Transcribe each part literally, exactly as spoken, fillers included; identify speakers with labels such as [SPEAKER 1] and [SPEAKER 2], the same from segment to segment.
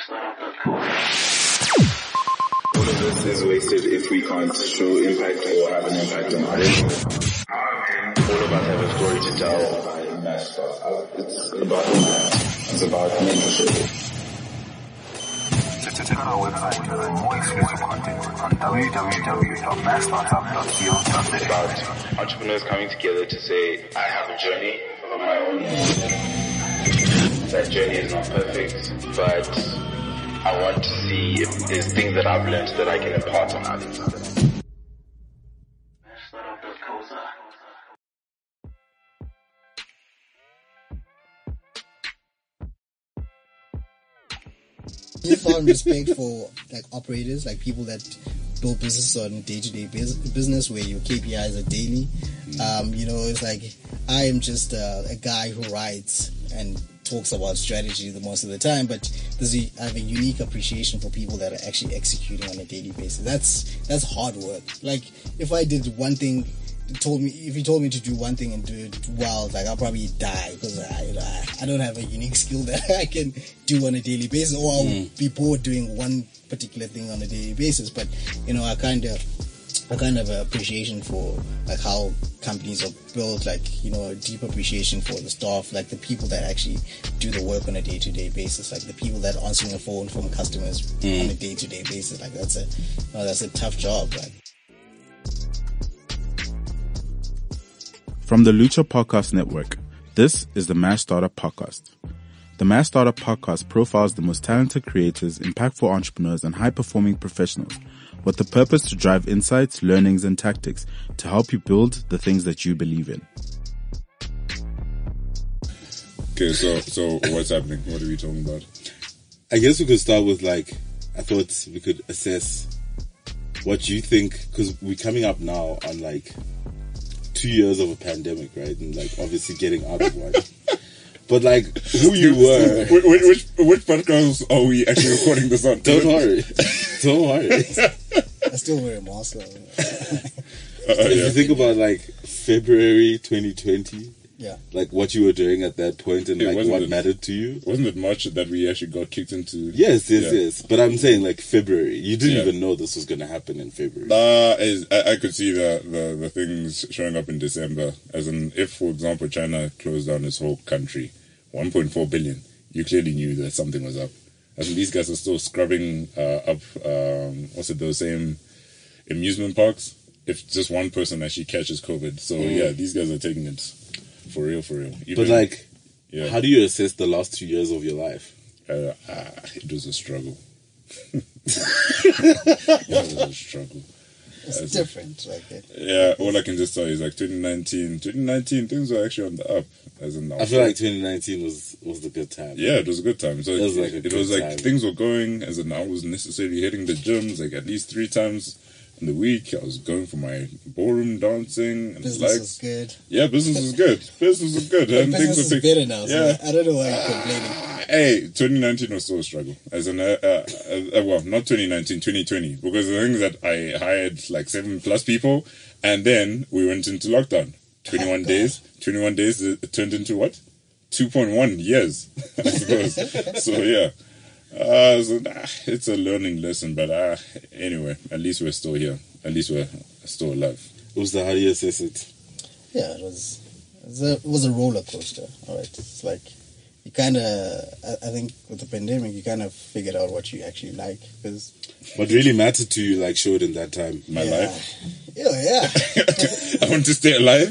[SPEAKER 1] All of this is wasted if we can't show impact or have an impact on others. All of us have a story to tell by Mass Startup. It's about impact. It's about mentorship.
[SPEAKER 2] Check out our website for more exclusive content on w w w dot mass startup dot co dot za.
[SPEAKER 1] About entrepreneurs coming together to say, I have a journey of my own. That journey is not perfect, but I want to see if there's things that I've learned that I can impart on others.
[SPEAKER 3] You found respect for like operators, like people that build businesses on day-to-day business where your K P Is are daily. Um, you know, it's like I am just uh, a guy who writes and talks about strategy the most of the time, but there's a, I have a unique appreciation for people that are actually executing on a daily basis. That's that's hard work. Like if I did one thing, told me if you told me to do one thing and do it well, like I'll probably die because I, you know, I I don't have a unique skill that I can do on a daily basis, or I'll mm. be bored doing one particular thing on a daily basis. But you know, I kind of I kind of appreciation for like how companies are built, like, you know, a deep appreciation for the staff, like the people that actually do the work on a day-to-day basis, like the people that are answering the phone from customers mm. on a day-to-day basis. Like that's a oh, that's a tough job. Like.
[SPEAKER 4] From the Lucha Podcast Network, this is the Mass Startup Podcast. The Mass Startup Podcast profiles the most talented creators, impactful entrepreneurs, and high-performing professionals with the purpose to drive insights, learnings, and tactics to help you build the things that you believe in.
[SPEAKER 5] Okay, so so what's happening? What are we talking about?
[SPEAKER 6] I guess we could start with, like, I thought we could assess what you think, because we're coming up now on, like, two years of a pandemic, right? And, like, obviously getting out of one. But, like, who you were...
[SPEAKER 5] Which, which, which podcast are we actually recording this on?
[SPEAKER 6] Don't worry. Don't worry.
[SPEAKER 3] I still wear a mask though.
[SPEAKER 5] Uh,
[SPEAKER 6] if
[SPEAKER 5] yeah.
[SPEAKER 6] you think about, like, February twenty twenty,
[SPEAKER 3] yeah,
[SPEAKER 6] like, what you were doing at that point and,
[SPEAKER 5] Yeah,
[SPEAKER 6] like,
[SPEAKER 5] wasn't
[SPEAKER 6] what
[SPEAKER 5] it-
[SPEAKER 6] mattered to you.
[SPEAKER 5] Wasn't it March that we actually got kicked into?
[SPEAKER 6] Yes, yes,
[SPEAKER 5] Yeah.
[SPEAKER 6] yes. But I'm saying, like, February. You didn't
[SPEAKER 5] Yeah.
[SPEAKER 6] even know this was going to happen in February.
[SPEAKER 5] Uh, is, I, I could see the, the, the things showing up in December. As in, if, for example, China closed down its whole country, one point four billion, you clearly knew that something was up. As in, these guys are still scrubbing uh, up, um, what's it, those same amusement parks, if just one person actually catches COVID. So,
[SPEAKER 6] Mm.
[SPEAKER 5] yeah, these guys are taking it for real, for real.
[SPEAKER 6] But,
[SPEAKER 5] Even-
[SPEAKER 6] like,
[SPEAKER 5] yeah.
[SPEAKER 6] how do you assess the last two years of your life?
[SPEAKER 5] Uh, ah, it was a struggle. It was a struggle.
[SPEAKER 3] it's
[SPEAKER 5] As
[SPEAKER 3] different. Like it.
[SPEAKER 5] Yeah, all I can just tell you is like twenty nineteen. twenty nineteen, things were actually on the up. As in,
[SPEAKER 6] I feel like twenty nineteen was was the good time.
[SPEAKER 5] yeah, it was a good time. So
[SPEAKER 6] It was like a
[SPEAKER 5] it
[SPEAKER 6] good
[SPEAKER 5] was like
[SPEAKER 6] time.
[SPEAKER 5] things were going. As in, I was necessarily hitting the gyms like at least three times in the week. I was going for my ballroom dancing and
[SPEAKER 3] Business
[SPEAKER 5] like,
[SPEAKER 3] is good.
[SPEAKER 5] yeah, business was good. Business was good. And
[SPEAKER 3] Business
[SPEAKER 5] things
[SPEAKER 3] is
[SPEAKER 5] were pick-
[SPEAKER 3] better now. So
[SPEAKER 5] Yeah.
[SPEAKER 3] I don't know why you're complaining.
[SPEAKER 5] Hey, twenty nineteen was still a struggle. As in, uh, uh, uh, well, not twenty nineteen, twenty twenty, because the thing is that I hired like seven plus people, and then we went into lockdown. twenty-one
[SPEAKER 3] God.
[SPEAKER 5] days, twenty-one days, it turned into what? two point one years, I suppose. So, yeah. Uh, so, nah, it's a learning lesson, but uh, anyway, at least we're still here. At least we're still alive.
[SPEAKER 6] Usta, how do you assess it?
[SPEAKER 3] Yeah, it was. It was a, it was a roller coaster. All right, it's like you kind of. I, I think with the pandemic, you kind of figured out what you actually like because.
[SPEAKER 6] What really mattered to you, like, showed in that time?
[SPEAKER 5] My
[SPEAKER 3] yeah.
[SPEAKER 5] life.
[SPEAKER 3] Yeah, yeah.
[SPEAKER 5] I want to stay alive.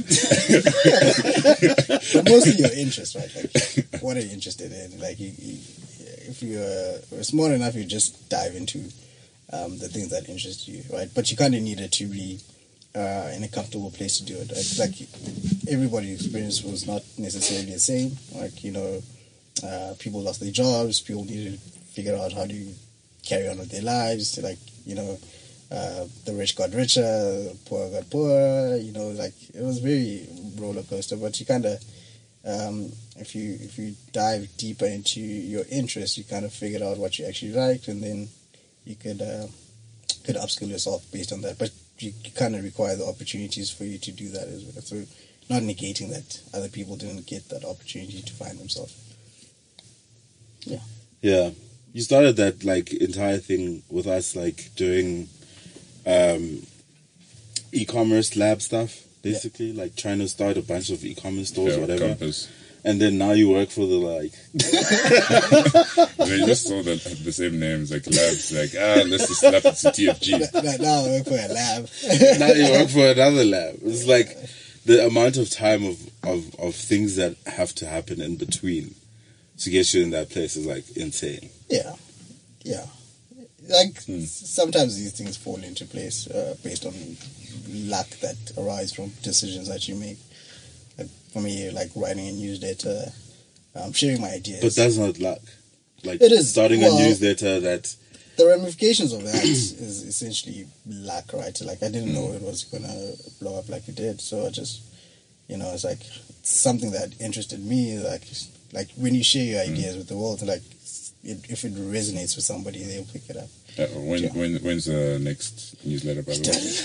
[SPEAKER 3] But mostly your interest, right? Like, what are you interested in? Like, you, you, if you're smart enough, you just dive into um, the things that interest you, right? But you kind of needed to be uh, in a comfortable place to do it. It's like everybody's experience was not necessarily the same. Like, you know, uh, people lost their jobs. People needed to figure out how to carry on with their lives. Like, you know, uh, the rich got richer, the poor got poorer. You know, like it was very roller coaster. But you kind of, um, if you if you dive deeper into your interests, you kind of figured out what you actually liked, and then you could uh, could upskill yourself based on that. But you, you kind of require the opportunities for you to do that as well. So, not negating that other people didn't get that opportunity to find themselves. Yeah.
[SPEAKER 6] Yeah. you started that like entire thing with us, like doing um, e-commerce lab stuff, basically, yeah. like trying to start a bunch of e-commerce stores,
[SPEAKER 5] yeah,
[SPEAKER 6] whatever.
[SPEAKER 5] Compass.
[SPEAKER 6] And then now you work for the like.
[SPEAKER 5] They just saw the the same names like labs. Like ah, let's just slap it to T F G.
[SPEAKER 3] Right now I work for a lab.
[SPEAKER 6] Now you work for another lab. It's like the amount of time of, of, of things that have to happen in between to get you in that place is like insane.
[SPEAKER 3] Yeah, yeah. Like hmm. sometimes these things fall into place uh, based on luck that arise from decisions that you make. Like for me, like writing a newsletter, um, sharing my ideas.
[SPEAKER 6] But that's not luck. Like
[SPEAKER 3] it is
[SPEAKER 6] starting
[SPEAKER 3] well,
[SPEAKER 6] a newsletter that.
[SPEAKER 3] The ramifications of that is essentially luck, right? Like I didn't know it was gonna blow up like it did, so I just, you know, it's like it's something that interested me. Like, like when you share your ideas mm. with the world, like it, if it resonates with somebody, they'll pick it up.
[SPEAKER 5] Uh, when yeah. when when's the next newsletter, by the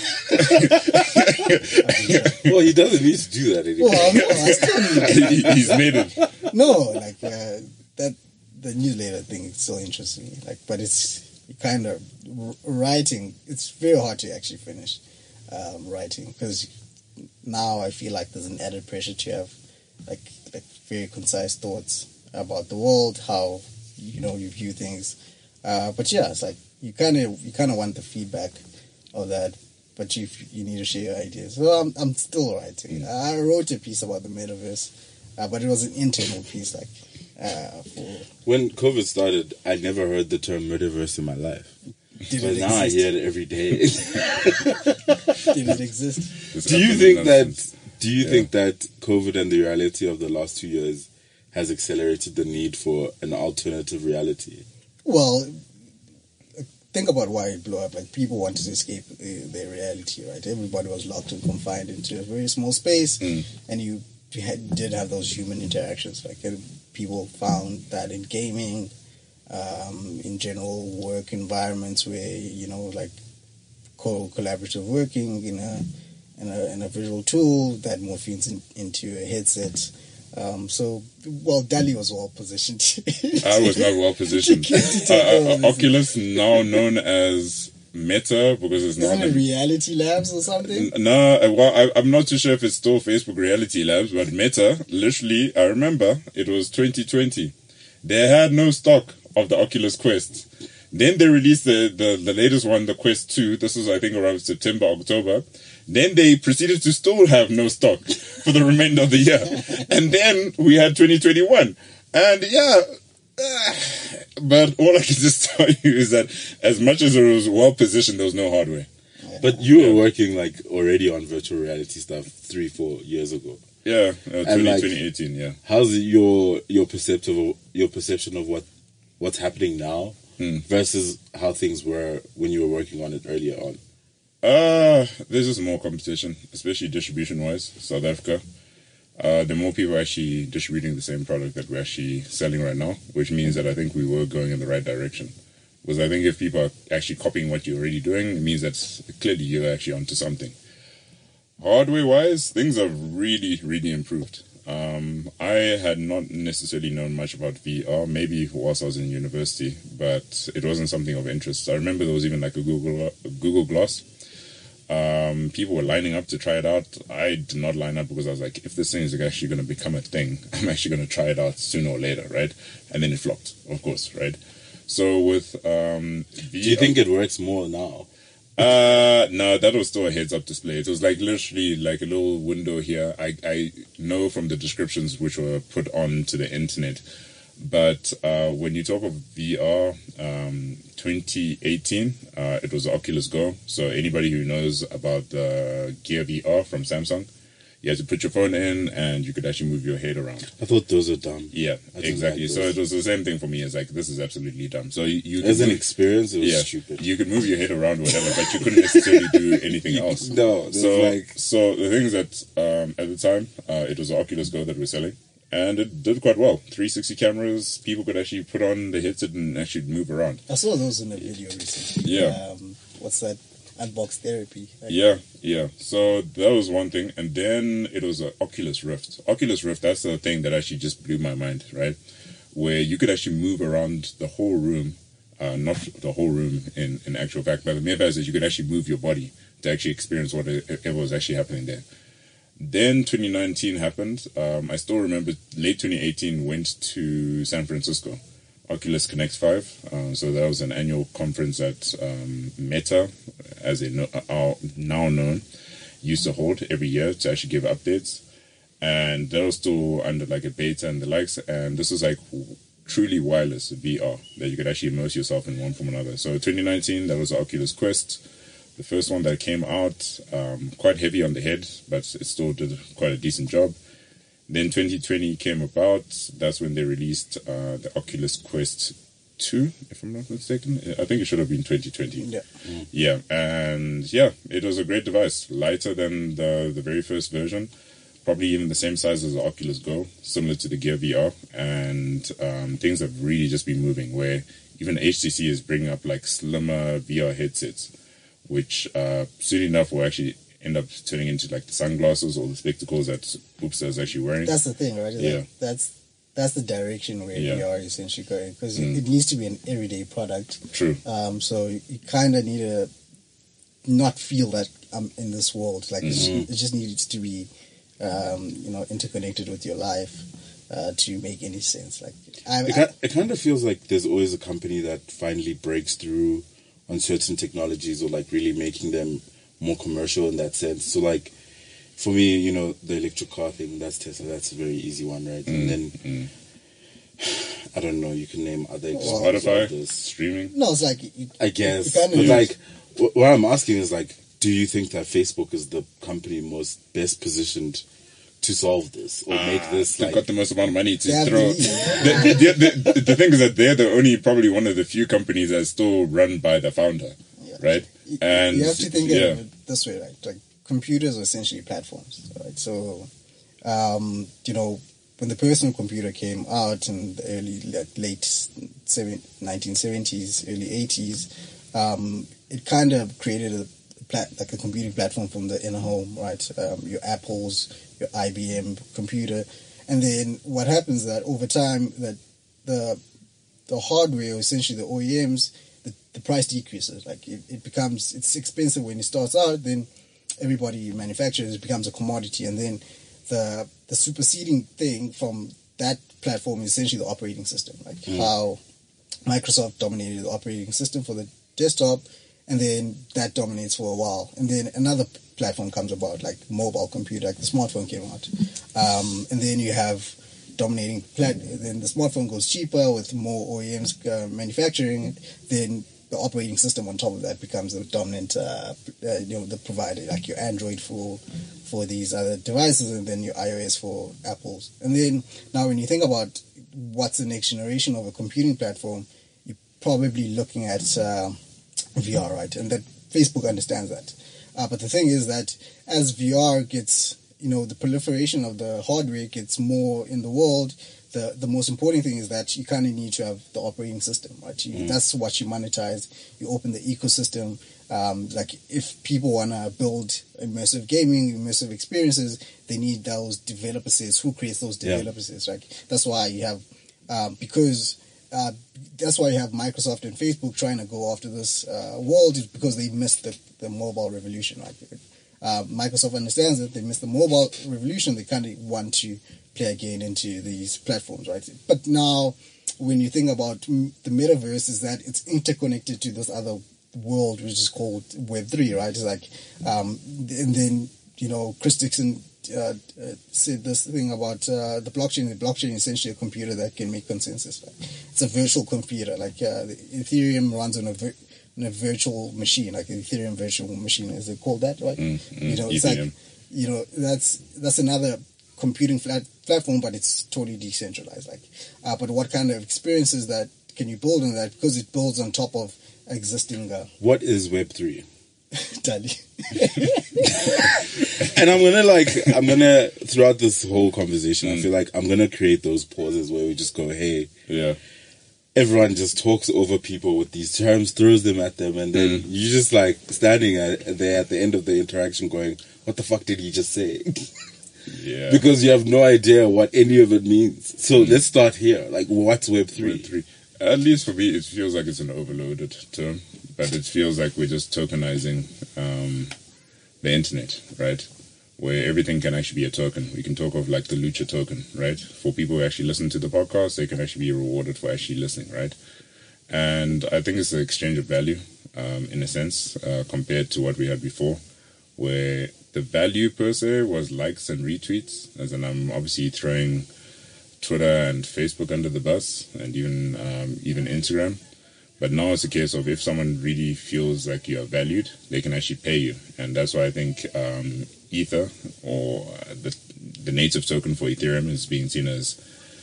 [SPEAKER 6] way? Well, he doesn't need to do that anymore.
[SPEAKER 3] Well, no, I still need
[SPEAKER 5] he, He's made it.
[SPEAKER 3] No, like uh, that the newsletter thing still interests me. Like, but it's kind of writing. It's very hard to actually finish um, writing because now I feel like there's an added pressure to have like like very concise thoughts about the world, how you know you view things. Uh, but yeah, it's like. You kind of you kind of want the feedback of that, but you you need to share your ideas. So I'm I'm still writing. I wrote a piece about the metaverse, uh, but it was an internal piece. Like uh, for
[SPEAKER 6] when COVID started, I never heard the term metaverse in my life.
[SPEAKER 3] Did
[SPEAKER 6] but
[SPEAKER 3] it
[SPEAKER 6] now
[SPEAKER 3] exist?
[SPEAKER 6] I hear it every day.
[SPEAKER 3] Did it exist?
[SPEAKER 6] Do you think that? Do you yeah. think that COVID and the reality of the last two years has accelerated the need for an alternative reality?
[SPEAKER 3] Well. Think about why it blew up. Like people wanted to escape uh, their reality, right? Everybody was locked and confined into a very small space, mm. and you had, did have those human interactions. Like uh, people found that in gaming, um, in general work environments where you know, like co collaborative working in a in a in a visual tool that morphines in, into a headset. Um, so, well, Dali was well positioned.
[SPEAKER 5] I was not well positioned. uh, uh, Oculus, now known as Meta, because it's
[SPEAKER 3] Isn't
[SPEAKER 5] not
[SPEAKER 3] it Reality Labs or something.
[SPEAKER 5] N- no, uh, well, I, I'm not too sure if it's still Facebook Reality Labs, but Meta, literally, I remember it was twenty twenty. They had no stock of the Oculus Quest. Then they released the, the, the latest one, the Quest two. This was, I think, around September, October. Then they proceeded to still have no stock for the remainder of the year. And then we had twenty twenty-one. And yeah, uh, but all I can just tell you is that as much as it was well positioned, there was no hardware.
[SPEAKER 6] But you were yeah. working like already on virtual reality stuff three, four years ago.
[SPEAKER 5] Yeah, uh, twenty,
[SPEAKER 6] like,
[SPEAKER 5] twenty eighteen, yeah.
[SPEAKER 6] How's your your perceptive your perception of what what's happening now hmm. versus how things were when you were working on it earlier on?
[SPEAKER 5] Uh, there's just more competition, especially distribution-wise. South Africa, uh, the more people actually distributing the same product that we're actually selling right now, which means that I think we were going in the right direction. Because I think if people are actually copying what you're already doing, it means that clearly you're actually onto something. Hardware-wise, things have really, really improved. Um, I had not necessarily known much about V R, maybe whilst I was in university, but it wasn't something of interest. I remember there was even like a Google a Google Glass. Um, people were lining up to try it out. I did not line up because I was like, if this thing is actually going to become a thing, I'm actually going to try it out sooner or later, right? And then it flopped, of course, right? So with um, V R,
[SPEAKER 6] do you think it works more now?
[SPEAKER 5] Uh, no, that was still a heads-up display. It was like literally like a little window here. I I know from the descriptions which were put onto the internet. But uh, when you talk of V R, um, twenty eighteen, uh, it was the Oculus Go. So anybody who knows about the Gear V R from Samsung, you had to put your phone in and you could actually move your head around.
[SPEAKER 6] I thought those were dumb.
[SPEAKER 5] Yeah, exactly.
[SPEAKER 6] Like
[SPEAKER 5] so it was the same thing for me. It's like, this is absolutely dumb. So you, you
[SPEAKER 6] as
[SPEAKER 5] could
[SPEAKER 6] an
[SPEAKER 5] move,
[SPEAKER 6] experience, it was
[SPEAKER 5] yeah,
[SPEAKER 6] stupid.
[SPEAKER 5] You could move your head around or whatever, but you couldn't necessarily do anything else.
[SPEAKER 6] No,
[SPEAKER 5] so
[SPEAKER 6] like...
[SPEAKER 5] so the things that um, at the time uh, it was the Oculus Go that we're selling. And it did quite well. three sixty cameras, people could actually put on the headset and actually move around.
[SPEAKER 3] I saw those in a video recently.
[SPEAKER 5] Yeah.
[SPEAKER 3] Um, what's that? Unbox therapy. Like,
[SPEAKER 5] yeah, yeah. So that was one thing. And then it was an Oculus Rift. Oculus Rift, that's the thing that actually just blew my mind, right? Where you could actually move around the whole room uh, not the whole room in, in actual fact, but the metaverse is you could actually move your body to actually experience whatever was actually happening there. Then twenty nineteen happened. Um, I still remember late twenty eighteen went to San Francisco, Oculus Connect five. Uh, so that was an annual conference that um, Meta, as they know, are now known, used to hold every year to actually give updates. And that was still under like a beta and the likes. And this was like truly wireless V R that you could actually immerse yourself in one form or another. So twenty nineteen, that was the Oculus Quest. The first one that came out, um, quite heavy on the head, but it still did quite a decent job. Then twenty twenty came about. That's when they released uh, the Oculus Quest two, if I'm not mistaken. I think it should have been twenty twenty.
[SPEAKER 3] Yeah.
[SPEAKER 5] Mm. Yeah, and yeah, it was a great device. Lighter than the, the very first version. Probably even the same size as the Oculus Go, similar to the Gear V R. And um, things have really just been moving, where even H T C is bringing up like slimmer V R headsets, which uh, soon enough will actually end up turning into like the sunglasses or the spectacles that Oopsa is actually wearing.
[SPEAKER 3] That's the thing, right?
[SPEAKER 5] Yeah.
[SPEAKER 3] Like, that's that's the direction where
[SPEAKER 5] Yeah.
[SPEAKER 3] we are essentially going, because
[SPEAKER 5] Mm.
[SPEAKER 3] it needs to be an everyday product.
[SPEAKER 5] True.
[SPEAKER 3] Um, so you, you kind of need to not feel that I'm in this world. Like it's-
[SPEAKER 5] Mm-hmm.
[SPEAKER 3] it just needs to be, um, you know, interconnected with your life uh, to make any sense. Like I,
[SPEAKER 6] It,
[SPEAKER 3] I,
[SPEAKER 6] ki- it kind of feels like there's always a company that finally breaks through on certain technologies, or like really making them more commercial in that sense. So like for me, you know, the electric car thing, that's Tesla. That's a very easy one, right?
[SPEAKER 5] Mm,
[SPEAKER 6] And then
[SPEAKER 5] mm.
[SPEAKER 6] I don't know, you can name other examples of
[SPEAKER 5] Spotify,
[SPEAKER 6] this.
[SPEAKER 5] streaming.
[SPEAKER 3] no, it's like you,
[SPEAKER 6] I guess,
[SPEAKER 3] you kinda
[SPEAKER 6] but
[SPEAKER 3] use-
[SPEAKER 6] like wh- what I'm asking is like, do you think that Facebook is the company most best positioned to solve this or make this
[SPEAKER 5] They've
[SPEAKER 6] like?
[SPEAKER 5] got the most amount of money to
[SPEAKER 3] They have
[SPEAKER 5] throw.
[SPEAKER 3] the-
[SPEAKER 5] the, the, the, the thing is that they're the only, probably one of the few companies that's still run by the founder,
[SPEAKER 3] Yeah.
[SPEAKER 5] right?
[SPEAKER 3] you,
[SPEAKER 5] And
[SPEAKER 3] you have to think
[SPEAKER 5] yeah,
[SPEAKER 3] of it this way, right? Like computers are essentially platforms, right? So, um, you know, when the personal computer came out in the early, like, late seven, nineteen seventies, early eighties, um, it kind of created a plat, like a computing platform from the inner home, right? Um, your Apples, your I B M computer, and then what happens is that over time, that the the hardware, essentially the O E Ms, the, the price decreases. Like it, it becomes, it's expensive when it starts out, then everybody manufactures, it becomes a commodity, and then the the superseding thing from that platform is essentially the operating system, like how Microsoft dominated the operating system for the desktop, and then that dominates for a while, and then another platform comes about, like mobile computer, like the smartphone came out, um, and then you have dominating plat. Then the smartphone goes cheaper with more O E Ms uh, manufacturing. Then the operating system on top of that becomes the dominant, uh, uh, you know, the provider, like your Android for for these other devices, and then your iOS for Apple's. And then now, when you think about what's the next generation of a computing platform, you're probably looking at uh, V R, right? And that Facebook understands that. Uh, but the thing is that as V R gets, you know, the proliferation of the hardware gets more in the world, the the most important thing is that you kind of need to have the operating system, right? You,
[SPEAKER 6] Mm.
[SPEAKER 3] That's what you monetize. You open the ecosystem. Um, like if people want to build immersive gaming, immersive experiences, they need those developer sets. Who creates those
[SPEAKER 6] Yeah.
[SPEAKER 3] developer sets? Like that's why you have, um, because uh, that's why you have Microsoft and Facebook trying to go after this uh, world, is because they missed the, the mobile revolution. Right? Uh, Microsoft understands that they missed the mobile revolution. They kind of want to play again into these platforms, right? But now, when you think about m- the metaverse, is that it's interconnected to this other world, which is called Web three, right? It's like, um, and then, you know, Chris Dixon uh, uh, said this thing about uh, the blockchain. The blockchain is essentially a computer that can make consensus. Right? It's a virtual computer. Like uh, the Ethereum runs on a vir- on a virtual machine, like an Ethereum virtual machine. Is it called that, right?
[SPEAKER 5] Mm, mm,
[SPEAKER 3] you know, it's
[SPEAKER 5] Ethereum.
[SPEAKER 3] like, you know, that's that's another computing flat platform, but it's totally decentralized. Like, uh, but what kind of experiences that can you build on that? Because it builds on top of existing uh,
[SPEAKER 6] What is Web three?
[SPEAKER 3] Tally.
[SPEAKER 6] And I'm gonna like, I'm gonna throughout this whole conversation, I feel like I'm gonna create those pauses where we just go, hey,
[SPEAKER 5] yeah.
[SPEAKER 6] everyone just talks over people with these terms, throws them at them, and then
[SPEAKER 5] Mm.
[SPEAKER 6] you're just like standing at, there at the end of the interaction going, what the fuck did he just say?
[SPEAKER 5] Yeah.
[SPEAKER 6] Because you have no idea what any of it means. So let's start here. Like, what's Web three?
[SPEAKER 5] Web three. At least for me, it feels like it's an overloaded term, but it feels like we're just tokenizing um, the internet, right? Where everything can actually be a token. We can talk of like the Lucha token, right? For people who actually listen to the podcast, they can actually be rewarded for actually listening, right? And I think it's an exchange of value, um, in a sense, uh, compared to what we had before, where the value per se was likes and retweets, as in I'm obviously throwing Twitter and Facebook under the bus, and even um, even Instagram. But now it's a case of if someone really feels like you are valued, they can actually pay you. And that's why I think um, Ether, or the, the native token for Ethereum, is being seen as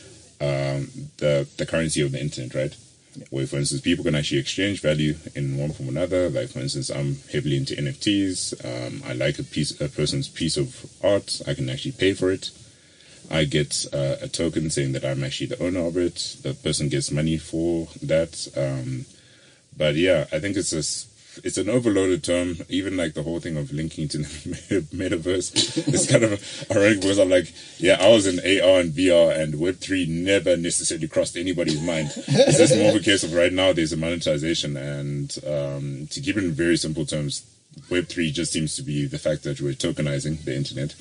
[SPEAKER 5] um, the, the currency of the internet, right? Yeah. Where, for instance, people can actually exchange value in one form or another. Like, for instance, I'm heavily into N F Ts. Um, I like a piece, a person's piece of art. I can actually pay for it. I get uh, a token saying that I'm actually the owner of it. The person gets money for that. Um, but yeah, I think it's a, it's an overloaded term. Even like the whole thing of linking to the metaverse, it's kind of ironic because I'm like, yeah, I was in A R and V R, and Web three never necessarily crossed anybody's mind. It's just more of a case of right now there's a monetization, and um, to keep it in very simple terms, Web three just seems to be the fact that we're tokenizing the internet.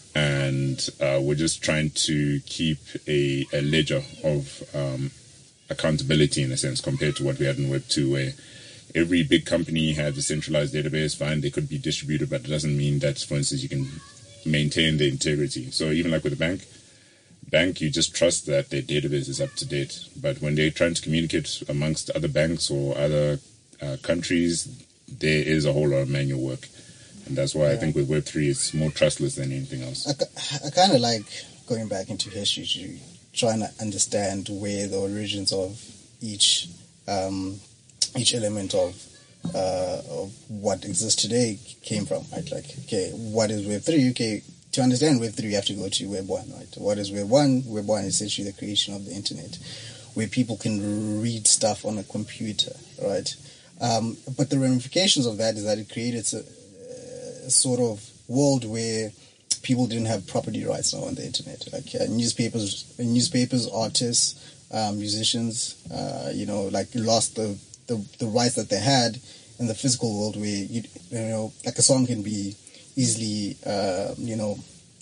[SPEAKER 5] And uh, we're just trying to keep a, a ledger of um, accountability, in a sense, compared to what we had in Web two, where every big company had a centralized database. Fine, they could be distributed, but it doesn't mean that, for instance, you can maintain the integrity. So even like with a bank, bank, you just trust that their database is up to date. But when they're trying to communicate amongst other banks or other uh, countries, there is a whole lot of manual work. And that's why yeah. I think with Web three, it's more trustless than anything else.
[SPEAKER 3] I, I kind of like going back into history to trying to understand where the origins of each um, each element of uh, of what exists today came from. Right? Like, okay, what is Web three? Okay, to understand Web three, you have to go to Web one. Right? What is Web one? Web one is essentially the creation of the internet, where people can read stuff on a computer. Right? Um, but the ramifications of that is that it created a sort of world where people didn't have property rights now on the internet, like uh, newspapers, newspapers, artists, um, musicians, uh, you know, like lost the, the the rights that they had in the physical world, where you you know, like a song can be easily, uh, you know,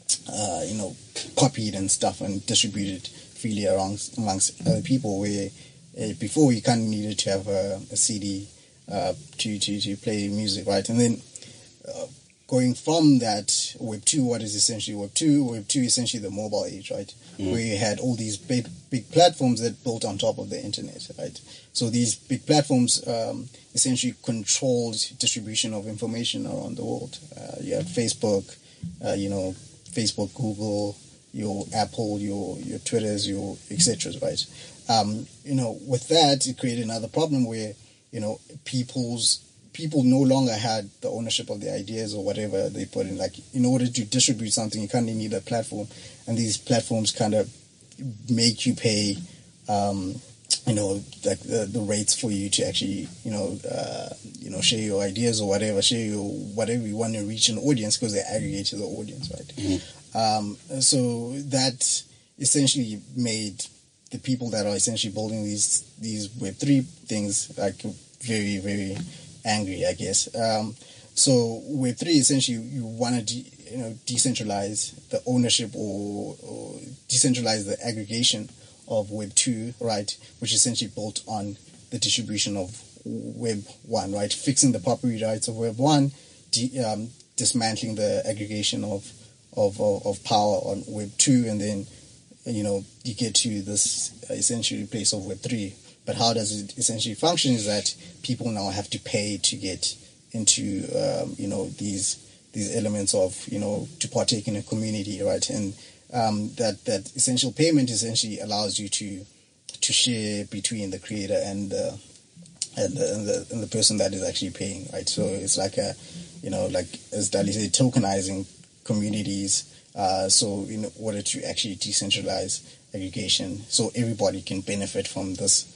[SPEAKER 3] uh, you know, copied and stuff and distributed freely around amongst other people. Where uh, before you kind of needed to have a, a C D uh, to to to play music, right, and then. Uh, Going from that Web two, what is essentially Web two? Web two is essentially the mobile age, right? Mm. Where you had all these big, big platforms that built on top of the internet, right? So these big platforms um, essentially controlled distribution of information around the world. Uh, you had Facebook, uh, you know, Facebook, Google, your Apple, your your Twitters, your et cetera, right? Um, you know, with that, it created another problem where, you know, people's people no longer had the ownership of the ideas or whatever they put in. Like, in order to distribute something, you kind of need a platform, and these platforms kind of make you pay, um, you know, like the, the rates for you to actually, you know, uh, you know, share your ideas or whatever, share your whatever you want to reach an audience, because they aggregate to the audience, right? Mm-hmm. Um, so that essentially made the people that are essentially building these these Web three things like very, very angry, I guess. Um, so Web three, essentially, you want to de- you know decentralize the ownership or, or decentralize the aggregation of Web two, right? Which is essentially built on the distribution of Web one, right? Fixing the property rights of Web one, de- um, dismantling the aggregation of, of of of power on Web two, and then you know you get to this essentially place of Web three. But how does it essentially function is that people now have to pay to get into, um, you know, these these elements of, you know, to partake in a community, right? And um, that, that essential payment essentially allows you to to share between the creator and the, and the, and the, and the person that is actually paying, right? So it's like a, you know, like as Dali said, tokenizing communities. Uh, so in order to actually decentralize aggregation, so everybody can benefit from this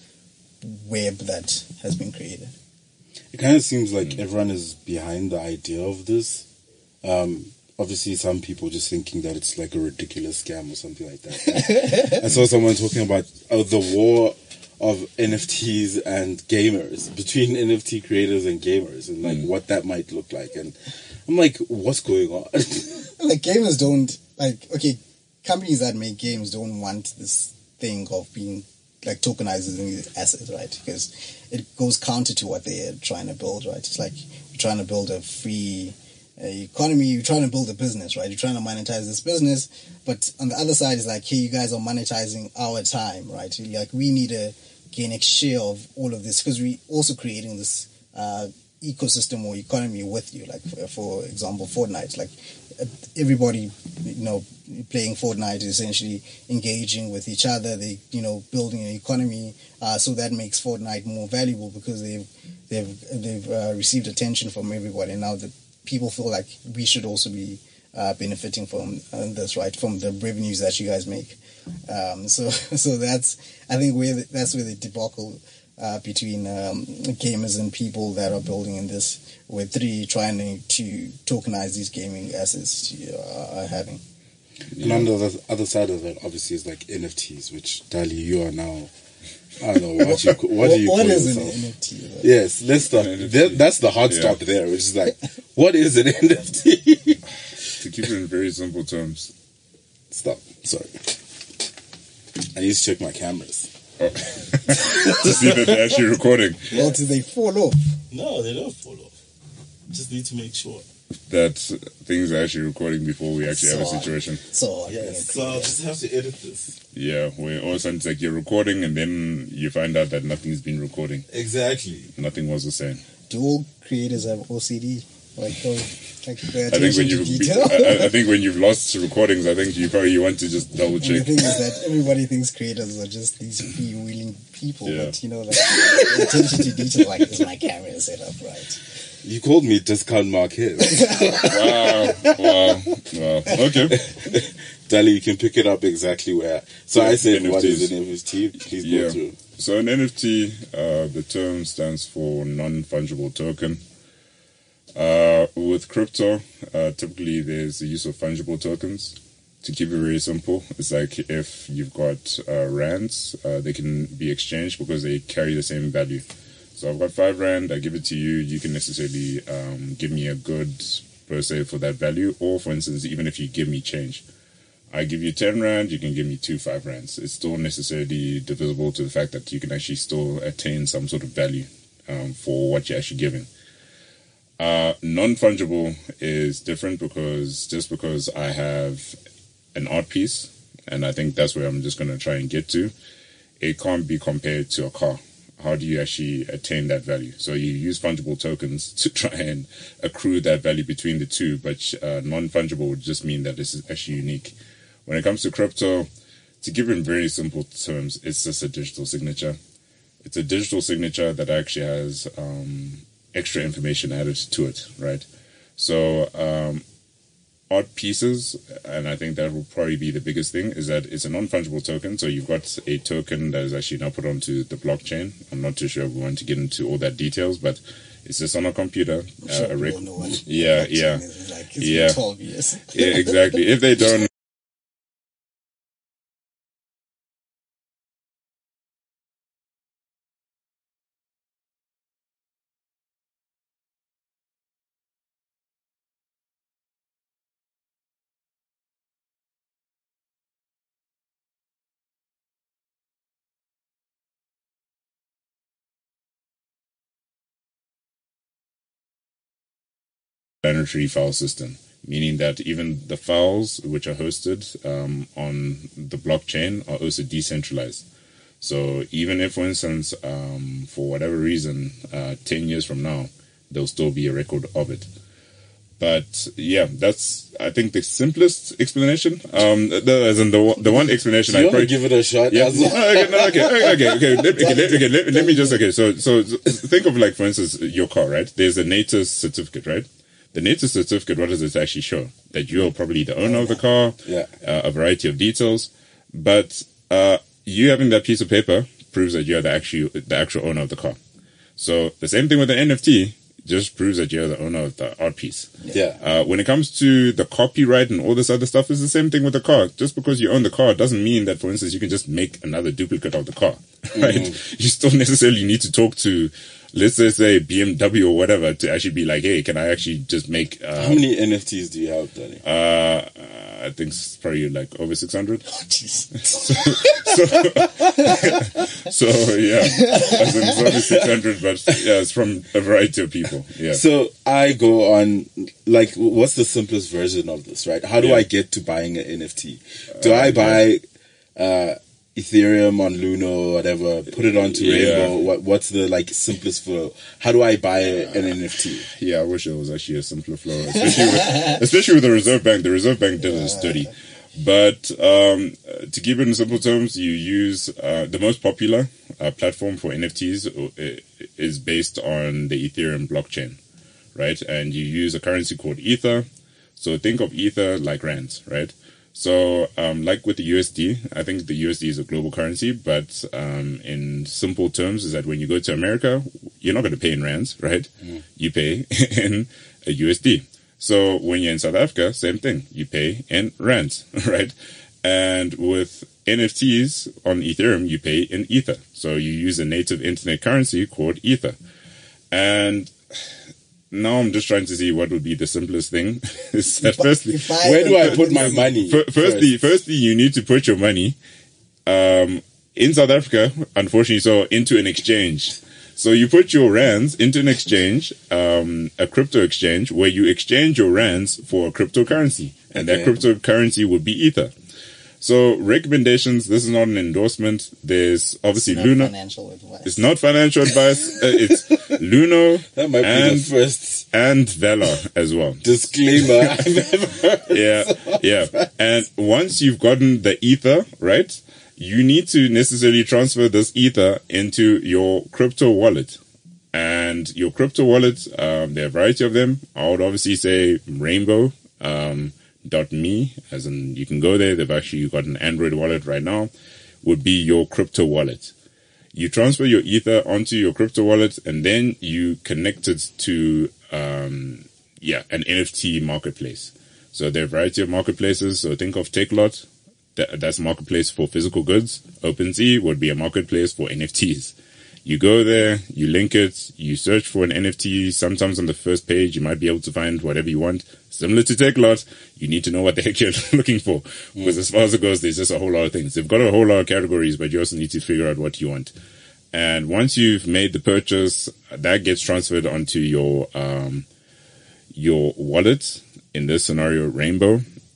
[SPEAKER 3] web that has been created.
[SPEAKER 6] It kind of seems like mm. everyone is behind the idea of this. Um, obviously, some people just thinking that it's like a ridiculous scam or something like that. I saw someone talking about oh, the war of N F Ts and gamers, between N F T creators and gamers, and like what that might look like. And I'm like, what's going on?
[SPEAKER 3] Like gamers don't like okay, companies that make games don't want this thing of being like tokenizing the assets, right? Because it goes counter to what they're trying to build, right? It's like you're trying to build a free uh, economy, you're trying to build a business, right? You're trying to monetize this business, but on the other side is like, hey, you guys are monetizing our time, right? Like we need to gain a share of all of this because we're also creating this uh, ecosystem or economy with you. Like for, for example, Fortnite, like everybody, you know, playing Fortnite is essentially engaging with each other. They, you know, building an economy. Uh, so that makes Fortnite more valuable because they've they've they've uh, received attention from everybody. And now that people feel like we should also be uh, benefiting from uh, this, right? From the revenues that you guys make. Um, so so that's I think where the, that's where the debacle uh, between um, gamers and people that are building in this Web three trying to, to tokenize these gaming assets to, uh, are having.
[SPEAKER 6] And on the other side of that, obviously, is like N F Ts, which Dali, you are now. I don't know what you what do you
[SPEAKER 3] what
[SPEAKER 6] call
[SPEAKER 3] is
[SPEAKER 6] yourself?
[SPEAKER 3] an N F T? Though?
[SPEAKER 6] Yes, let's start. That, that's the hard
[SPEAKER 5] Yeah.
[SPEAKER 6] stop there, which is like, what is an N F T?
[SPEAKER 5] To keep it in very simple terms.
[SPEAKER 6] Stop. Sorry. I need to check my cameras.
[SPEAKER 5] Oh. To see that they're actually recording.
[SPEAKER 3] Well, do they fall off?
[SPEAKER 7] No, they don't fall off. Just need to make sure.
[SPEAKER 5] That things are actually recording before we actually have a
[SPEAKER 3] So-
[SPEAKER 5] situation.
[SPEAKER 3] So
[SPEAKER 7] Yes. So I'll just have to edit this.
[SPEAKER 5] Yeah, where all of a sudden it's like you're recording and then you find out that nothing's been recording.
[SPEAKER 7] Exactly.
[SPEAKER 5] Nothing was the same.
[SPEAKER 3] do all creators have O C D? Like, oh, like pay
[SPEAKER 5] I think when
[SPEAKER 3] attention to
[SPEAKER 5] you,
[SPEAKER 3] detail.
[SPEAKER 5] I, I think when you've lost recordings, I think you probably want to just double
[SPEAKER 3] And the
[SPEAKER 5] check.
[SPEAKER 3] thing is that everybody thinks creators are just these freewheeling people,
[SPEAKER 5] Yeah.
[SPEAKER 3] but you know, like, the attention to detail, like, is my camera set up right?
[SPEAKER 6] You called me Discount Marquez.
[SPEAKER 5] Wow, wow, wow. Okay.
[SPEAKER 6] Dali, you can pick it up exactly where. So I said,
[SPEAKER 5] N F Ts.
[SPEAKER 6] what is an N F T? Please
[SPEAKER 5] Yeah.
[SPEAKER 6] go through.
[SPEAKER 5] So an N F T, uh, the term stands for non-fungible token. Uh, with crypto, uh, typically there's the use of fungible tokens. To keep it very simple, it's like if you've got uh, rands, uh, they can be exchanged because they carry the same value. So I've got five rand, I give it to you, you can necessarily um, give me a good per se for that value. Or for instance, even if you give me change, I give you ten rand, you can give me two five rands. It's still necessarily divisible to the fact that you can actually still attain some sort of value um, for what you're actually giving. Uh, non-fungible is different because just because I have an art piece, and I think that's where I'm just going to try and get to, it can't be compared to a car. How do you actually attain that value? So you use fungible tokens to try and accrue that value between the two, but uh, non-fungible would just mean that this is actually unique. When it comes to crypto, to give it in very simple terms, it's just a digital signature. It's a digital signature that actually has um, extra information added to it, right? So um, art pieces, and I think that will probably be the biggest thing, is that it's a non-fungible token. So you've got a token that is actually now put onto the blockchain. I'm not too sure if we want to get into all that details, but it's just on a computer.
[SPEAKER 3] I'm sure
[SPEAKER 5] Uh, a rec-
[SPEAKER 3] people know what
[SPEAKER 5] yeah,
[SPEAKER 3] blockchain
[SPEAKER 5] yeah,
[SPEAKER 3] is. Like, it's
[SPEAKER 5] yeah.
[SPEAKER 3] been twelve years.
[SPEAKER 5] yeah, exactly. If they don't, planetary file system, meaning that even the files which are hosted um, on the blockchain are also decentralized. So even if, for instance, um, for whatever reason, uh, ten years from now, there'll still be a record of it. But yeah, that's, I think, the simplest explanation. Um, the, as in the, the one explanation
[SPEAKER 6] Do
[SPEAKER 5] I
[SPEAKER 6] you want
[SPEAKER 5] probably
[SPEAKER 6] to give it a shot?
[SPEAKER 5] yeah.
[SPEAKER 6] as
[SPEAKER 5] No,
[SPEAKER 6] well?
[SPEAKER 5] okay, no, okay, okay, okay, okay. Let, okay, let, okay let, let me just okay. So, so think of like, for instance, your car, right? There's a native certificate, right? The native certificate, what does it actually show? That you're probably the owner of the car.
[SPEAKER 6] Yeah.
[SPEAKER 5] Uh, a variety of details, but uh, you having that piece of paper proves that you're the actual the actual owner of the car. So the same thing with the N F T. just proves that you're the owner of the art piece.
[SPEAKER 6] Yeah.
[SPEAKER 5] Uh, when it comes to the copyright and all this other stuff, it's the same thing with the car. Just because you own the car doesn't mean that, for instance, you can just make another duplicate of the car, right?
[SPEAKER 6] Mm.
[SPEAKER 5] You still necessarily need to talk to, let's just say B M W or whatever, to actually be like, hey, can I actually just make... Uh,
[SPEAKER 6] How many N F Ts do you have, Danny?
[SPEAKER 5] uh, I think it's probably like over six hundred.
[SPEAKER 3] Oh, jeez.
[SPEAKER 5] So, yeah, as in it's only six hundred, but yeah, it's from a variety of people. Yeah.
[SPEAKER 6] So I go on, like, what's the simplest version of this, right? How do
[SPEAKER 5] Yeah.
[SPEAKER 6] I get to buying an N F T? Do I buy uh, Ethereum on Luno or whatever, put it onto
[SPEAKER 5] Yeah.
[SPEAKER 6] Rainbow? What, what's the, like, simplest flow? How do I buy an N F T?
[SPEAKER 5] Yeah, I wish it was actually a simpler flow, especially with, especially with the Reserve Bank. The Reserve Bank did a study. But um, to keep it in simple terms, you use uh, the most popular uh, platform for N F Ts is based on the Ethereum blockchain, right? And you use a currency called Ether. So think of Ether like rands, right? So um, like with the U S D, I think the U S D is a global currency, but um, in simple terms is that when you go to America, you're not going to pay in rands, right? Mm. You pay in a U S D. So when you're in South Africa, same thing. You pay in rands, right? And with N F Ts on Ethereum, you pay in Ether. So you use a native internet currency called Ether. And now I'm just trying to see what would be the simplest thing. Is that firstly,
[SPEAKER 3] If I-
[SPEAKER 6] Where do I put my money?
[SPEAKER 5] F- firstly, firstly, you need to put your money um, in South Africa, unfortunately, so into an exchange. So you put your rands into an exchange, um, a crypto exchange, where you exchange your rands for a cryptocurrency, and that
[SPEAKER 6] Okay.
[SPEAKER 5] cryptocurrency would be Ether. So recommendations. This is not an endorsement. There's obviously
[SPEAKER 3] Not
[SPEAKER 5] Luna.
[SPEAKER 3] financial advice.
[SPEAKER 5] It's not financial advice. Uh, it's Luno
[SPEAKER 6] That might be
[SPEAKER 5] and
[SPEAKER 6] the first
[SPEAKER 5] and Valor as well.
[SPEAKER 6] disclaimer I've ever heard.
[SPEAKER 5] Yeah, yeah. And once you've gotten the Ether, right, you need to necessarily transfer this Ether into your crypto wallet. And your crypto wallet, um, there are a variety of them. I would obviously say Rainbow, um, dot me, as in you can go there. They've actually got an Android wallet right now, would be your crypto wallet. You transfer your Ether onto your crypto wallet, and then you connect it to, um, yeah, an N F T marketplace. So there are a variety of marketplaces. So think of Takelot. That, that's a marketplace for physical goods. OpenSea would be a marketplace for N F Ts. You go there, you link it, you search for an N F T. Sometimes on the first page, you might be able to find whatever you want. Similar to Takelot, you need to know what the heck you're looking for. Because as far as it goes, there's just a whole lot of things. They've got a whole lot of categories, but you also need to figure out what you want. And once you've made the purchase, that gets transferred onto your, um, your wallet. In this scenario, Rainbow.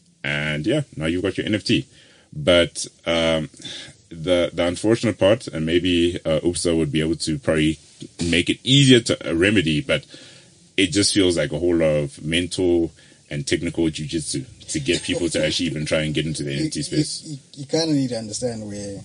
[SPEAKER 5] And yeah, now you've got your N F T. But, um, the, the unfortunate part, and maybe, uh, Upsa would be able to probably make it easier to uh, remedy, but it just feels like a whole lot of mental and technical jujitsu to get people to actually even try and get into the N F T space.
[SPEAKER 3] You, you, you kind of need to understand where,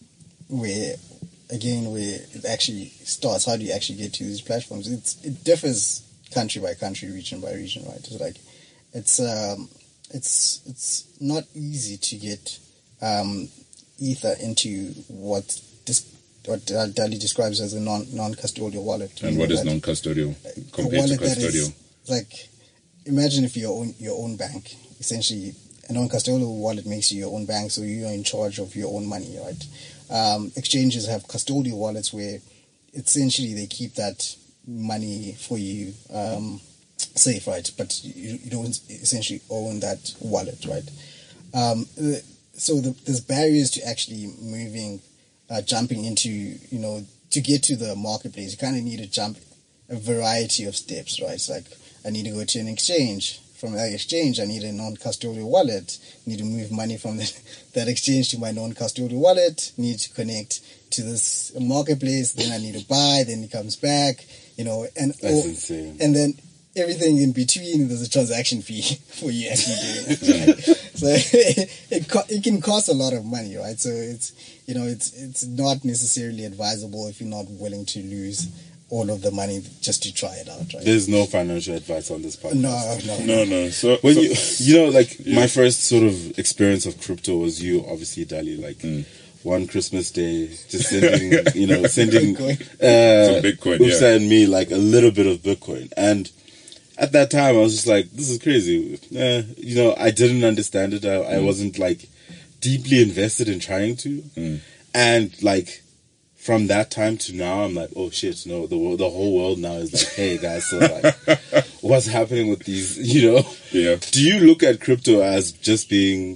[SPEAKER 3] where, again, where it actually starts. How do you actually get to these platforms? It's, it differs country by country, region by region, right? It's like, it's, um, it's, it's not easy to get, um, Ether into what this, what Dali describes as a non, non-custodial wallet.
[SPEAKER 5] And
[SPEAKER 3] You
[SPEAKER 5] what
[SPEAKER 3] know
[SPEAKER 5] is
[SPEAKER 3] that-
[SPEAKER 5] non-custodial
[SPEAKER 3] a
[SPEAKER 5] compared to
[SPEAKER 3] wallet that is
[SPEAKER 5] custodial?
[SPEAKER 3] like, imagine if your own your own bank. Essentially, a non-custodial wallet makes you your own bank, so you're in charge of your own money, right? Um, exchanges have custodial wallets where essentially they keep that money for you um, safe, right? But you, you don't essentially own that wallet, right? Um, the- so the, there's barriers to actually moving, uh, jumping into, you know, to get to the marketplace. You kind of need to jump a variety of steps, right? It's like, I need to go to an exchange. From that exchange, I need a non-custodial wallet. Need to move money from the, that exchange to my non-custodial wallet. Need to connect to this marketplace. Then I need to buy. Then it comes back. You know, and
[SPEAKER 6] That's
[SPEAKER 3] all-
[SPEAKER 6] insane.
[SPEAKER 3] and then everything in between, there's a transaction fee for you actually doing it. Right? So it, it co- it can cost a lot of money, right? So it's, you know, it's it's not necessarily advisable if you're not willing to lose all of the money just to try it out, right?
[SPEAKER 6] There's no financial advice on this podcast.
[SPEAKER 3] No, no,
[SPEAKER 5] No, no. So,
[SPEAKER 6] When
[SPEAKER 5] so
[SPEAKER 6] you, you know, like my first sort of experience of crypto was you, obviously, Dali. Like, one Christmas day, just sending, you know, sending uh,
[SPEAKER 5] Some Bitcoin,
[SPEAKER 6] Upsa
[SPEAKER 5] yeah.
[SPEAKER 6] and me like a little bit of Bitcoin. And at that time, I was just like, this is crazy. Eh, you know, I didn't understand it. I, I
[SPEAKER 5] Mm.
[SPEAKER 6] wasn't like deeply invested in trying to.
[SPEAKER 5] Mm.
[SPEAKER 6] And like from that time to now, I'm like, oh shit, no, the wo- the whole world now is like, hey guys, so like, what's happening with these? You know,
[SPEAKER 5] Yeah.
[SPEAKER 6] do you look at crypto as just being?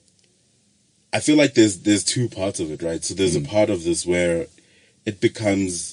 [SPEAKER 6] I feel like there's there's two parts of it, right? So there's a part of this where it becomes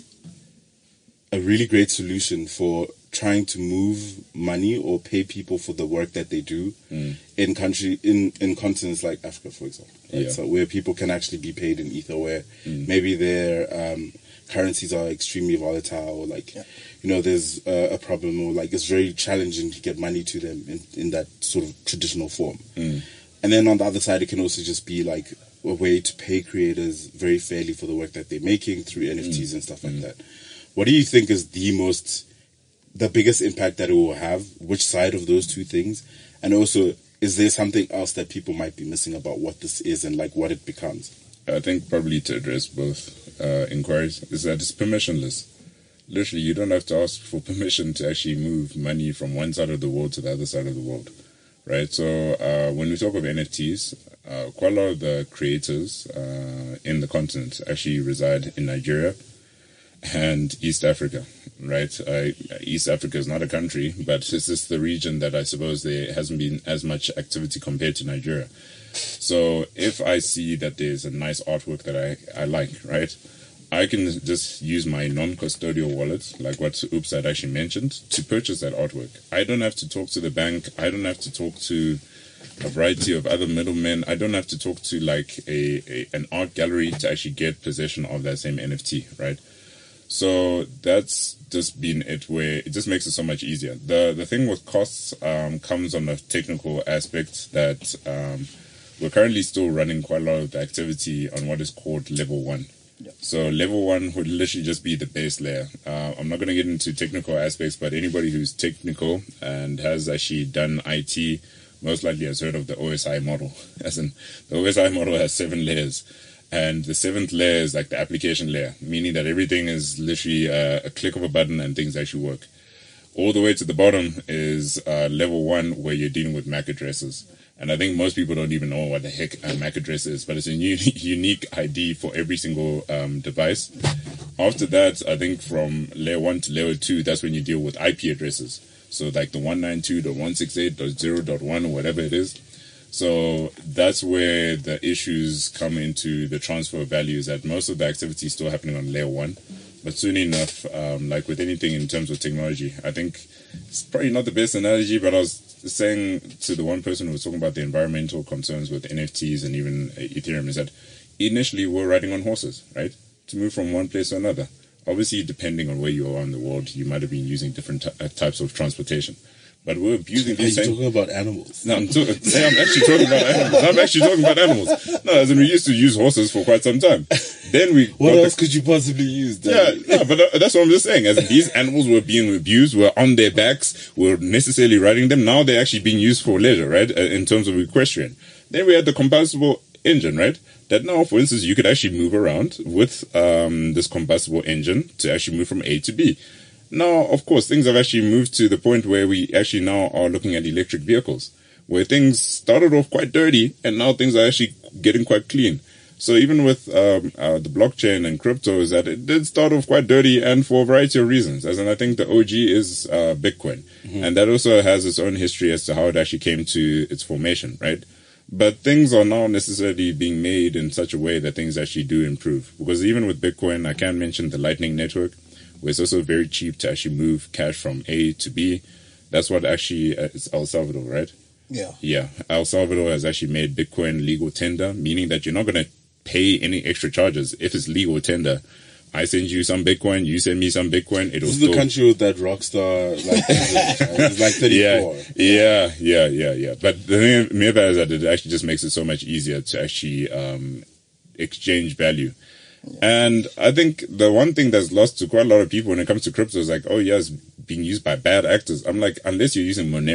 [SPEAKER 6] a really great solution for trying to move money or pay people for the work that they do in country in, in continents like Africa, for example. Right?
[SPEAKER 5] Yeah.
[SPEAKER 6] So where people can actually be paid in ether, where maybe their um, currencies are extremely volatile, or like you know, there's uh, a problem, or like it's very challenging to get money to them in, in that sort of traditional form. And then on the other side, it can also just be like a way to pay creators very fairly for the work that they're making through N F Ts and stuff like that. What do you think is the most, the biggest impact that it will have? Which side of those two things? And also, is there something else that people might be missing about what this is and like what it becomes?
[SPEAKER 5] I think probably to address both uh, inquiries is that it's permissionless. Literally, you don't have to ask for permission to actually move money from one side of the world to the other side of the world, right? So uh, when we talk of N F Ts, uh, quite a lot of the creators uh, in the continent actually reside in Nigeria and East Africa, right? Uh, East Africa is not a country, but it's just the region that I suppose there hasn't been as much activity compared to Nigeria. So if I see that there's a nice artwork that I, I like, right, I can just use my non-custodial wallet, like what Oops had actually mentioned, to purchase that artwork. I don't have to talk to the bank. I don't have to talk to a variety of other middlemen. I don't have to talk to like a, a an art gallery to actually get possession of that same N F T, right? So that's just been it, where it just makes it so much easier. The the thing with costs um, comes on the technical aspect that um, we're currently still running quite a lot of the activity on what is called level one. So level one would literally just be the base layer. Uh, I'm not going to get into technical aspects, but anybody who's technical and has actually done I T most likely has heard of the O S I model. As in, the O S I model has seven layers. And the seventh layer is like the application layer, meaning that everything is literally uh, a click of a button and things actually work. All the way to the bottom is uh, level one, where you're dealing with M A C addresses. And I think most people don't even know what the heck a M A C address is, but it's a new, unique I D for every single um, device. After that, I think from layer one to layer two, that's when you deal with I P addresses. So like the one ninety-two dot one sixty-eight dot zero dot one or whatever it is. So that's where the issues come into the transfer of values, that most of the activity is still happening on layer one. But soon enough, um, like with anything in terms of technology, I think it's probably not the best analogy, but I was saying to the one person who was talking about the environmental concerns with N F Ts and even Ethereum, is that initially we're riding on horses, right? To move from one place to another. Obviously, depending on where you are in the world, you might have been using different t- types of transportation. But we're abusing
[SPEAKER 6] Are
[SPEAKER 5] these
[SPEAKER 6] you
[SPEAKER 5] same...
[SPEAKER 6] talking about animals?
[SPEAKER 5] No, I'm, to- I'm actually talking about animals. I'm actually talking about animals. No, as in we used to use horses for quite some time. Then we...
[SPEAKER 6] What
[SPEAKER 5] got
[SPEAKER 6] else
[SPEAKER 5] the-
[SPEAKER 6] could you possibly use?
[SPEAKER 5] Yeah,
[SPEAKER 6] Danny?
[SPEAKER 5] no, but uh, that's what I'm just saying. As in these animals were being abused, were on their backs, were necessarily riding them. Now they're actually being used for leisure, right? Uh, in terms of equestrian. Then we had the combustible engine, right? That now, for instance, you could actually move around with um, this combustible engine to actually move from A to B. Now, of course, things have actually moved to the point where we actually now are looking at electric vehicles, where things started off quite dirty and now things are actually getting quite clean. So even with um, uh, the blockchain and crypto, is that it did start off quite dirty, and for a variety of reasons. As in, I think the O G is uh, Bitcoin, mm-hmm. and that also has its own history as to how it actually came to its formation, right? But things are now necessarily being made in such a way that things actually do improve. Because even with Bitcoin, I can mention the Lightning Network, where it's also very cheap to actually move cash from A to B. That's what actually uh, is El Salvador, right?
[SPEAKER 3] Yeah.
[SPEAKER 5] Yeah. El Salvador has actually made Bitcoin legal tender, meaning that you're not going to pay any extra charges if it's legal tender. I send you some Bitcoin, you send me some Bitcoin. It'll
[SPEAKER 6] This is
[SPEAKER 5] still...
[SPEAKER 6] the country with that rock star, like, it's like thirty-four.
[SPEAKER 5] Yeah, yeah, yeah, yeah, yeah. But the thing about it is that it actually just makes it so much easier to actually um, exchange value. And I think the one thing that's lost to quite a lot of people when it comes to crypto is like, oh yeah, it's being used by bad actors. I'm like, unless you're using Monero,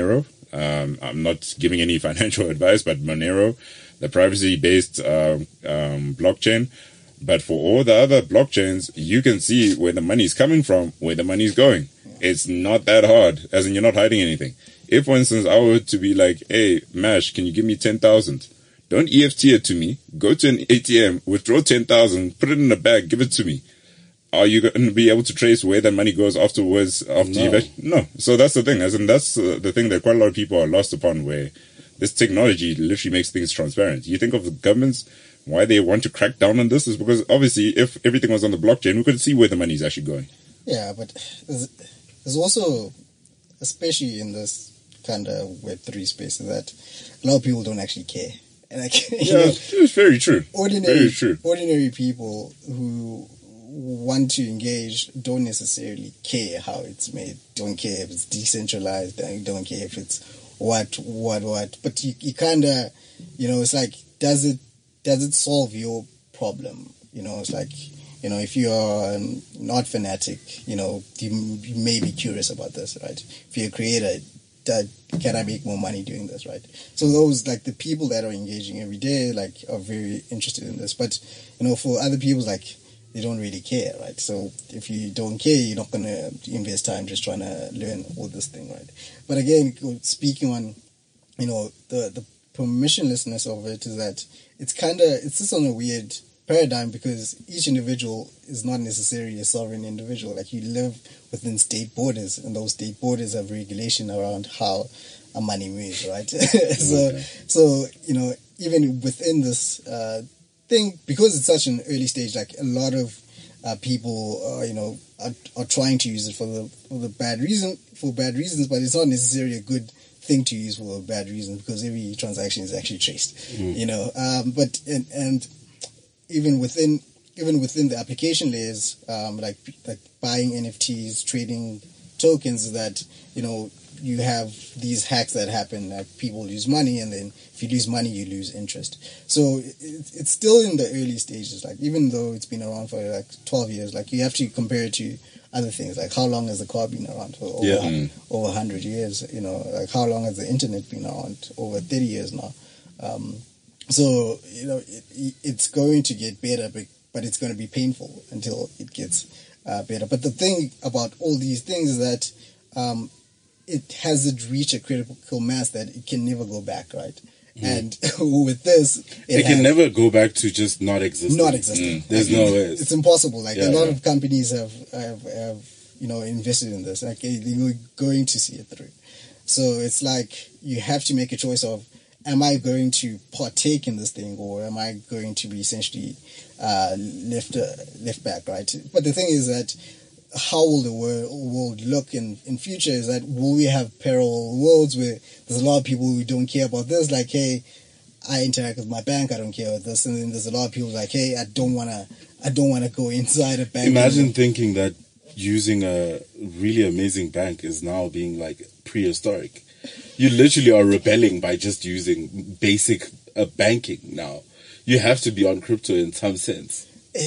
[SPEAKER 5] Um, I'm not giving any financial advice, but Monero, the privacy-based um, um, blockchain. But for all the other blockchains, you can see where the money's coming from, where the money's going. It's not that hard, as in you're not hiding anything. If, for instance, I were to be like, hey, Mash, can you give me ten thousand? Don't E F T it to me. Go to an A T M, withdraw ten thousand, put it in a bag, give it to me. Are you going to be able to trace where the money goes afterwards? After
[SPEAKER 6] No.
[SPEAKER 5] you No. So that's the thing. As in, that's uh, the thing that quite a lot of people are lost upon, where this technology literally makes things transparent. You think of the governments, why they want to crack down on this is because obviously if everything was on the blockchain, we could see where the money is actually going.
[SPEAKER 3] Yeah, but there's, there's also, especially in this kind of Web three space, that a lot of people don't actually care. And like, you
[SPEAKER 5] Yeah,
[SPEAKER 3] know,
[SPEAKER 5] it's, it's very true.
[SPEAKER 3] ordinary,
[SPEAKER 5] Very true.
[SPEAKER 3] ordinary people who want to engage don't necessarily care how it's made, don't care if it's decentralized, don't don't care if it's what, what, what. But you, you kind of, you know, it's like, does it, does it solve your problem? You know, it's like, you know, if you're not fanatic, you know, you, you may be curious about this, right? If you're a creator, that, can I make more money doing this, right? So those, like, the people that are engaging every day, like, are very interested in this. But, you know, for other people, like, they don't really care, right? So if you don't care, you're not going to invest time just trying to learn all this thing, right? But again, speaking on, you know, the, the permissionlessness of it is that it's kind of, it's just on a weird paradigm because each individual is not necessarily a sovereign individual. Like, you live within state borders, and those state borders have regulation around how a money moves, right? so,
[SPEAKER 5] Okay.
[SPEAKER 3] so, you know, even within this uh, thing, because it's such an early stage, like, a lot of uh, people, uh, you know, are, are trying to use it for the for the bad reason, for bad reasons, but it's not necessarily a good thing to use for a bad reason because every transaction is actually traced,
[SPEAKER 6] Mm.
[SPEAKER 3] you know. Um, but and, and even within even within the application layers, um, like like buying N F Ts, trading tokens, is that, you know, you have these hacks that happen, like people lose money, and then if you lose money, you lose interest. So it, it's still in the early stages. Like, even though it's been around for like twelve years, like, you have to compare it to other things. Like, how long has the car been around for? Over,
[SPEAKER 6] Yeah.
[SPEAKER 5] Mm.
[SPEAKER 3] over one hundred years, you know. Like, how long has the internet been around? Over thirty years now. Um, so, you know, it, it's going to get better, but, but it's going to be painful until it gets uh, better. But the thing about all these things is that um, it hasn't reached a critical mass that it can never go back, right? And with this, it,
[SPEAKER 6] It can
[SPEAKER 3] has
[SPEAKER 6] never go back to just not existing.
[SPEAKER 3] not existing.
[SPEAKER 6] There's
[SPEAKER 3] Like,
[SPEAKER 6] no
[SPEAKER 3] it-
[SPEAKER 6] way.
[SPEAKER 3] It's impossible. Like,
[SPEAKER 6] Yeah,
[SPEAKER 3] a lot
[SPEAKER 6] yeah.
[SPEAKER 3] of companies have, have, have, you know, invested in this. Like, they're going to see it through. So it's like you have to make a choice of, am I going to partake in this thing, or am I going to be essentially uh, left uh, left back, right? But the thing is that how will the world, world look in, in future is that will we have parallel worlds where there's a lot of people who don't care about this, like, hey, I interact with my bank, I don't care about this, and then there's a lot of people like, hey, I don't wanna, I don't wanna go inside a bank.
[SPEAKER 6] Imagine thinking that using a really amazing bank is now being like prehistoric. You literally are rebelling by just using basic uh, banking now. You have to be on crypto in some sense.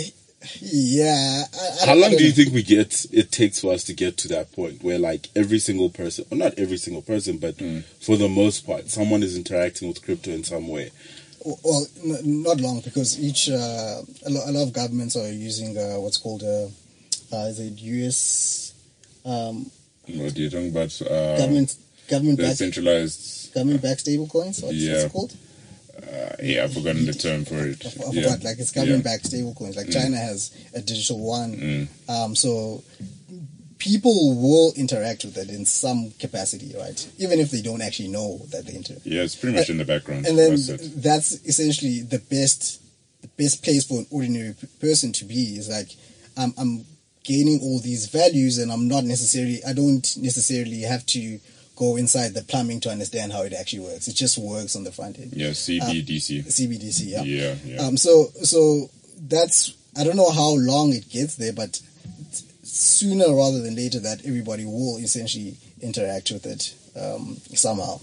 [SPEAKER 3] Yeah. I, I,
[SPEAKER 6] How
[SPEAKER 3] I
[SPEAKER 6] long
[SPEAKER 3] don't
[SPEAKER 6] do you
[SPEAKER 3] know.
[SPEAKER 6] think we get? It takes for us to get to that point where, like, every single person, well, not every single person, but for the most part, someone is interacting with crypto in some way.
[SPEAKER 3] Well, n- not long, because each uh, a, lo- a lot of governments are using uh, what's called uh, uh, is it U S um,
[SPEAKER 5] What are you talking about? Uh,
[SPEAKER 3] government government
[SPEAKER 5] the
[SPEAKER 3] backed
[SPEAKER 5] centralized.
[SPEAKER 3] government backed stable coins. What's,
[SPEAKER 5] Yeah.
[SPEAKER 3] what's it called?
[SPEAKER 5] Uh, yeah, I've forgotten the term for it.
[SPEAKER 3] I, f- I
[SPEAKER 5] yeah.
[SPEAKER 3] forgot. Like, it's government backed stable coins. Like, China has a digital one.
[SPEAKER 5] Mm.
[SPEAKER 3] Um, so people will interact with it in some capacity, right? Even if they don't actually know that they interact.
[SPEAKER 5] Yeah, it's pretty much in the background.
[SPEAKER 3] And then
[SPEAKER 5] That's it.
[SPEAKER 3] that's essentially the best, the best place for an ordinary p- person to be is like, I'm, I'm gaining all these values, and I'm not necessarily, I don't necessarily have to go inside the plumbing to understand how it actually works. It just works on the front end.
[SPEAKER 5] Yeah, C B D C.
[SPEAKER 3] C B D C, yeah.
[SPEAKER 5] Yeah, yeah.
[SPEAKER 3] Um, so, so that's, I don't know how long it gets there, but sooner rather than later that everybody will essentially interact with it um, somehow.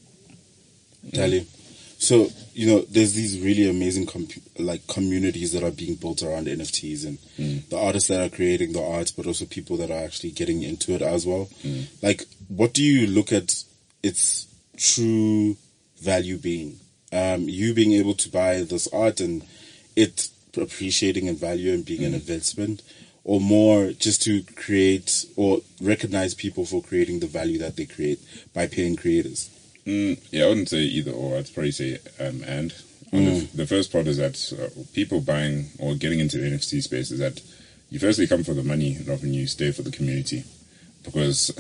[SPEAKER 6] Dali. So, you know, there's these really amazing com- like communities that are being built around N F Ts, and the artists that are creating the art, but also people that are actually getting into it as well. Like, what do you look at its true value being? Um, you being able to buy this art and it appreciating in value and being mm. an investment, or more just to create or recognize people for creating the value that they create by paying creators?
[SPEAKER 5] Mm, yeah, I wouldn't say either or. I'd probably say um, and. Mm. The, the first part is that uh, people buying or getting into the N F T space is that you firstly come for the money and often you stay for the community, because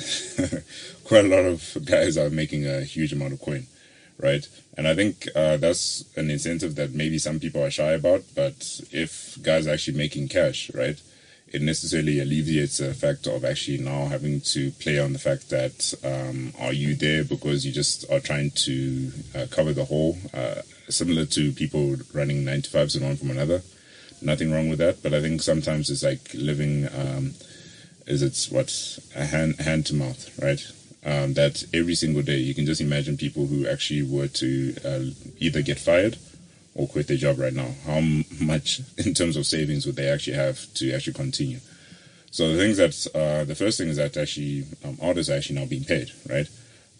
[SPEAKER 5] quite a lot of guys are making a huge amount of coin, right? And I think uh, that's an incentive that maybe some people are shy about, but if guys are actually making cash, right, it necessarily alleviates the fact of actually now having to play on the fact that um, are you there because you just are trying to uh, cover the hole, uh, similar to people running nine to fives and one from another. Nothing wrong with that, but I think sometimes it's like living, um, is it's what, a hand, hand to mouth, right? Um, that every single day you can just imagine people who actually were to uh, either get fired or quit their job right now. How m- much in terms of savings would they actually have to actually continue? So the things that, uh, the first thing is that actually um, artists are actually now being paid, right?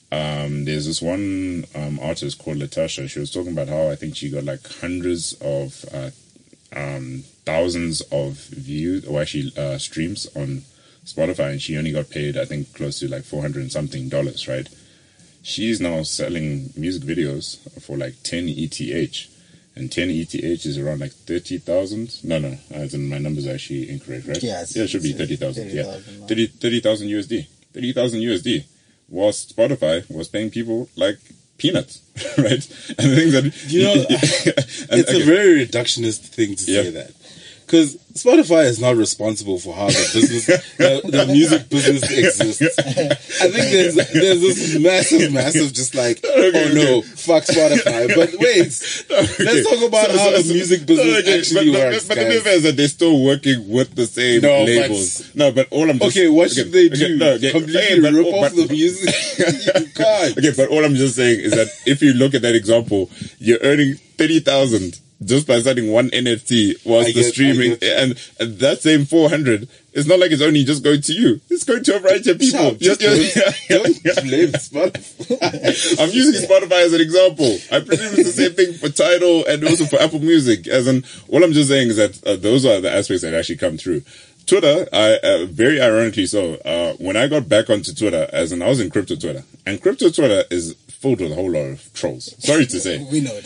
[SPEAKER 5] Um, there's this one um, artist called Latasha. She was talking about how I think she got like hundreds of uh, um, thousands of views, or actually uh, streams on Spotify, and she only got paid I think close to like four hundred and something dollars, right? She's now selling music videos for like ten E T H, and ten E T H is around like thirty thousand. No, no, as in my numbers are actually incorrect, right?
[SPEAKER 3] Yeah,
[SPEAKER 5] yeah, it should be thirty thousand. Yeah,
[SPEAKER 3] thirty
[SPEAKER 5] thirty thousand U S D. thirty thousand U S D. Whilst Spotify was paying people like peanuts, right? And the things that
[SPEAKER 6] you know,
[SPEAKER 5] and,
[SPEAKER 6] it's
[SPEAKER 5] okay.
[SPEAKER 6] a very reductionist thing to
[SPEAKER 5] yeah.
[SPEAKER 6] say that, because Spotify is not responsible for how the business, the, the music business exists. I think there's there's this massive, massive, just like, okay, oh okay. no, fuck Spotify. But wait, okay. let's talk about so, how so, the music business okay. actually
[SPEAKER 5] but,
[SPEAKER 6] works.
[SPEAKER 5] But, but
[SPEAKER 6] guys.
[SPEAKER 5] the thing is that they're still working with the same
[SPEAKER 6] no,
[SPEAKER 5] labels.
[SPEAKER 6] But,
[SPEAKER 5] no, but all I'm just,
[SPEAKER 6] okay. What should
[SPEAKER 5] okay,
[SPEAKER 6] they do?
[SPEAKER 5] Okay, no, okay,
[SPEAKER 6] Completely
[SPEAKER 5] hey, but,
[SPEAKER 6] rip
[SPEAKER 5] oh,
[SPEAKER 6] off
[SPEAKER 5] but,
[SPEAKER 6] the music? You can't.
[SPEAKER 5] Okay, but all I'm just saying is that if you look at that example, you're earning thirty thousand just by selling one N F T whilst the streaming, and, and that same four hundred, it's not like it's only just going to you. It's going to a variety of people.
[SPEAKER 6] You're, you're, don't don't blame Spotify.
[SPEAKER 5] I'm using Spotify as an example. I presume it's the same thing for Tidal and also for Apple Music. As in, all I'm just saying is that uh, those are the aspects that actually come through. Twitter, I, uh, very ironically so, uh, when I got back onto Twitter, as in I was in crypto Twitter, and crypto Twitter is filled with a whole lot of trolls. Sorry to say.
[SPEAKER 3] We know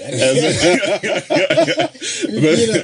[SPEAKER 3] that.
[SPEAKER 5] but,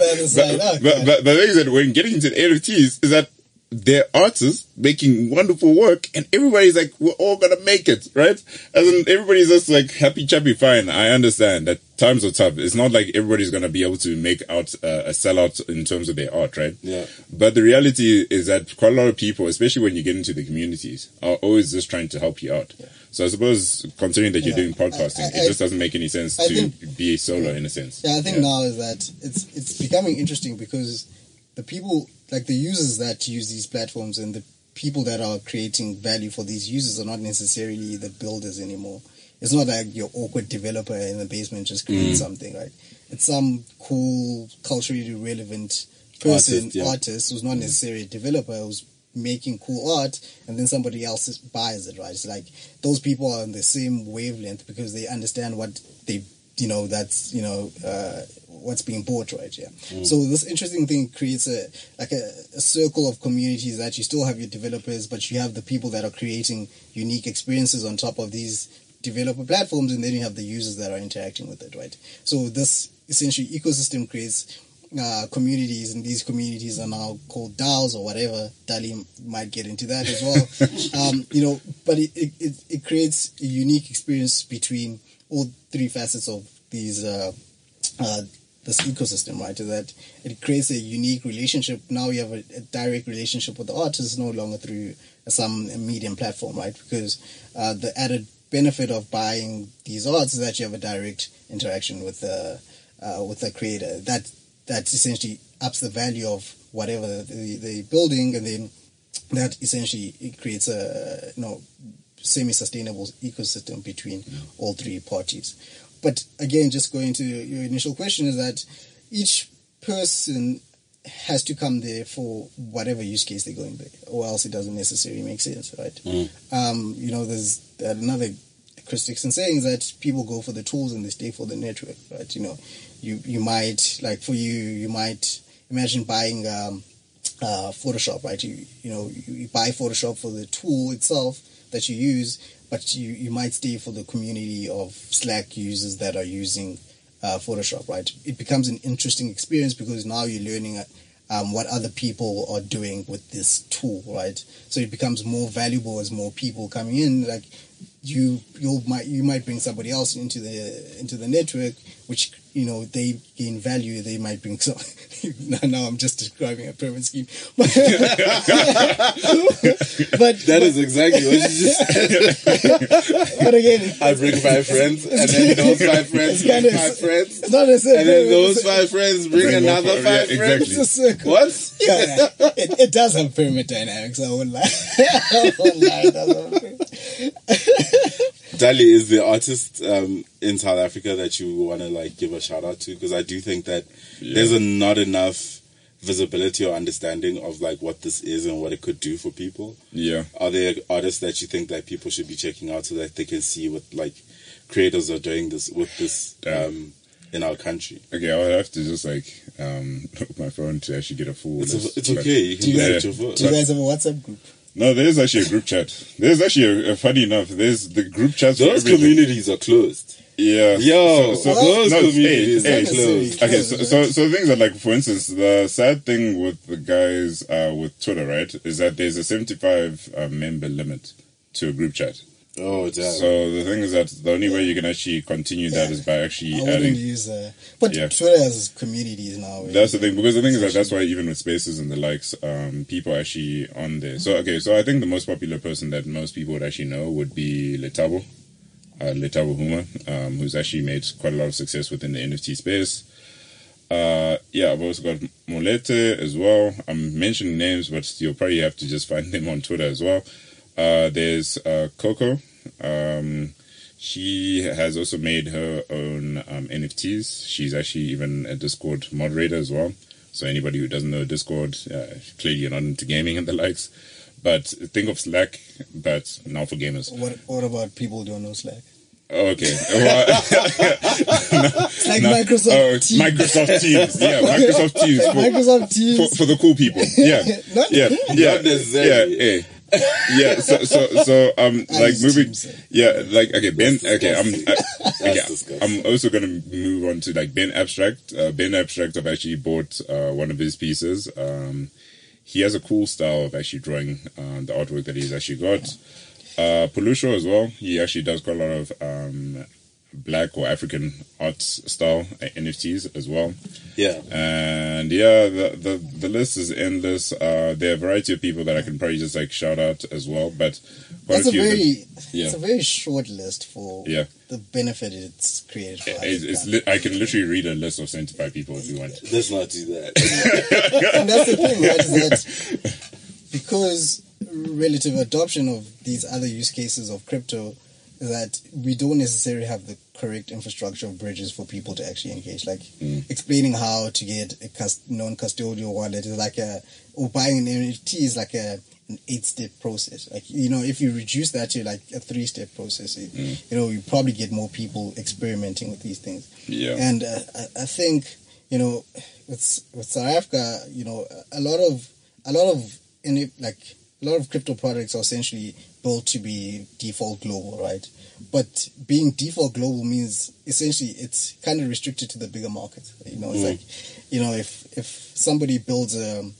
[SPEAKER 5] but, but, but the thing is that when getting into the N F Ts is that they're artists making wonderful work, and everybody's like, we're all gonna make it, right? As in, everybody's just like happy, chappy, fine. I understand that times are tough. It's not like everybody's gonna be able to make out uh, a sellout in terms of their art, right?
[SPEAKER 6] Yeah.
[SPEAKER 5] But the reality is that quite a lot of people, especially when you get into the communities, are always just trying to help you out. Yeah. So I suppose, considering that you're yeah. doing podcasting, I, I, it just doesn't make any sense I to think, be solo in a sense.
[SPEAKER 3] Yeah, I think yeah. now is that it's it's becoming interesting because the people, like the users that use these platforms and the people that are creating value for these users are not necessarily the builders anymore. It's not like your awkward developer in the basement just creates mm. something, right? It's some cool, culturally relevant person, artist, yeah. artist who's not necessarily a developer, who's making cool art, and then somebody else buys it, right? It's like those people are on the same wavelength because they understand what they, you know, that's, you know, uh, what's being bought, right? Yeah. Mm. So this interesting thing creates a like a, a circle of communities that you still have your developers, but you have the people that are creating unique experiences on top of these developer platforms, and then you have the users that are interacting with it, right? So this essentially ecosystem creates uh, communities, and these communities are now called DAOs or whatever. Dali might get into that as well. um, you know, but it, it, it creates a unique experience between all three facets of these uh, uh, this ecosystem, right? That it creates a unique relationship. Now you have a, a direct relationship with the artist, no longer through some medium platform, right? Because uh, the added benefit of buying these arts is that you have a direct interaction with the uh, with the creator. That that essentially ups the value of whatever the, the building, and then that essentially it creates a you know semi-sustainable ecosystem between all three parties. But again, just going to your initial question, is that each person has to come there for whatever use case they're going there, or else it doesn't necessarily make sense, right? Mm. Um, you know, there's another Chris Dixon saying is that people go for the tools and they stay for the network, right? You know, you you might like for you, you might imagine buying um, uh, Photoshop, right? You you know you, you buy Photoshop for the tool itself that you use, but you you might stay for the community of Slack users that are using uh, Photoshop, right? It becomes an interesting experience because now you're learning. Uh, Um, what other people are doing with this tool, right? So it becomes more valuable as more people coming in. Like you, you might you might bring somebody else into the into the network, which you know they gain value. They might bring some. now, now I'm just describing a pyramid scheme, but, but
[SPEAKER 6] That is exactly what you just said.
[SPEAKER 3] but again,
[SPEAKER 6] I bring five friends, and then those five friends bring
[SPEAKER 3] kinda-
[SPEAKER 6] five friends,
[SPEAKER 3] it's not a
[SPEAKER 6] and then those five friends bring
[SPEAKER 5] Bring more
[SPEAKER 6] another
[SPEAKER 5] fi-
[SPEAKER 6] five
[SPEAKER 5] yeah,
[SPEAKER 6] friends.
[SPEAKER 5] exactly.
[SPEAKER 3] It's a circle.
[SPEAKER 6] What?
[SPEAKER 3] Yeah, it, it does have pyramid dynamics. I won't lie. I won't lie. It does have pyramid.
[SPEAKER 6] Dali is the artist um, in South Africa that you want to like give a shout out to, because I do think that
[SPEAKER 5] Yeah.
[SPEAKER 6] there's a, not enough visibility or understanding of like what this is and what it could do for people.
[SPEAKER 5] Yeah.
[SPEAKER 6] Are there artists that you think that people should be checking out so that they can see what like creators are doing this with this um, in our country?
[SPEAKER 5] Okay, I would have to just like um look at my phone to actually get a full
[SPEAKER 6] It's,
[SPEAKER 5] list.
[SPEAKER 6] a, it's
[SPEAKER 5] but-
[SPEAKER 6] okay. You can
[SPEAKER 3] you
[SPEAKER 6] get
[SPEAKER 5] guys-
[SPEAKER 6] it your phone.
[SPEAKER 3] Do you guys have a WhatsApp group?
[SPEAKER 5] No, there is actually a group chat. There's actually a, a funny enough. There's the group chats. for
[SPEAKER 6] Those
[SPEAKER 5] everything.
[SPEAKER 6] communities are closed.
[SPEAKER 5] Yeah.
[SPEAKER 6] Yo,
[SPEAKER 5] So- so-
[SPEAKER 6] those
[SPEAKER 5] no,
[SPEAKER 6] communities
[SPEAKER 5] hey,
[SPEAKER 6] are
[SPEAKER 5] hey,
[SPEAKER 6] closed.
[SPEAKER 5] Okay, so, so so things are like, for instance, the sad thing with the guys uh, with Twitter, right, is that there's a seventy-five uh, member limit to a group chat.
[SPEAKER 6] Oh, damn.
[SPEAKER 5] So the thing is that the only way you can actually continue that is by actually
[SPEAKER 3] I wouldn't
[SPEAKER 5] adding.
[SPEAKER 3] use, uh, but
[SPEAKER 5] Yeah.
[SPEAKER 3] Twitter has communities now. where
[SPEAKER 5] That's the
[SPEAKER 3] you-
[SPEAKER 5] thing, because the thing is that that's why even with spaces and the likes, um, people are actually on there. So okay, so I think the most popular person that most people would actually know would be Letabo, uh, Letabo Huma, um, who's actually made quite a lot of success within the N F T space. Uh, yeah, I've also got Molete as well. I'm mentioning names, but you'll probably have to just find them on Twitter as well. Uh, there's uh, Coco. Um, she has also made her own um, N F Ts. She's actually even a Discord moderator as well. So anybody who doesn't know Discord, uh, clearly you're not into gaming and the likes. But think of Slack, but now for gamers.
[SPEAKER 3] What What about people who don't know Slack?
[SPEAKER 5] Oh, okay. Well,
[SPEAKER 3] It's like
[SPEAKER 5] no,
[SPEAKER 3] Microsoft
[SPEAKER 5] oh,
[SPEAKER 3] Teams.
[SPEAKER 5] Microsoft Teams. Yeah, Microsoft Teams. For,
[SPEAKER 3] Microsoft Teams.
[SPEAKER 5] for, for the cool people. Yeah.
[SPEAKER 3] Not-
[SPEAKER 5] Yeah. Yeah.
[SPEAKER 6] Not necessarily.
[SPEAKER 5] Yeah. Yeah. Yeah, so so so um
[SPEAKER 3] I
[SPEAKER 5] like
[SPEAKER 3] use
[SPEAKER 5] moving,
[SPEAKER 3] Teams, eh?
[SPEAKER 5] yeah, like okay, Ben, okay, I'm
[SPEAKER 6] disgusting.
[SPEAKER 5] I,
[SPEAKER 6] That's
[SPEAKER 5] okay,
[SPEAKER 6] disgusting.
[SPEAKER 5] I'm also gonna move on to like Ben Abstract. Uh, Ben Abstract, I've actually bought uh, one of his pieces. Um, he has a cool style of actually drawing um, the artwork that he's actually got. Uh, Polusho as well. He actually does quite a lot of um, black or African art style N F Ts as well.
[SPEAKER 6] Yeah.
[SPEAKER 5] And yeah, the, the the list is endless. Uh, there are a variety of people that I can probably just like shout out as well. But quite
[SPEAKER 3] That's
[SPEAKER 5] a
[SPEAKER 3] a
[SPEAKER 5] few of them-
[SPEAKER 3] very
[SPEAKER 5] yeah.
[SPEAKER 3] it's a very short list for
[SPEAKER 5] Yeah.
[SPEAKER 3] the benefit it's created for.
[SPEAKER 5] It's, it's li- I can literally read a list of seventy-five people if you want.
[SPEAKER 6] Let's not do that.
[SPEAKER 3] And that's the thing, right? Is that because relative adoption of these other use cases of crypto, that we don't necessarily have the correct infrastructure of bridges for people to actually engage. Like explaining how to get a cus- non-custodial wallet is like a, or buying an N F T is like a an eight-step process. Like, you know, if you reduce that to like a three-step process, it, you know, you probably get more people experimenting with these things.
[SPEAKER 5] Yeah.
[SPEAKER 3] And uh, I, I think, you know, with with South Africa, you know, a lot of a lot of in it, like a lot of crypto products are essentially built to be default global, right? But being default global means essentially it's kind of restricted to the bigger markets. You know, it's like, you know, if if somebody builds a,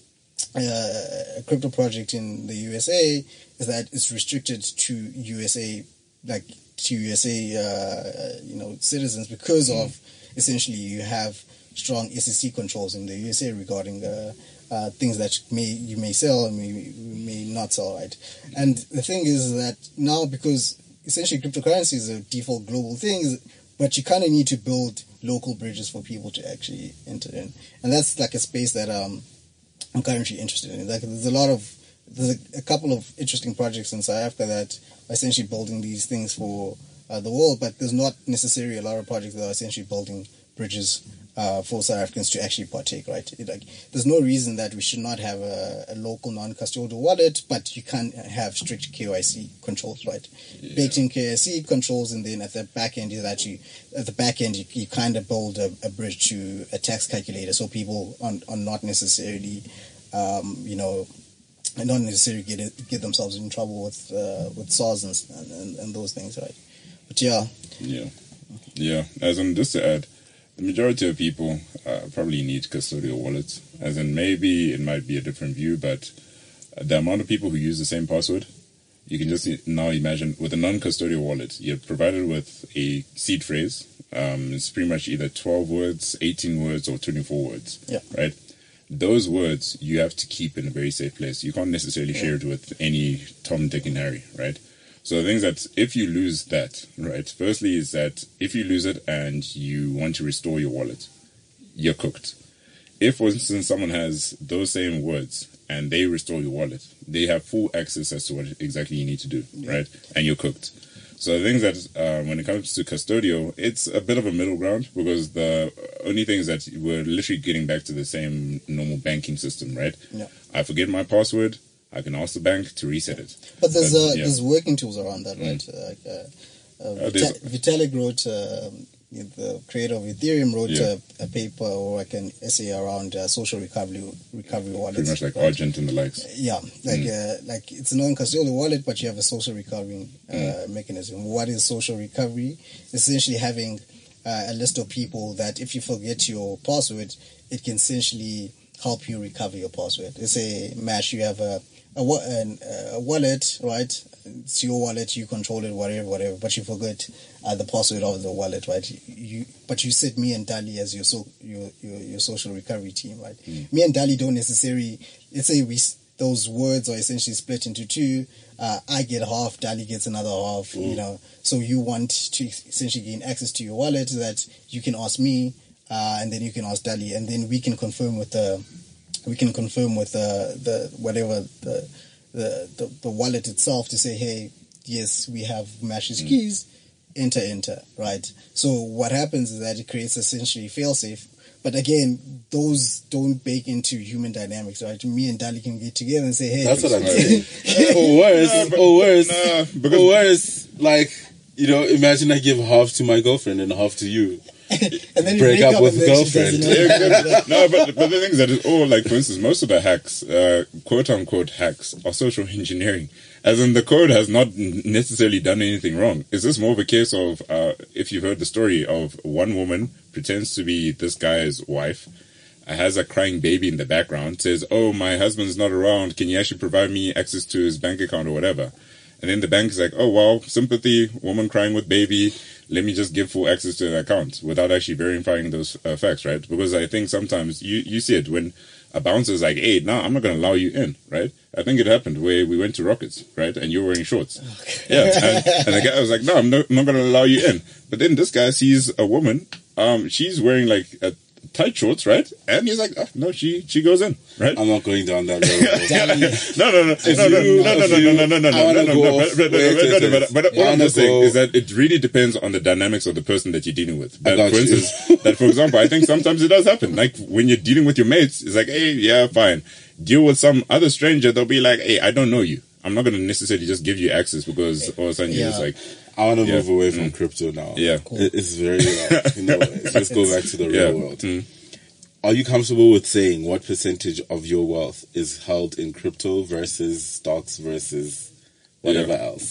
[SPEAKER 3] a, a crypto project in the U S A, is that it's restricted to U S A, like to U S A, uh, you know, citizens because of essentially you have strong S E C controls in the U S A regarding uh, uh, things that may you may sell and may, may not sell, right? And the thing is that now, because essentially cryptocurrency is a default global thing, but you kind of need to build local bridges for people to actually enter in, and that's like a space that um, I'm currently interested in. Like, there's a lot of there's a, a couple of interesting projects in South Africa that are essentially building these things for uh, the world, but there's not necessarily a lot of projects that are essentially building bridges uh, for South Africans to actually partake, right? It, like, there's no reason that we should not have a, a local non-custodial wallet, but you can't have strict K Y C controls, right? Yeah. Baked in K Y C controls, and then at the back end is actually at the back end you, you kind of build a, a bridge to a tax calculator, so people are, are not necessarily, um, you know, not necessarily get it, get themselves in trouble with uh, with S A R S and, and and those things, right? But yeah,
[SPEAKER 5] yeah, yeah. As in, just to add, the majority of people uh, probably need custodial wallets. As in, maybe it might be a different view, but the amount of people who use the same password, you can just now imagine with a non-custodial wallet, you're provided with a seed phrase. Um, it's pretty much either twelve words, eighteen words, or twenty-four words.
[SPEAKER 3] Yeah.
[SPEAKER 5] Right. Those words you have to keep in a very safe place. You can't necessarily
[SPEAKER 3] yeah.
[SPEAKER 5] share it with any Tom, Dick, and Harry, right? So the thing is that if you lose that, right, firstly is that if you lose it and you want to restore your wallet, you're cooked. If, for instance, someone has those same words and they restore your wallet, they have full access as to what exactly you need to do, yeah. right? And you're cooked. So the thing is that uh, when it comes to custodial, it's a bit of a middle ground because the only thing is that we're literally getting back to the same normal banking system, right?
[SPEAKER 3] Yeah.
[SPEAKER 5] I forget my password, I can ask the bank to reset it.
[SPEAKER 3] But there's
[SPEAKER 5] But,
[SPEAKER 3] uh,
[SPEAKER 5] yeah.
[SPEAKER 3] there's working tools around that, right?
[SPEAKER 5] Mm.
[SPEAKER 3] Uh, like, uh, uh,
[SPEAKER 5] Uh,
[SPEAKER 3] Vita- Vitalik wrote, uh, the creator of Ethereum wrote
[SPEAKER 5] Yeah.
[SPEAKER 3] a, a paper or like an essay around uh, social recovery recovery wallets.
[SPEAKER 5] Pretty much like
[SPEAKER 3] right?
[SPEAKER 5] Argent and the likes.
[SPEAKER 3] Yeah, like
[SPEAKER 5] Mm.
[SPEAKER 3] uh, like it's a non-custodial wallet, but you have a social recovery uh,
[SPEAKER 5] Mm.
[SPEAKER 3] mechanism. What is social recovery? Essentially having uh, a list of people that if you forget your password, it can essentially help you recover your password. Let's say, Mash, you have a a, wa- an, a wallet, right? It's your wallet, you control it, whatever, whatever, but you forget uh, the password of the wallet, right? You, but you set me and Dali as your so your your, your social recovery team, right?
[SPEAKER 5] Mm.
[SPEAKER 3] Me and Dali don't necessarily. Let's say we s- those words are essentially split into two. Uh, I get half, Dali gets another half.
[SPEAKER 5] Mm.
[SPEAKER 3] You know, so you want to essentially gain access to your wallet so that you can ask me, uh, and then you can ask Dali, and then we can confirm with the. We can confirm with uh, the whatever the, the the the wallet itself to say, hey, yes, we have Mash's
[SPEAKER 5] Mm.
[SPEAKER 3] keys. Enter, enter, right? So what happens is that it creates essentially fail-safe. But again, those don't bake into human dynamics, right? Me and Dali can get together and say, hey,
[SPEAKER 6] That's what I'm
[SPEAKER 5] Right.
[SPEAKER 6] saying. or worse,
[SPEAKER 5] Nah, but-
[SPEAKER 6] or worse,
[SPEAKER 5] nah, because-
[SPEAKER 6] or worse. Like, you know, imagine I give half to my girlfriend and half to you.
[SPEAKER 3] and then you
[SPEAKER 6] break up with
[SPEAKER 3] and then she
[SPEAKER 6] girlfriend.
[SPEAKER 3] doesn't know.
[SPEAKER 5] Yeah, exactly. No, but but the thing is that it's all like, for instance, most of the hacks, uh, quote unquote hacks, are social engineering. As in, the code has not n- necessarily done anything wrong. Is this more of a case of, uh, if you've heard the story of one woman pretends to be this guy's wife, uh, has a crying baby in the background, says, "Oh, my husband's not around. Can you actually provide me access to his bank account or whatever?" And then the bank is like, "Oh, well, sympathy, woman crying with baby. Let me just give full access to the account," without actually verifying those uh, facts, right? Because I think sometimes you, you see it when a bouncer is like, "Hey, no, I'm not going to allow you in," right? I think it happened where we went to Rockets, right? And you were wearing shorts. Yeah. And, and the guy was like, "No, I'm not, I'm not going to allow you in." But then this guy sees a woman, um, she's wearing like a tight shorts, right? And he's like, "Oh, no, she, she goes in," right?
[SPEAKER 6] I'm not going down that road.
[SPEAKER 5] no, no, no, no, no,
[SPEAKER 6] you-
[SPEAKER 5] no, no, no,
[SPEAKER 6] if
[SPEAKER 5] no,
[SPEAKER 6] you-
[SPEAKER 5] no, no, no,
[SPEAKER 6] I wanna
[SPEAKER 5] no, no,
[SPEAKER 6] go
[SPEAKER 5] no,
[SPEAKER 6] off-
[SPEAKER 5] but, but,
[SPEAKER 6] wait,
[SPEAKER 5] but,
[SPEAKER 6] wait,
[SPEAKER 5] but,
[SPEAKER 6] wait.
[SPEAKER 5] but, but
[SPEAKER 6] I
[SPEAKER 5] all I'm
[SPEAKER 6] wanna
[SPEAKER 5] just saying
[SPEAKER 6] go-
[SPEAKER 5] is that it really depends on the dynamics of the person that you're dealing with.
[SPEAKER 6] I
[SPEAKER 5] That,
[SPEAKER 6] got
[SPEAKER 5] for
[SPEAKER 6] you.
[SPEAKER 5] instance, that for example, I think sometimes it does happen. Like when you're dealing with your mates, it's like, "Hey, yeah, fine." Deal with some other stranger, they'll be like, "Hey, I don't know you. I'm not going to necessarily just give you access because all of a sudden you're just
[SPEAKER 3] Yeah.
[SPEAKER 5] like,
[SPEAKER 6] I want to
[SPEAKER 5] Yeah.
[SPEAKER 6] move away from
[SPEAKER 5] Mm.
[SPEAKER 6] crypto now.
[SPEAKER 5] Yeah.
[SPEAKER 3] Cool.
[SPEAKER 6] It- It's very, like, you know, let's go back to the
[SPEAKER 5] yeah."
[SPEAKER 6] real world.
[SPEAKER 5] Mm.
[SPEAKER 6] Are you comfortable with saying what percentage of your wealth is held in crypto versus stocks versus whatever
[SPEAKER 5] Yeah.
[SPEAKER 6] else?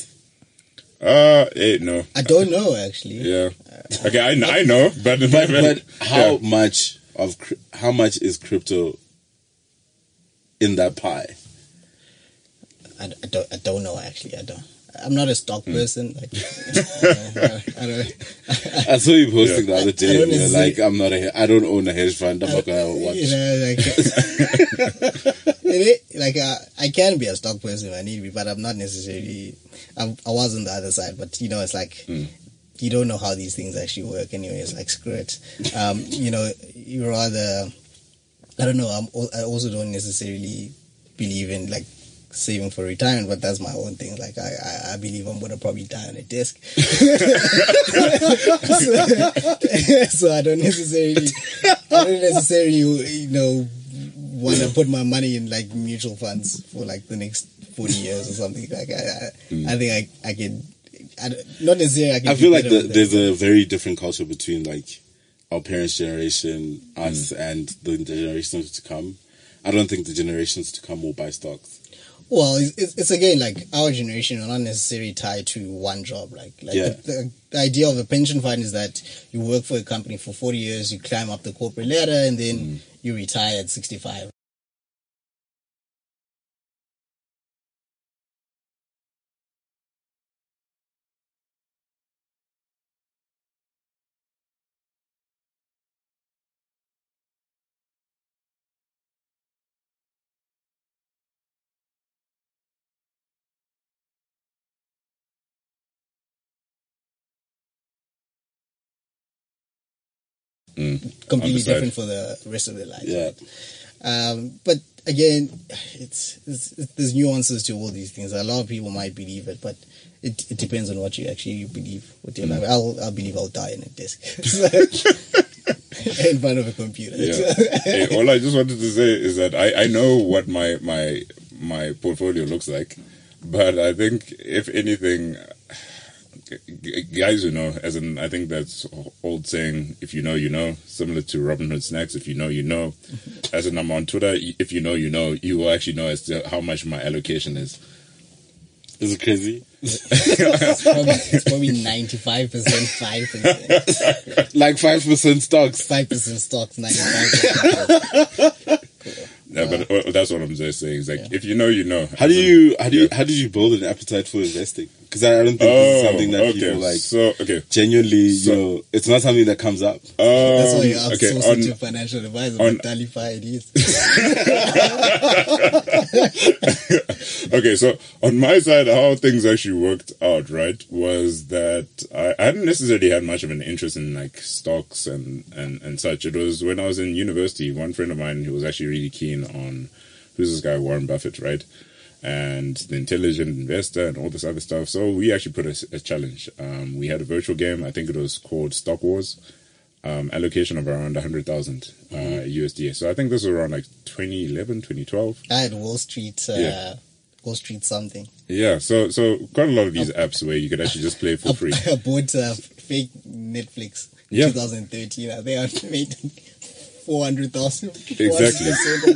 [SPEAKER 5] Uh, hey, no.
[SPEAKER 3] I don't know, actually.
[SPEAKER 5] Yeah. Okay, I, I know, but,
[SPEAKER 6] But, but how
[SPEAKER 5] yeah.
[SPEAKER 6] much of cri- how much is crypto in that pie?
[SPEAKER 3] I, I don't. I don't know, actually. I don't. I'm not a stock
[SPEAKER 5] Hmm.
[SPEAKER 3] person. Like, I, I don't.
[SPEAKER 6] I saw you posting
[SPEAKER 5] Yeah.
[SPEAKER 6] the other
[SPEAKER 3] I
[SPEAKER 6] day.
[SPEAKER 3] don't
[SPEAKER 6] You're
[SPEAKER 3] necessarily-
[SPEAKER 6] like, I'm not a, he- I don't own a hedge fund. I'm not gonna watch.
[SPEAKER 3] You know, like, it, like uh, I can be a stock person if I need to be, but I'm not necessarily. I'm, I was on the other side, but you know, it's like
[SPEAKER 5] Mm.
[SPEAKER 3] you don't know how these things actually work. Anyway, it's like screw it. Um, you know, you rather. I don't know. I'm, al- I also don't necessarily believe in like saving for retirement, but that's my own thing. Like I, I, I believe I'm gonna probably die on a desk. so, so I don't necessarily, I don't necessarily, you know, want to put my money in like mutual funds for like the next forty years or something. Like I, I,
[SPEAKER 6] Mm.
[SPEAKER 3] I think I, I can, I don't, not necessarily. I can.
[SPEAKER 6] I
[SPEAKER 3] do
[SPEAKER 6] feel like
[SPEAKER 3] better
[SPEAKER 6] the,
[SPEAKER 3] with
[SPEAKER 6] there's
[SPEAKER 3] it.
[SPEAKER 6] a very different culture between like our parents' generation, us, and the generations to come. I don't think the generations to come will buy stocks.
[SPEAKER 3] Well, it's, it's, it's again like our generation are not necessarily tied to one job. Like, like
[SPEAKER 6] Yeah.
[SPEAKER 3] the, the, the idea of a pension fund is that you work for a company for forty years, you climb up the corporate ladder, and then
[SPEAKER 6] Mm.
[SPEAKER 3] you retire at sixty-five. Completely
[SPEAKER 5] Understand.
[SPEAKER 3] different for the rest of their lives.
[SPEAKER 6] Yeah.
[SPEAKER 3] Um, but again, it's, it's, it's there's nuances to all these things. A lot of people might believe it, but it, it depends on what you actually believe with your life. I'll I'll believe I'll die in a desk in front of a computer.
[SPEAKER 5] Yeah. Hey, all I just wanted to say is that I, I know what my, my my portfolio looks like, but I think if anything, g- guys who know, as in I think that's old saying, if you know, you know, similar to Robin Hood Snacks, if you know, you know. As in I'm on Twitter, if you know, you know, you will actually know as to how much my allocation is.
[SPEAKER 6] Is it crazy?
[SPEAKER 3] it's probably it's probably ninety-five percent, five percent,
[SPEAKER 6] Like five percent stocks.
[SPEAKER 3] five percent stocks, ninety-five percent.
[SPEAKER 5] Yeah, but uh, that's what I'm just saying. It's like if you know, you know.
[SPEAKER 6] How do you how do you how did you build an appetite for investing? Because I, I don't think this is
[SPEAKER 5] Oh,
[SPEAKER 6] something that
[SPEAKER 5] okay.
[SPEAKER 6] people like
[SPEAKER 5] So okay.
[SPEAKER 6] genuinely.
[SPEAKER 5] So-
[SPEAKER 6] you know, it's not something that comes up.
[SPEAKER 5] Um,
[SPEAKER 3] That's why you
[SPEAKER 5] okay,
[SPEAKER 3] outsource
[SPEAKER 5] on,
[SPEAKER 3] it to financial advisors
[SPEAKER 5] on-
[SPEAKER 3] like Talify it is.
[SPEAKER 5] okay, so on my side, how things actually worked out, right, was that I, I hadn't necessarily had much of an interest in like stocks and, and, and such. It was when I was in university, one friend of mine who was actually really keen on, who's this guy, Warren Buffett, right? And the intelligent investor and all this other stuff. So we actually put a, a challenge. Um, we had a virtual game. I think it was called Stock Wars. Um, allocation of around one hundred thousand uh, U S D. So I think this was around like twenty eleven, twenty twelve.
[SPEAKER 3] I had Wall Street, uh,
[SPEAKER 5] Yeah.
[SPEAKER 3] Wall Street something.
[SPEAKER 5] Yeah, so so quite a lot of these apps where you could actually just play for free.
[SPEAKER 3] I bought uh, fake Netflix in
[SPEAKER 5] Yeah.
[SPEAKER 3] twenty thirteen. I think I made four hundred thousand.
[SPEAKER 5] Exactly.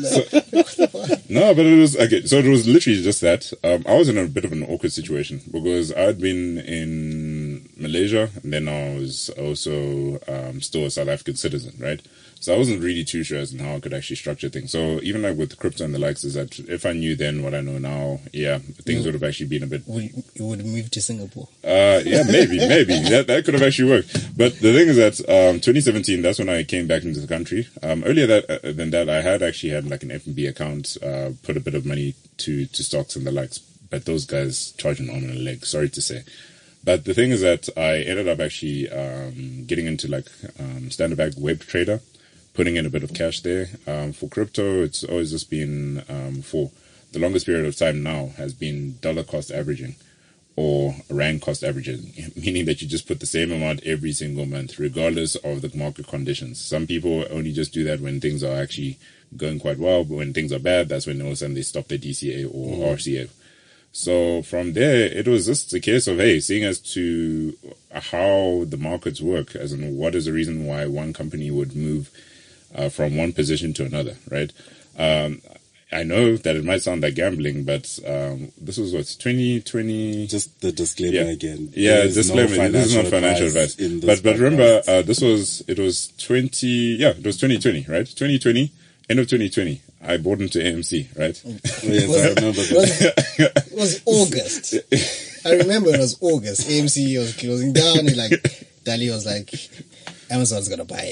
[SPEAKER 5] No, but it was okay. So it was literally just that. Um, I was in a bit of an awkward situation because I'd been in Malaysia and then I was also um, still a South African citizen, right? So I wasn't really too sure as to how I could actually structure things. So even like with crypto and the likes, is that if I knew then what I know now, yeah, things would have actually been a bit
[SPEAKER 3] Would you would move to Singapore?
[SPEAKER 5] Uh, yeah, maybe, maybe that that could have actually worked. But the thing is that um, twenty seventeen, that's when I came back into the country. Um, earlier that uh, than that, I had actually had like an F N B account, uh, put a bit of money to to stocks and the likes. But those guys charge an arm and a leg. Sorry to say. But the thing is that I ended up actually um, getting into like um, Standard Bank Web Trader, putting in a bit of cash there. Um, for crypto, it's always just been um, for the longest period of time now has been dollar cost averaging or rand cost averaging, meaning that you just put the same amount every single month, regardless of the market conditions. Some people only just do that when things are actually going quite well, but when things are bad, that's when all of a sudden they stop their D C A or mm. R C A. So from there, it was just a case of, hey, seeing as to how the markets work, as in what is the reason why one company would move uh, from one position to another, right? Um, I know that it might sound like gambling, but um, this was what twenty twenty.
[SPEAKER 6] Just the disclaimer
[SPEAKER 5] Yeah.
[SPEAKER 6] again.
[SPEAKER 5] Yeah,
[SPEAKER 6] There is
[SPEAKER 5] disclaimer.
[SPEAKER 6] no
[SPEAKER 5] This is not financial
[SPEAKER 6] advice
[SPEAKER 5] advice.
[SPEAKER 6] in this
[SPEAKER 5] But but remember,
[SPEAKER 6] podcast.
[SPEAKER 5] uh, this was it was twenty. Yeah, it was twenty twenty, right? Twenty twenty, end of twenty twenty. I bought into A M C, right?
[SPEAKER 6] Oh, yes, I remember
[SPEAKER 3] It
[SPEAKER 6] that.
[SPEAKER 3] was, it was August. I remember it was August. A M C was closing down, and like Dali was like, Amazon's gonna buy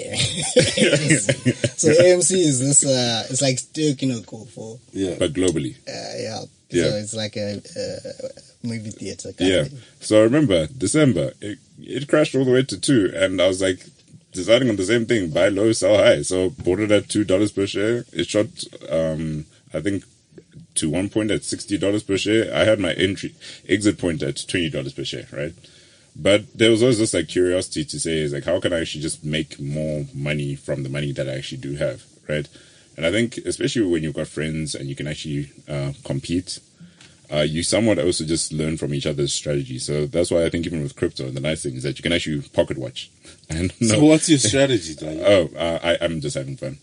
[SPEAKER 3] it. So A M C is this. Uh, it's like Sturkinoko for
[SPEAKER 6] Yeah.
[SPEAKER 5] But globally.
[SPEAKER 3] uh, yeah.
[SPEAKER 5] Yeah.
[SPEAKER 3] So it's like a, a movie theater. Kind
[SPEAKER 5] Yeah.
[SPEAKER 3] of thing.
[SPEAKER 5] So I remember December, it, it crashed all the way to two, and I was like deciding on the same thing: buy low, sell high. So bought it at two dollars per share. It shot, um, I think, to one point at sixty dollars per share. I had my entry exit point at twenty dollars per share, right? But there was always this like curiosity to say, is like, how can I actually just make more money from the money that I actually do have, right? And I think, especially when you've got friends and you can actually uh, compete, uh, you somewhat also just learn from each other's strategy. So that's why I think even with crypto, the nice thing is that you can actually pocket watch. And
[SPEAKER 6] So
[SPEAKER 5] no,
[SPEAKER 6] what's your strategy, Daniel?
[SPEAKER 5] oh, uh, I, I'm just having fun.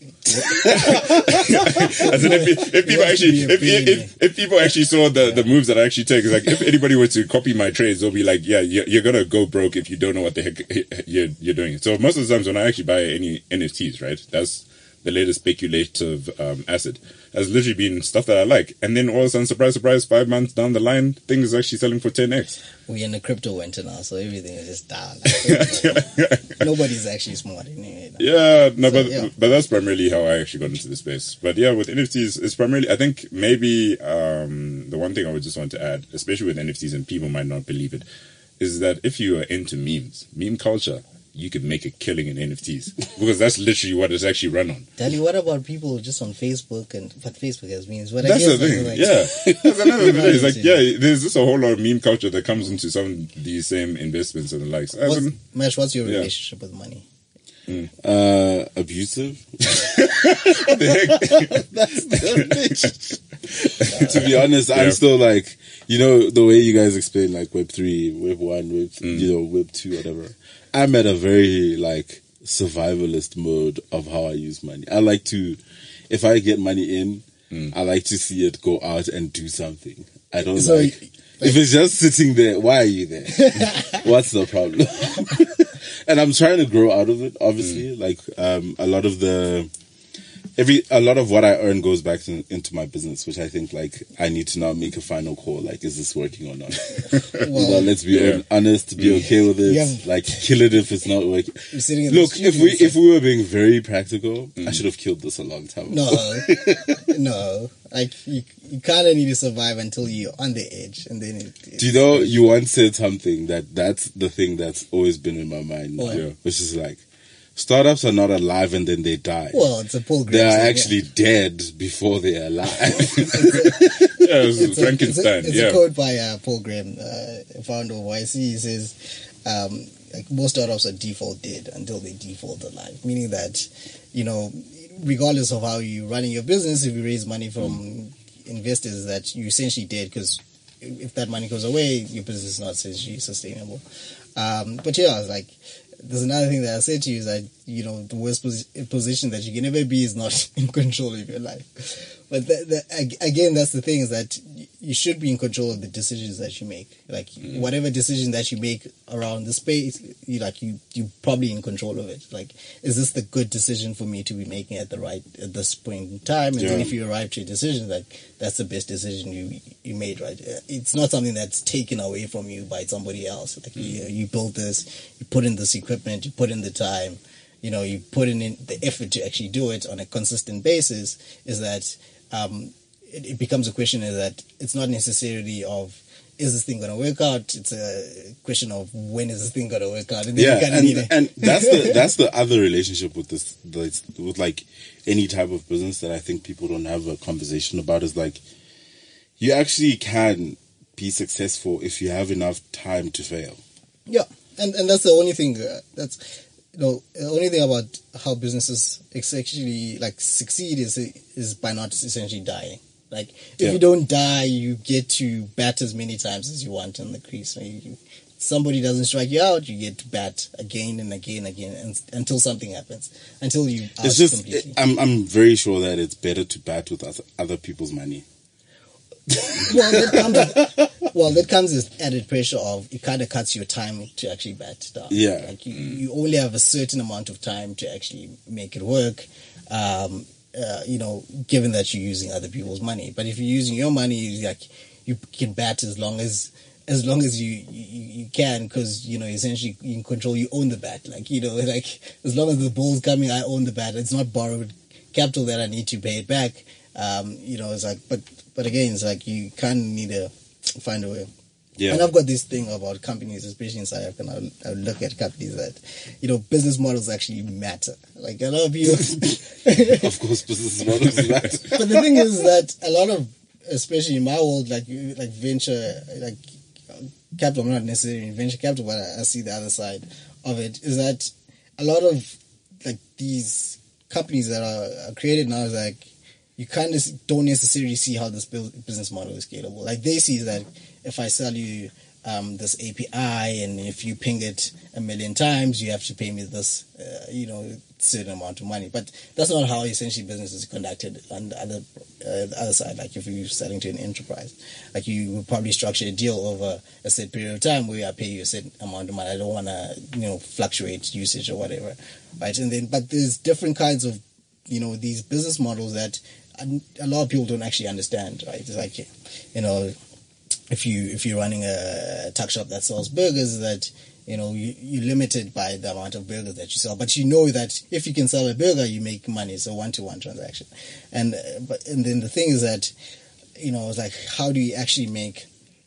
[SPEAKER 5] As in, if, if people
[SPEAKER 3] You have to
[SPEAKER 5] actually,
[SPEAKER 3] be a
[SPEAKER 5] if,
[SPEAKER 3] billionaire.
[SPEAKER 5] if, if people actually saw the, the moves that I actually take, it's like if anybody were to copy my trades, they'll be like, yeah, you're, you're gonna go broke if you don't know what the heck you're, you're doing. So most of the times when I actually buy any N F Ts, right, that's the latest speculative um, asset, has literally been stuff that I like. And then all of a sudden, surprise, surprise, five months down the line, things is actually selling for ten x.
[SPEAKER 3] We're in the crypto winter now, so everything is just down. Like, nobody's actually smart anyway.
[SPEAKER 5] Yeah, no,
[SPEAKER 3] So,
[SPEAKER 5] but
[SPEAKER 3] yeah.
[SPEAKER 5] but that's primarily how I actually got into the space. But yeah, with N F Ts, it's primarily, I think maybe um, the one thing I would just want to add, especially with N F Ts, and people might not believe it, is that if you are into memes, meme culture, you could make a killing in N F Ts because that's literally what it's actually run on.
[SPEAKER 3] Daddy, what about people just on Facebook and what Facebook has means? What I
[SPEAKER 5] That's
[SPEAKER 3] guess
[SPEAKER 5] the
[SPEAKER 3] is
[SPEAKER 5] thing,
[SPEAKER 3] like,
[SPEAKER 5] yeah. That's another thing. It's like,
[SPEAKER 3] Right.
[SPEAKER 5] yeah, there's just a whole lot of meme culture that comes into some of these same investments and the likes. As
[SPEAKER 3] What's,
[SPEAKER 5] in-
[SPEAKER 3] Mash, what's your
[SPEAKER 5] Yeah.
[SPEAKER 3] relationship with money?
[SPEAKER 6] Uh, abusive?
[SPEAKER 5] what the heck?
[SPEAKER 6] That's the To be honest,
[SPEAKER 5] Yeah.
[SPEAKER 6] I'm still like, you know, the way you guys explain like Web three, Web one, Web, you know, Web two, whatever. I'm at a very like survivalist mode of how I use money. I like to, if I get money in, I like to see it go out and do something. I don't
[SPEAKER 3] So,
[SPEAKER 6] like, if it's just sitting there, why are you there? What's the problem? And I'm trying to grow out of it, obviously. Like, um, a lot of the, every, a lot of what I earn goes back to, into my business, which I think, like, I need to now make a final call. Like, is this working or not?
[SPEAKER 3] Well,
[SPEAKER 6] Well, let's be
[SPEAKER 5] Yeah.
[SPEAKER 6] honest, be okay with it.
[SPEAKER 3] You have-
[SPEAKER 6] Like, kill it if it's not working.
[SPEAKER 3] You're sitting in the
[SPEAKER 6] Look, if
[SPEAKER 3] studio,
[SPEAKER 6] we
[SPEAKER 3] it's
[SPEAKER 6] if we were being very practical, I should have killed this a long time ago.
[SPEAKER 3] No, no. Like you, you kind of need to survive until you're on the edge, and then it. it
[SPEAKER 6] Do you know, you once said something that that's the thing that's always been in my mind now,
[SPEAKER 3] What?
[SPEAKER 6] which is like, startups are not alive and then they die.
[SPEAKER 3] well, it's a Paul
[SPEAKER 6] They
[SPEAKER 3] Graham
[SPEAKER 6] are
[SPEAKER 3] thing,
[SPEAKER 6] actually dead before they are alive.
[SPEAKER 5] Yeah, it was
[SPEAKER 3] It's a-
[SPEAKER 5] Frankenstein.
[SPEAKER 3] It's a, it's
[SPEAKER 5] yeah.
[SPEAKER 3] a quote by uh, Paul Graham, uh, founder of Y C. He says, um, like most startups are default dead until they default alive, meaning that, you know, regardless of how you're running your business, if you raise money from investors, that you're essentially dead because if that money goes away, your business is not essentially sustainable. Um, but yeah, it's like, there's another thing that I said to you is that, you know, the worst posi- position that you can ever be is not in control of your life. But the, the, ag- again, that's the thing is that y- you should be in control of the decisions that you make. Like whatever decision that you make around the space, you like you you probably in control of it. Like, is this the good decision for me to be making at the right at this point in time? And then
[SPEAKER 6] Yeah.
[SPEAKER 3] if you arrive to a decision, like that's the best decision you you made. Right? Uh, It's not something that's taken away from you by somebody else. Like you, you built this, you put in this equipment, you put in the time. You know, you put in the effort to actually do it on a consistent basis. Is that um, it, it becomes a question is that it's not necessarily of is this thing going to work out? It's a question of when is this thing going to work out? And then
[SPEAKER 6] Yeah,
[SPEAKER 3] you kind of
[SPEAKER 6] and,
[SPEAKER 3] need a,
[SPEAKER 6] and that's the that's the other relationship with this, this with like any type of business that I think people don't have a conversation about is like you actually can be successful if you have enough time to fail.
[SPEAKER 3] yeah, and and that's the only thing uh, that's. You know, the only thing about how businesses actually like succeed is is by not essentially dying. Like if
[SPEAKER 6] Yeah.
[SPEAKER 3] you don't die, you get to bat as many times as you want in the crease. So you, somebody doesn't strike you out, you get to bat again and again and again and, until something happens. Until you out
[SPEAKER 6] It's just
[SPEAKER 3] completely.
[SPEAKER 6] I'm I'm very sure that it's better to bat with other, other people's money.
[SPEAKER 3] well, that comes with, well, that comes with added pressure of it kind of cuts your time to actually bat down.
[SPEAKER 6] Yeah.
[SPEAKER 3] like you, you only have a certain amount of time to actually make it work. Um, uh, you know, given that you're using other people's money, but if you're using your money, like you can bat as long as as long as you you, you can, because you know essentially you can control. You own the bat, like you know, like as long as the ball's coming, I own the bat. It's not borrowed capital that I need to pay it back. Um, you know, it's like, but but again, it's like you kind of need to find a way.
[SPEAKER 6] Yeah.
[SPEAKER 3] And I've got this thing about companies, especially in South Africa, and I, I look at companies that, you know, business models actually matter. Like a lot of people,
[SPEAKER 6] Of course, business models matter.
[SPEAKER 3] but the thing is that a lot of especially in my world, like you- like venture, like capital, not necessarily venture capital, but I, I see the other side of it is that a lot of like these companies that are, are created now is like you kind of don't necessarily see how this build, business model is scalable. Like they see that if I sell you um, this A P I and if you ping it a million times, you have to pay me this, uh, you know, certain amount of money. But that's not how essentially business is conducted on the other, uh, the other side. Like if you're selling to an enterprise, like you would probably structure a deal over a set period of time where I pay you a certain amount of money. I don't want to, you know, fluctuate usage or whatever, right? And then, but there's different kinds of, you know, these business models that a lot of people don't actually understand, right? It's like, you know, if you if you're running a tuck shop that sells burgers, that you know you, you're limited by the amount of burgers that you sell, but you know that if you can sell a burger, you make money. It's a one-to-one transaction, and uh, but and then the thing is that you know it's like how do you actually make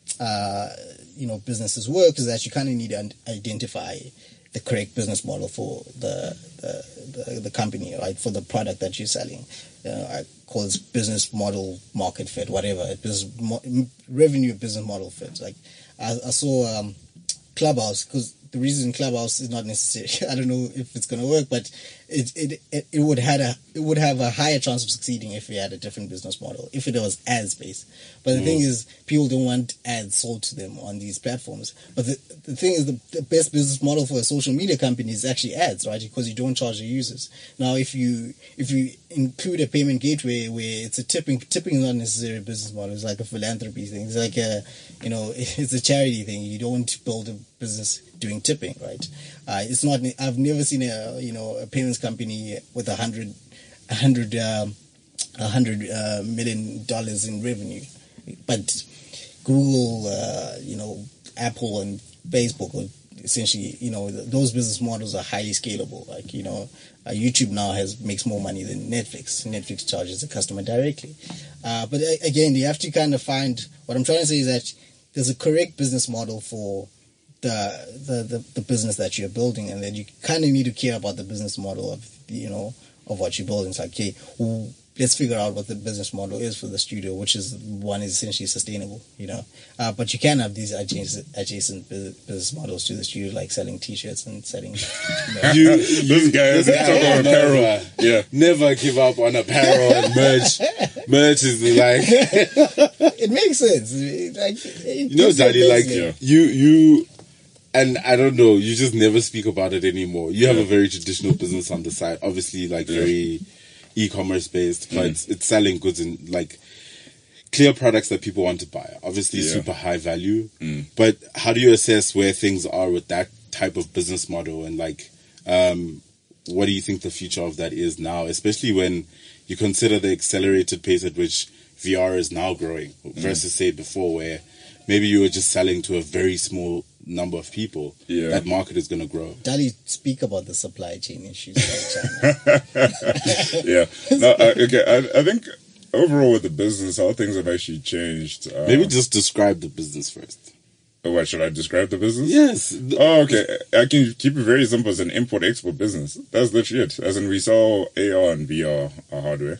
[SPEAKER 3] uh, you know businesses work? Is that you kind of need to identify the correct business model for the the, the the company, right? For the product that you're selling. You know, I call this business model market fit, whatever. Business mo- revenue business model fit. Like I, I saw um, Clubhouse, because the reason Clubhouse is not necessary. I don't know if it's going to work, but it it it, it would had a it would have a higher chance of succeeding if we had a different business model, if it was ads based. But the mm. thing is, people don't want ads sold to them on these platforms. But the the thing is, the, the best business model for a social media company is actually ads, right? Because you don't charge the users. Now, if you if you include a payment gateway where it's a tipping tipping is not necessarily a business model. It's like a philanthropy thing. It's like a you know it's a charity thing. You don't build a business doing tipping, right? Uh, it's not. I've never seen a you know a payments company with a hundred, a hundred, um, a hundred uh, million dollars in revenue, but Google, uh, you know, Apple and Facebook are essentially, you know, th- those business models are highly scalable. Like you know, uh, YouTube now has makes more money than Netflix. Netflix charges the customer directly, uh, but uh, again, you have to kind of find. What I'm trying to say is that there's a correct business model for The, the, the, the business that you're building, and then you kind of need to care about the business model of you know of what you're building. It's like, okay, well, let's figure out what the business model is for the studio, which is one is essentially sustainable, you know. Uh, but you can have these adjacent, adjacent business models to the studio, like selling T-shirts and selling. You know.
[SPEAKER 6] You,
[SPEAKER 5] This guy is talking about apparel.
[SPEAKER 6] never,
[SPEAKER 5] Yeah.
[SPEAKER 6] never give up on apparel and merch. Merch is like,
[SPEAKER 3] It makes sense. It, like, it
[SPEAKER 6] you know,
[SPEAKER 3] gives you a
[SPEAKER 6] Daddy, like
[SPEAKER 3] baseline.
[SPEAKER 6] you, you, and I don't know, you just never speak about it anymore. You have a very traditional business on the side, obviously, like very e-commerce based, but it's, it's selling goods and like clear products that people want to buy. Obviously,
[SPEAKER 5] Yeah.
[SPEAKER 6] super high value. But how do you assess where things are with that type of business model, and like, um, what do you think the future of that is now, especially when you consider the accelerated pace at which V R is now growing versus say before, where maybe you were just selling to a very small number of people.
[SPEAKER 5] Yeah.
[SPEAKER 6] That market is going to grow.
[SPEAKER 3] Dali, speak about the supply chain issues in China.
[SPEAKER 5] Yeah. No, I, okay. I, I think overall with the business, how things have actually changed. Uh,
[SPEAKER 6] Maybe just describe the business first.
[SPEAKER 5] oh, what should I describe the business?
[SPEAKER 6] Yes.
[SPEAKER 5] Oh, okay. I can keep it very simple. It's an import-export business. That's literally it. As in, we sell A R and V R hardware.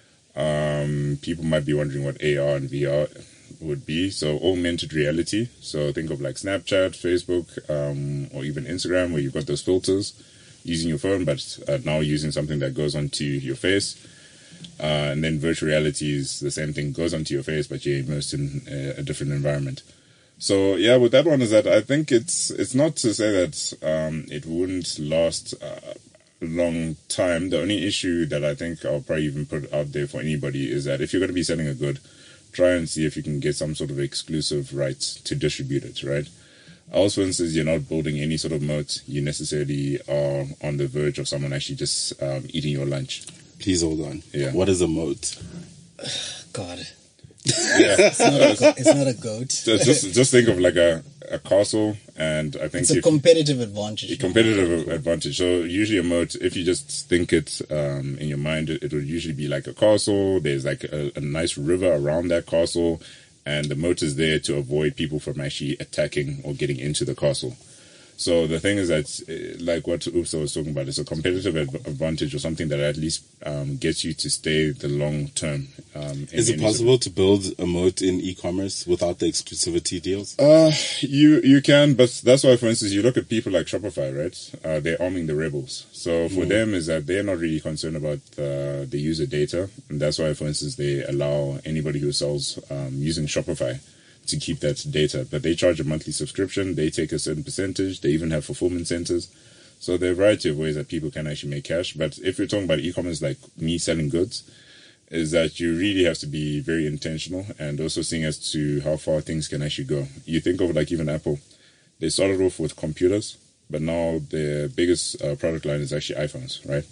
[SPEAKER 5] Um, people might be wondering what A R and V R would be. So augmented reality. So think of like Snapchat, Facebook, um, or even Instagram, where you've got those filters using your phone, but uh, now using something that goes onto your face. Uh, and then virtual reality is the same thing, goes onto your face, but you're immersed in a, a different environment. So yeah, with that one is that I think it's it's not to say that um, it wouldn't last uh, a long time. The only issue that I think I'll probably even put out there for anybody is that if you're going to be selling a good, try and see if you can get some sort of exclusive rights to distribute it, right? Else, for instance, you're not building any sort of moat. You necessarily are on the verge of someone actually just um, eating your lunch.
[SPEAKER 6] Please hold on.
[SPEAKER 5] Yeah.
[SPEAKER 6] What is a moat?
[SPEAKER 3] God,
[SPEAKER 5] Yeah.
[SPEAKER 3] it's not a, it's not a goat.
[SPEAKER 5] So just just think of like a, a castle, and I think
[SPEAKER 3] It's a
[SPEAKER 5] if,
[SPEAKER 3] competitive advantage.
[SPEAKER 5] a competitive advantage. So usually a moat, if you just think it um, in your mind, it, it would usually be like a castle. There's like a, a nice river around that castle, and the moat is there to avoid people from actually attacking or getting into the castle. So the thing is that, uh, like what Oopsa was talking about, it's a competitive adv- advantage or something that at least um, gets you to stay the long term. Um, in
[SPEAKER 6] Is it
[SPEAKER 5] any
[SPEAKER 6] possible to build a moat in e-commerce without the exclusivity deals?
[SPEAKER 5] Uh, you you can, but that's why, for instance, you look at people like Shopify, right? Uh, they're arming the rebels. So for
[SPEAKER 6] Mm.
[SPEAKER 5] them is that they're not really concerned about uh, the user data, and that's why, for instance, they allow anybody who sells um, using Shopify to keep that data. But they charge a monthly subscription. They take a certain percentage. They even have fulfillment centers. So there are a variety of ways that people can actually make cash. But if you're talking about e-commerce, like me selling goods, is that you really have to be very intentional and also seeing as to how far things can actually go. You think of like even Apple, they started off with computers, but now their biggest uh, product line is actually iPhones, right?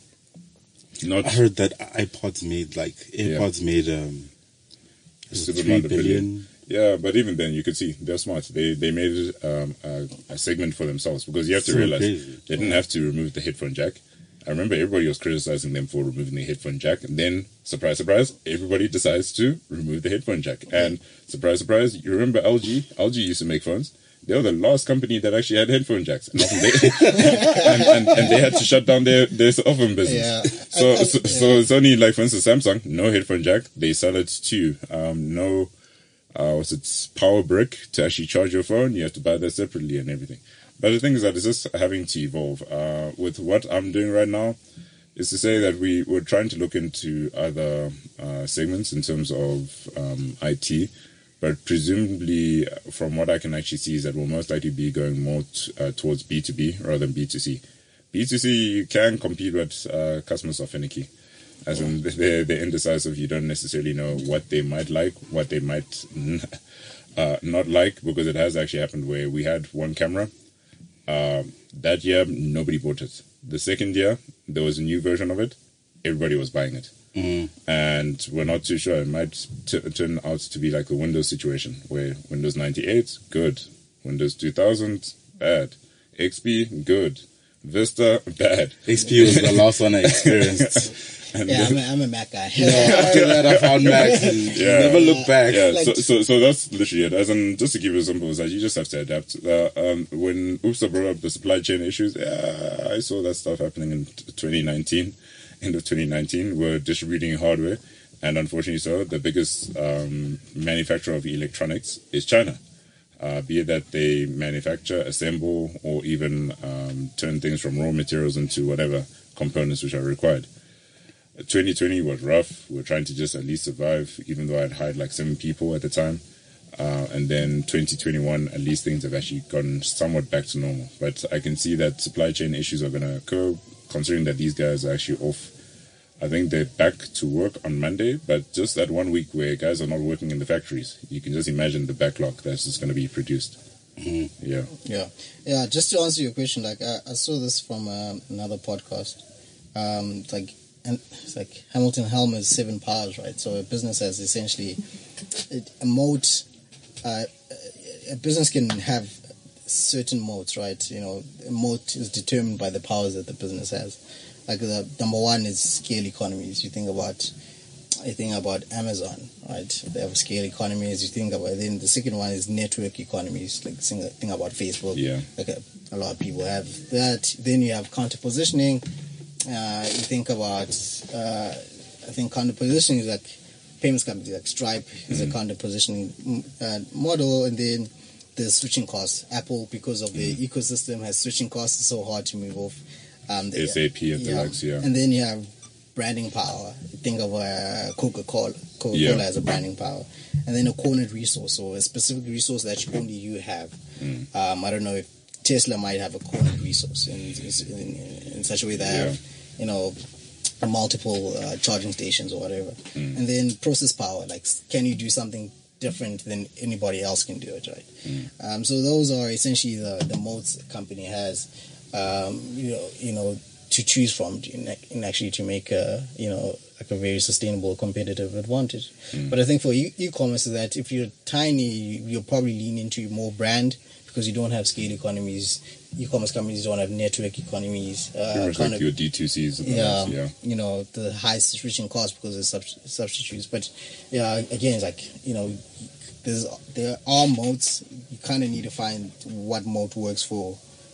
[SPEAKER 5] Not
[SPEAKER 6] I heard that iPods made like AirPods made um
[SPEAKER 5] Super
[SPEAKER 6] three
[SPEAKER 5] amount of billion.
[SPEAKER 6] billion.
[SPEAKER 5] Yeah, but even then, you could see they're smart. They they made um, a, a segment for themselves because you have to
[SPEAKER 6] So
[SPEAKER 5] realize
[SPEAKER 6] crazy.
[SPEAKER 5] they didn't have to remove the headphone jack. I remember everybody was criticizing them for removing the headphone jack. And then, surprise, surprise, everybody decides to remove the headphone jack. And surprise, surprise, you remember L G? L G used to make phones. They were the last company that actually had headphone jacks. And, often they, and, and, and they had to shut down their, their cell phone business.
[SPEAKER 3] Yeah.
[SPEAKER 5] So, so, so it's only like, for instance, Samsung, no headphone jack. They sell it to um, no, uh, what's it, power brick to actually charge your phone. You have to buy that separately and everything. But the thing is that it's just having to evolve. Uh, with what I'm doing right now is to say that we, we're trying to look into other uh, segments in terms of um, I T. But presumably, from what I can actually see, is that we'll most likely be going more t- uh, towards B two B rather than B two C. B two C, you can compete, but uh, customers are finicky. As in, they're, they're indecisive. You don't necessarily know what they might like, what they might uh, not like, because it has actually happened where we had one camera. Uh, that year, nobody bought it. The second year, there was a new version of it. Everybody was buying it.
[SPEAKER 6] Mm.
[SPEAKER 5] And we're not too sure. It might t- turn out to be like the Windows situation, where Windows ninety-eight, good. Windows two thousand, bad. X P, good. Vista, bad.
[SPEAKER 6] X P was the last one I experienced.
[SPEAKER 5] And
[SPEAKER 3] Yeah,
[SPEAKER 5] then-
[SPEAKER 3] I'm a, I'm a Mac guy.
[SPEAKER 6] You know, after that, I found Macs and
[SPEAKER 5] Yeah.
[SPEAKER 6] never looked back.
[SPEAKER 5] Yeah,
[SPEAKER 3] Like-
[SPEAKER 5] so, so so that's literally it. As in, just to give you a simple, is that you just have to adapt. Uh, um, when Oopsa brought up the supply chain issues, yeah, I saw that stuff happening in t- twenty nineteen, end of twenty nineteen. We're distributing hardware, and unfortunately, so the biggest um, manufacturer of electronics is China. Uh, be it that they manufacture, assemble, or even um, turn things from raw materials into whatever components which are required. twenty twenty was rough. We were trying to just at least survive, even though I'd hired like seven people at the time. Uh, and then twenty twenty-one, at least things have actually gone somewhat back to normal. But I can see that supply chain issues are going to occur, considering that these guys are actually off. I think they're back to work on Monday, but just that one week where guys are not working in the factories, you can just imagine the backlog that's just going to be produced.
[SPEAKER 6] Mm-hmm.
[SPEAKER 5] Yeah.
[SPEAKER 3] Yeah, yeah. Just to answer your question, like I, I saw this from um, another podcast. Um, it's like and it's like Hamilton Helmer's Seven Powers, right? So a business has essentially a moat. Uh, a business can have certain moats, right? You know, a moat is determined by the powers that the business has. Like the number one is scale economies. You think about, you think about Amazon, right? They have scale economies. You think about then the second one is network economies. Like think, think about Facebook.
[SPEAKER 5] Yeah.
[SPEAKER 3] Like a, a lot of people have that. Then you have counter positioning. Uh, you think about, uh, I think counter positioning is like payments companies like Stripe is
[SPEAKER 5] Mm-hmm.
[SPEAKER 3] a counter positioning uh, model, and then the switching costs. Apple, because of the
[SPEAKER 5] Mm-hmm.
[SPEAKER 3] ecosystem, has switching costs. It's so hard to move off. Um, the-
[SPEAKER 5] S A P and the likes, yeah.
[SPEAKER 3] And then you have branding power. You think of uh, Coca-Cola. Coca-Cola
[SPEAKER 5] Yeah.
[SPEAKER 3] has a branding power. And then a cornered resource, or a specific resource that you- only you have.
[SPEAKER 5] Mm.
[SPEAKER 3] Um, I don't know if Tesla might have a cornered resource in, in, in such a way that
[SPEAKER 5] Yeah.
[SPEAKER 3] have, you know, multiple uh, charging stations or whatever.
[SPEAKER 5] Mm.
[SPEAKER 3] And then process power, like can you do something different than anybody else can do it, right?
[SPEAKER 5] Mm.
[SPEAKER 3] Um, so those are essentially the, the modes the company has, um, you know, you know, to choose from in, in actually to make a, you know, like a very sustainable competitive advantage.
[SPEAKER 5] Mm.
[SPEAKER 3] But I think for e- e-commerce is that if you're tiny, you'll probably lean into more brand because you don't have scale economies. E-commerce companies don't have network economies. Uh,
[SPEAKER 5] Pretty much
[SPEAKER 3] kind
[SPEAKER 5] like
[SPEAKER 3] of-
[SPEAKER 5] your D two Cs. And the
[SPEAKER 3] yeah,
[SPEAKER 5] likes, yeah.
[SPEAKER 3] you know, the high switching costs because of sub- substitutes. But yeah, again, it's like, you know, there's there are modes. You kind of need to find what mode works for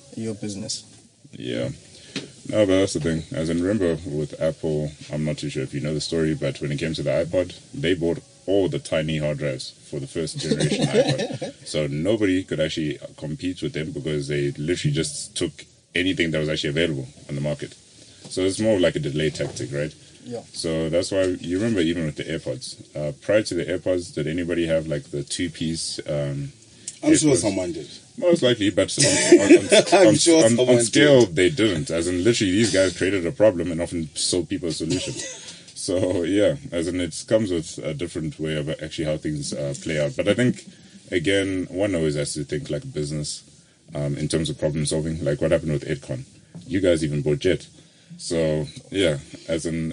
[SPEAKER 3] your business.
[SPEAKER 5] Yeah. No, but that's the thing. As in, remember with Apple, I'm not too sure if you know the story, but when it came to the iPod, they bought all the tiny hard drives for the first generation iPod. So nobody could actually compete with them because they literally just took anything that was actually available on the market. So it's more like a delay tactic, right?
[SPEAKER 3] Yeah.
[SPEAKER 5] So that's why you remember even with the AirPods. Uh, prior to the AirPods, did anybody have like the two-piece? Um,
[SPEAKER 6] I'm sure
[SPEAKER 5] AirPods?
[SPEAKER 6] someone did.
[SPEAKER 5] Most likely, but on, on, on,
[SPEAKER 6] I'm
[SPEAKER 5] on,
[SPEAKER 6] sure
[SPEAKER 5] on,
[SPEAKER 6] someone
[SPEAKER 5] on scale,
[SPEAKER 6] did.
[SPEAKER 5] they didn't. As in, literally, these guys created a problem and often sold people a solution. So, yeah, as in, it comes with a different way of actually how things uh, play out. But I think, again, one always has to think like business um, in terms of problem solving. Like what happened with Edcon. You guys even bought Jet. So, yeah, as in...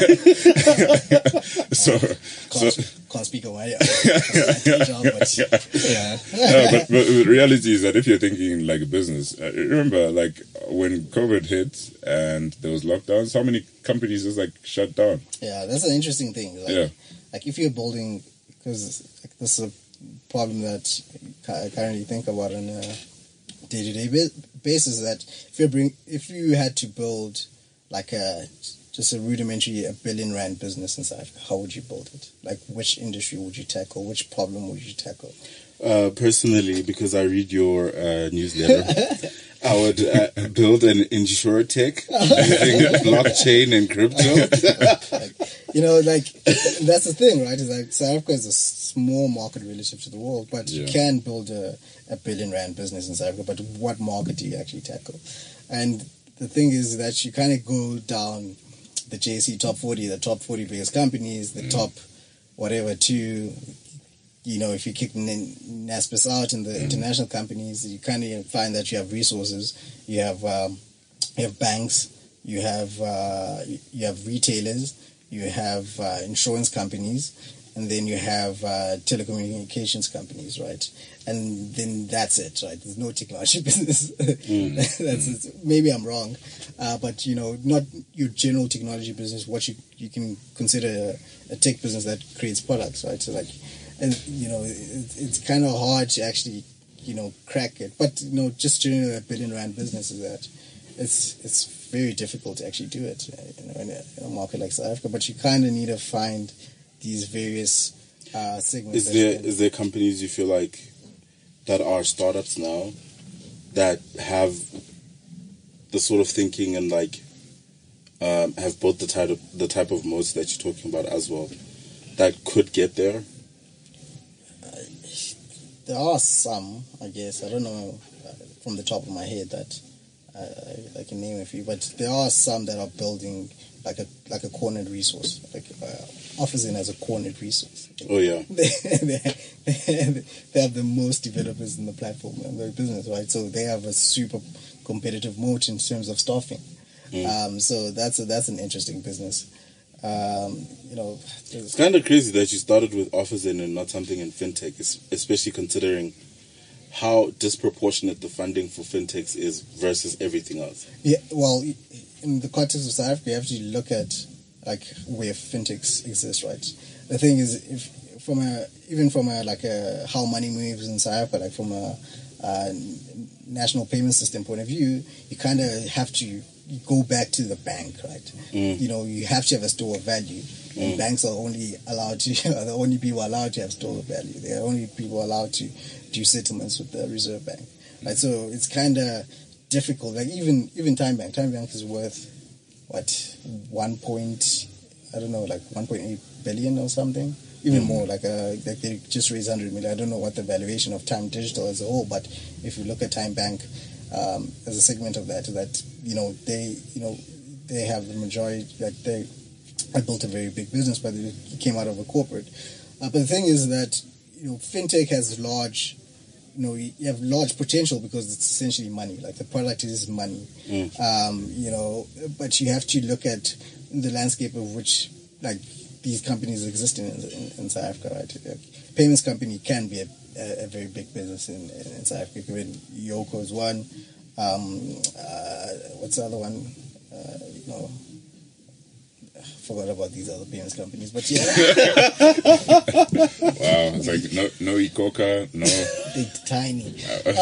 [SPEAKER 5] so,
[SPEAKER 3] Can't,
[SPEAKER 5] so
[SPEAKER 3] can't speak away. Yeah. Job, but, yeah.
[SPEAKER 5] no, but, but the reality is that if you're thinking like a business, uh, remember like when COVID hit and there was lockdowns, how many companies just like shut down?
[SPEAKER 3] Yeah, that's an interesting thing. Like,
[SPEAKER 5] Yeah.
[SPEAKER 3] like if you're building, because like, this is a problem that I currently think about on a day-to-day ba- basis. That if you bring, if you had to build like a just a rudimentary a billion rand business in South Africa, how would you build it? Like which industry would you tackle? Which problem would you tackle?
[SPEAKER 6] Uh, personally, because I read your uh, newsletter, I would uh, build an insurtech using blockchain and crypto.
[SPEAKER 3] Like, you know, like that's the thing, right? Is like South Africa is a small market relative to the world, but
[SPEAKER 5] Yeah.
[SPEAKER 3] you can build a, a billion rand business in South Africa. But what market do you actually tackle? And the thing is that you kind of go down the J C top forty, the top forty biggest companies, the mm. top whatever to, you know, if you kick Naspers out in the mm. international companies, you kind of find that you have resources, you have um, you have banks, you have uh, you have retailers, you have uh, insurance companies, and then you have uh, telecommunications companies, right? And then that's it, right? There's no technology business. Mm. that's it. Maybe I'm wrong, uh, but you know, not your general technology business. What you you can consider a, a tech business that creates products, right? So like, and you know, it, it's kind of hard to actually, you know, crack it. But you know, just generally a billion rand business is that it's it's very difficult to actually do it, you know, in a, in a market like South Africa. But you kind of need to find these various uh, segments.
[SPEAKER 6] Is there is there companies you feel like that are startups now that have the sort of thinking and like um, have built the type of the type of modes that you're talking about as well that could get there?
[SPEAKER 3] Uh, there are some, I guess. I don't know uh, from the top of my head that uh, I, I can name a few, but there are some that are building like a like a cornered resource, like uh, Offizen as a cornered resource.
[SPEAKER 6] Oh yeah,
[SPEAKER 3] they, they, they have the most developers in the platform and the business, right? So they have a super competitive moat in terms of staffing. Mm. Um, so that's a, that's an interesting business. Um, you know,
[SPEAKER 6] it's kind of crazy that you started with Offizen and not something in fintech, especially considering how disproportionate the funding for fintechs is versus everything else.
[SPEAKER 3] Yeah, well, in the context of South Africa, you have to look at like where fintechs exist, right? The thing is, if from a even from a like a how money moves in South Africa, like from a uh, national payment system point of view, you kind of have to go back to the bank, right? Mm. You know, you have to have a store of value, and mm. banks are only allowed to are the only people allowed to have store of value. They are only people allowed to do settlements with the Reserve Bank, right? So it's kind of difficult. Like even even Time Bank, Time Bank is worth what one point I don't know, like one point eight billion or something, even mm. more. Like uh, like they just raised hundred million. I don't know what the valuation of Time Digital as a whole, but if you look at Time Bank um, as a segment of that, that you know they you know they have the majority. Like they, I built a very big business, but it came out of a corporate. Uh, but the thing is that you know fintech has large. You know, you have large potential because it's essentially money. Like the product is money. Mm. Um, you know, but you have to look at the landscape of which, like, these companies exist in, in, in South Africa, right? Like, payments company can be a, a, a very big business in, in, in South Africa. I mean, Yoko is one. Um, uh, what's the other one? Uh, you know, I forgot about these other payments companies, but yeah.
[SPEAKER 5] Wow, it's like no, no Ikoka, no.
[SPEAKER 3] they're tiny.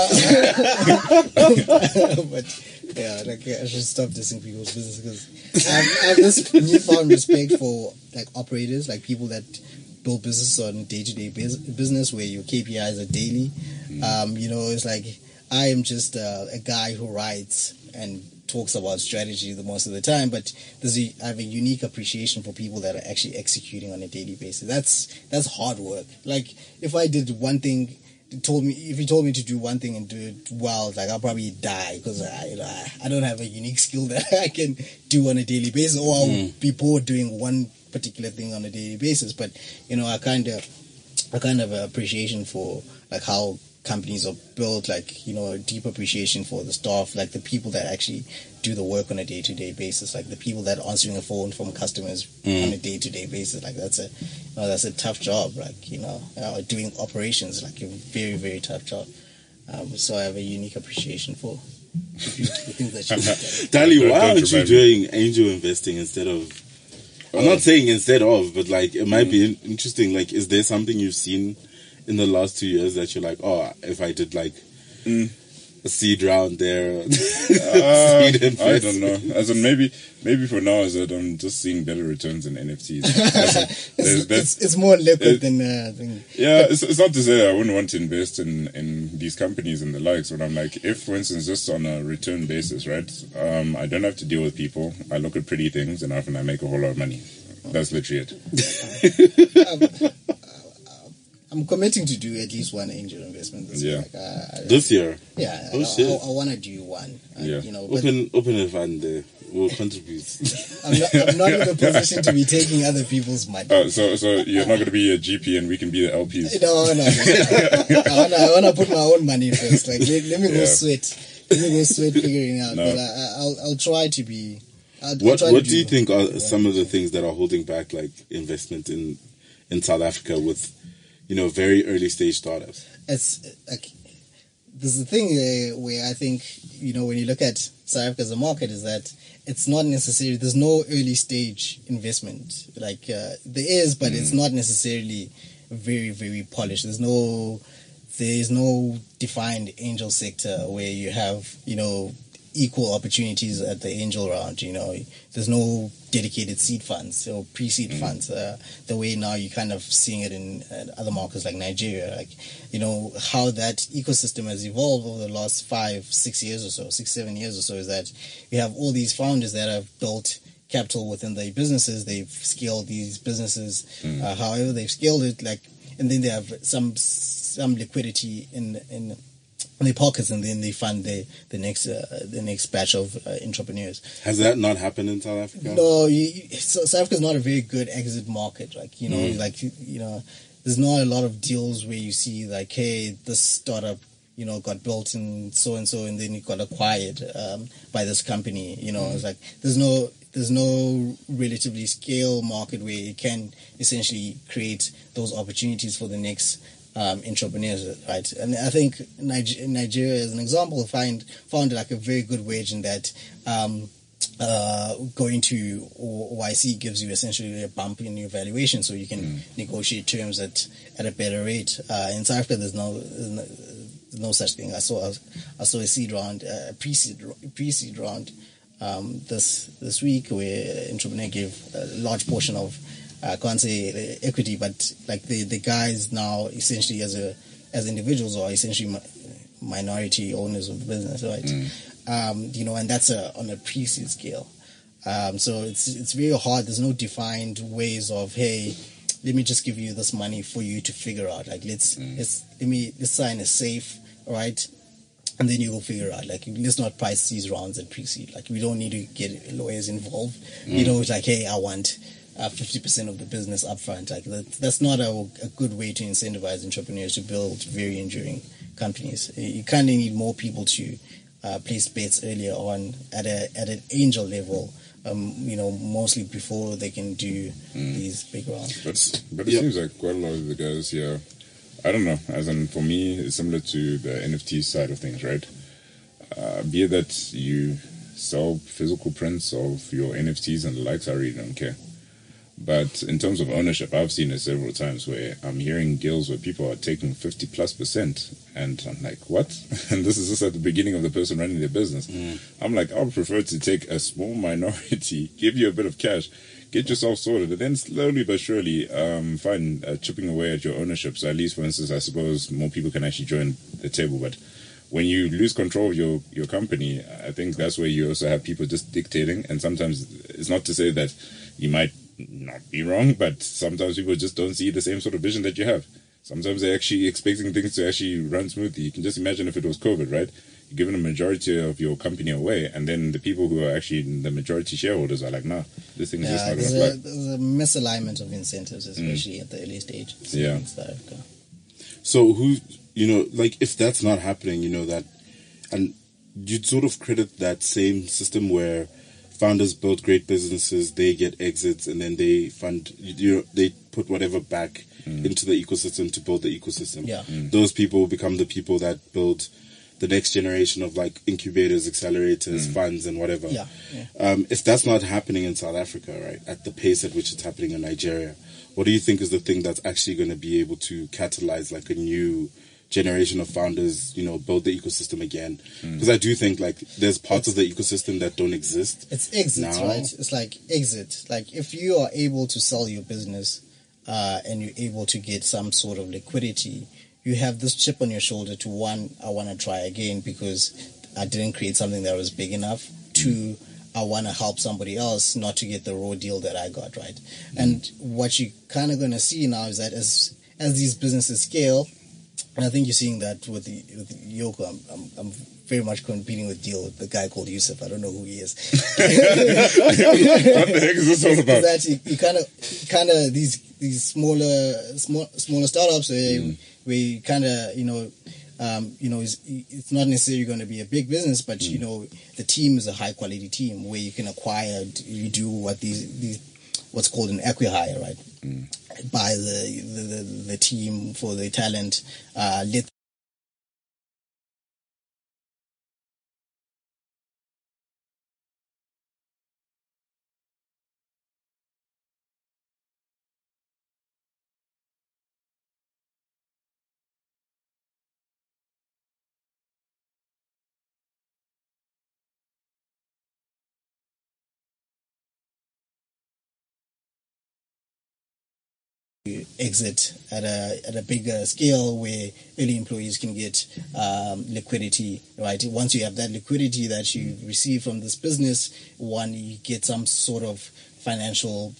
[SPEAKER 3] But yeah, like I should stop dissing people's business because I have, I have this newfound respect for like operators, like people that build business on day-to-day bus- business where your K P Is are daily. Um, you know, it's like I am just uh, a guy who writes and talks about strategy the most of the time, but there's a, I have a unique appreciation for people that are actually executing on a daily basis. That's that's hard work. Like if I did one thing, told me if you told me to do one thing and do it well, like I'll probably die because I, you know, I I don't have a unique skill that I can do on a daily basis, or I'll mm. be bored doing one particular thing on a daily basis. But you know, I kind of I kind of appreciation for like how companies are built, like, you know, a deep appreciation for the staff, like the people that actually do the work on a day-to-day basis, like the people that are answering a phone from customers mm. on a day-to-day basis. Like that's a you know, that's a tough job, like, you know, uh, doing operations, like a very, very tough job. Um, so I have a unique appreciation for the things that you do.
[SPEAKER 6] Dali, why aren't you doing angel investing instead of, I'm not saying instead of, but like it might mm. be interesting, like is there something you've seen in the last two years that you're like, oh, if I did like mm. a seed round there,
[SPEAKER 5] uh, seed I don't know. As in maybe, maybe for now, as in I'm just seeing better returns in N F Ts.
[SPEAKER 3] it's, it's, it's more liquid it, than, uh, than
[SPEAKER 5] yeah. It's, it's not to say I wouldn't want to invest in in these companies and the likes, but I'm like, if for instance, just on a return basis, right? Um, I don't have to deal with people. I look at pretty things, and often I make a whole lot of money. That's literally it.
[SPEAKER 3] um, I'm committing to do at least one angel investment this
[SPEAKER 5] yeah.
[SPEAKER 3] year. Like, uh,
[SPEAKER 6] this year?
[SPEAKER 3] Yeah.
[SPEAKER 6] Oh,
[SPEAKER 3] I,
[SPEAKER 6] shit.
[SPEAKER 3] I, I want to do one. Uh,
[SPEAKER 5] yeah.
[SPEAKER 3] You know,
[SPEAKER 6] open, open a fund there. We'll contribute.
[SPEAKER 3] I'm, not, I'm not in a position to be taking other people's money.
[SPEAKER 5] Oh, so so you're not going to be a G P and we can be the L Ps?
[SPEAKER 3] No, no. no. I want to put my own money first. Like, let, let me go yeah. sweat. Let me go sweat figuring out. No. But I, I'll, I'll try to be... I'll,
[SPEAKER 6] what
[SPEAKER 3] I'll
[SPEAKER 6] What
[SPEAKER 3] do
[SPEAKER 6] do you think are some of the things that are holding back, like, investment in, in South Africa with... you know, very early stage startups?
[SPEAKER 3] It's like, there's the thing uh, where I think, you know, when you look at South Africa as a market, is that it's not necessarily, there's no early stage investment. Like, uh, there is, but mm. it's not necessarily very, very polished. There's no, there's no defined angel sector where you have, you know, equal opportunities at the angel round. You know, there's no dedicated seed funds or pre-seed mm. funds. Uh, the way now you're kind of seeing it in uh, other markets like Nigeria, like, you know, how that ecosystem has evolved over the last five, six years or so, six, seven years or so, is that we have all these founders that have built capital within their businesses. They've scaled these businesses, mm. uh, however they've scaled it, like, and then they have some some liquidity in in. in their pockets, and then they fund the the next uh, the next batch of uh, entrepreneurs.
[SPEAKER 6] Has that not happened in South Africa?
[SPEAKER 3] No, you, you, so South Africa is not a very good exit market. Like, you know, mm. like you, you know, there's not a lot of deals where you see like, hey, this startup, you know, got built in so and so, and then it got acquired um, by this company. You know, mm. it's like there's no there's no relatively scale market where you can essentially create those opportunities for the next. Um, entrepreneurs, right? And I think Niger- Nigeria, as an example, find found like a very good wage in that um, uh, going to O I C gives you essentially a bump in your valuation, so you can mm. negotiate terms at, at a better rate. Uh, in South Africa, there's no, there's no there's no such thing. I saw I saw a seed round, a uh, pre-seed pre-seed round um, this this week where entrepreneur gave a large portion of. I can't say equity, but like the, the guys now essentially as a as individuals are essentially mi- minority owners of the business, right? Mm. Um, you know, and that's a, on a pre-seed scale. Um, so it's it's very hard. There's no defined ways of, hey, let me just give you this money for you to figure out. Like let's mm. let's let me let's sign a safe, right? And then you will figure out, like, let's not price these rounds at pre-seed. Like, we don't need to get lawyers involved. Mm. You know, it's like, hey, I want Uh, fifty percent of the business upfront. Like that, that's not a, a good way to incentivize entrepreneurs to build very enduring companies. You kind of need more people to uh, place bets earlier on at a at an angel level. Um, you know, mostly before they can do mm. these big rounds.
[SPEAKER 5] But but it yep. seems like quite a lot of the guys here. I don't know. As in, for me, it's similar to the N F T side of things, right? Uh, be it that you sell physical prints of your N F Ts and the likes, I really don't care. But in terms of ownership, I've seen it several times where I'm hearing deals where people are taking fifty plus percent, and I'm like, what? And this is just at the beginning of the person running their business. Mm. I'm like, I would prefer to take a small minority, give you a bit of cash, get yourself sorted, and then slowly but surely um, find uh, chipping away at your ownership. So at least, for instance, I suppose more people can actually join the table. But when you lose control of your, your company, I think that's where you also have people just dictating. And sometimes it's not to say that you might not be wrong, but sometimes people just don't see the same sort of vision that you have. Sometimes they're actually expecting things to actually run smoothly. You can just imagine if it was COVID, right? You're giving a majority of your company away, and then the people who are actually the majority shareholders are like, nah, this thing is
[SPEAKER 3] Yeah,
[SPEAKER 5] just not
[SPEAKER 3] there's,
[SPEAKER 5] going
[SPEAKER 3] a,
[SPEAKER 5] to fly.
[SPEAKER 3] there's a misalignment of incentives, especially mm. at the early stage.
[SPEAKER 5] Yeah.
[SPEAKER 3] In South Africa.
[SPEAKER 6] So who, you know, like if that's not happening, you know, that, and you'd sort of credit that same system where founders build great businesses, they get exits, and then they fund, you know, they put whatever back mm. into the ecosystem to build the ecosystem.
[SPEAKER 3] Yeah.
[SPEAKER 6] Mm. Those people become the people that build the next generation of like incubators, accelerators, mm. funds, and whatever.
[SPEAKER 3] Yeah. yeah.
[SPEAKER 6] Um, if that's not happening in South Africa, right, at the pace at which it's happening in Nigeria, what do you think is the thing that's actually going to be able to catalyze like a new generation of founders, you know, build the ecosystem again? Because mm. I do think like there's parts
[SPEAKER 3] it's,
[SPEAKER 6] of the ecosystem that don't exist.
[SPEAKER 3] It's exit,
[SPEAKER 6] now.
[SPEAKER 3] right? It's like exit. Like if you are able to sell your business uh, and you're able to get some sort of liquidity, you have this chip on your shoulder to one, I want to try again because I didn't create something that was big enough. Mm. Two, I want to help somebody else not to get the raw deal that I got, right? Mm. And what you're kind of going to see now is that as as these businesses scale, and I think you're seeing that with the with Yoko. I'm, I'm, I'm very much competing with deal with the guy called Yusuf. I don't know who he is.
[SPEAKER 5] What the heck is this all about?
[SPEAKER 3] That you, you kind of, kind of these these smaller small, smaller startups where mm. where you kind of you know. Um, you know, it's, it's not necessarily going to be a big business, but mm. you know, the team is a high quality team where you can acquire, you do what these, these what's called an acqui-hire, right? Mm. Buy the, the, the, the team for the talent, uh, let exit at a at a bigger scale where early employees can get um, liquidity, right? Once you have that liquidity that you receive from this business, one, you get some sort of financial,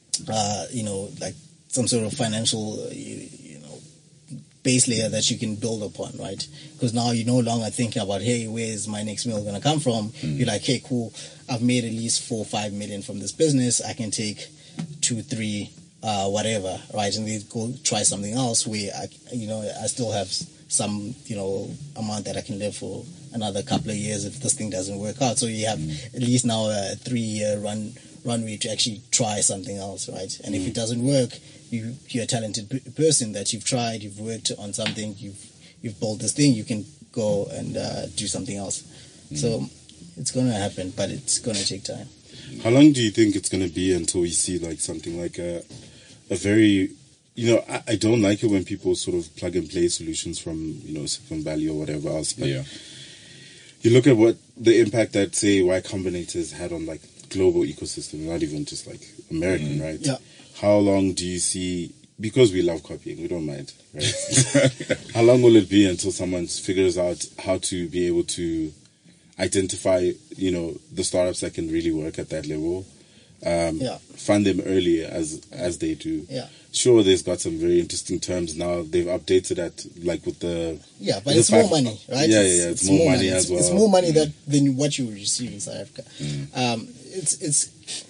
[SPEAKER 3] uh, you know, like some sort of financial, uh, you, you know, base layer that you can build upon, right? Because now you're no longer thinking about, hey, where's my next meal going to come from? Mm. You're like, hey, cool, I've made at least four or five million from this business. I can take two, three, Uh, whatever, right, and they go try something else where I, you know, I still have some, you know, amount that I can live for another couple of years if this thing doesn't work out. So you have mm. at least now a three-year run runway to actually try something else, right? And mm. if it doesn't work, you you're a talented p- person that you've tried, you've worked on something, you've you've built this thing, you can go and uh, do something else. Mm. So it's going to happen, but it's going to take time.
[SPEAKER 6] How long do you think it's going to be until we see like something like a a very, you know, I, I don't like it when people sort of plug and play solutions from, you know, Silicon Valley or whatever else. But
[SPEAKER 5] yeah.
[SPEAKER 6] you look at what the impact that, say, Y Combinator has had on like global ecosystem, not even just like American, mm. right?
[SPEAKER 3] Yeah.
[SPEAKER 6] How long do you see, because we love copying, we don't mind, right? How long will it be until someone figures out how to be able to identify, you know, the startups that can really work at that level? Um,
[SPEAKER 3] yeah.
[SPEAKER 6] Fund them early as as they do.
[SPEAKER 3] Yeah.
[SPEAKER 6] Sure, there's got some very interesting terms now. They've updated that, like with the
[SPEAKER 3] yeah, but it's more money, right?
[SPEAKER 6] Yeah, yeah, yeah. It's, it's more, more money, money as
[SPEAKER 3] it's,
[SPEAKER 6] well.
[SPEAKER 3] It's more money
[SPEAKER 6] mm.
[SPEAKER 3] that than what you would receive in South Africa. Mm. Um, it's it's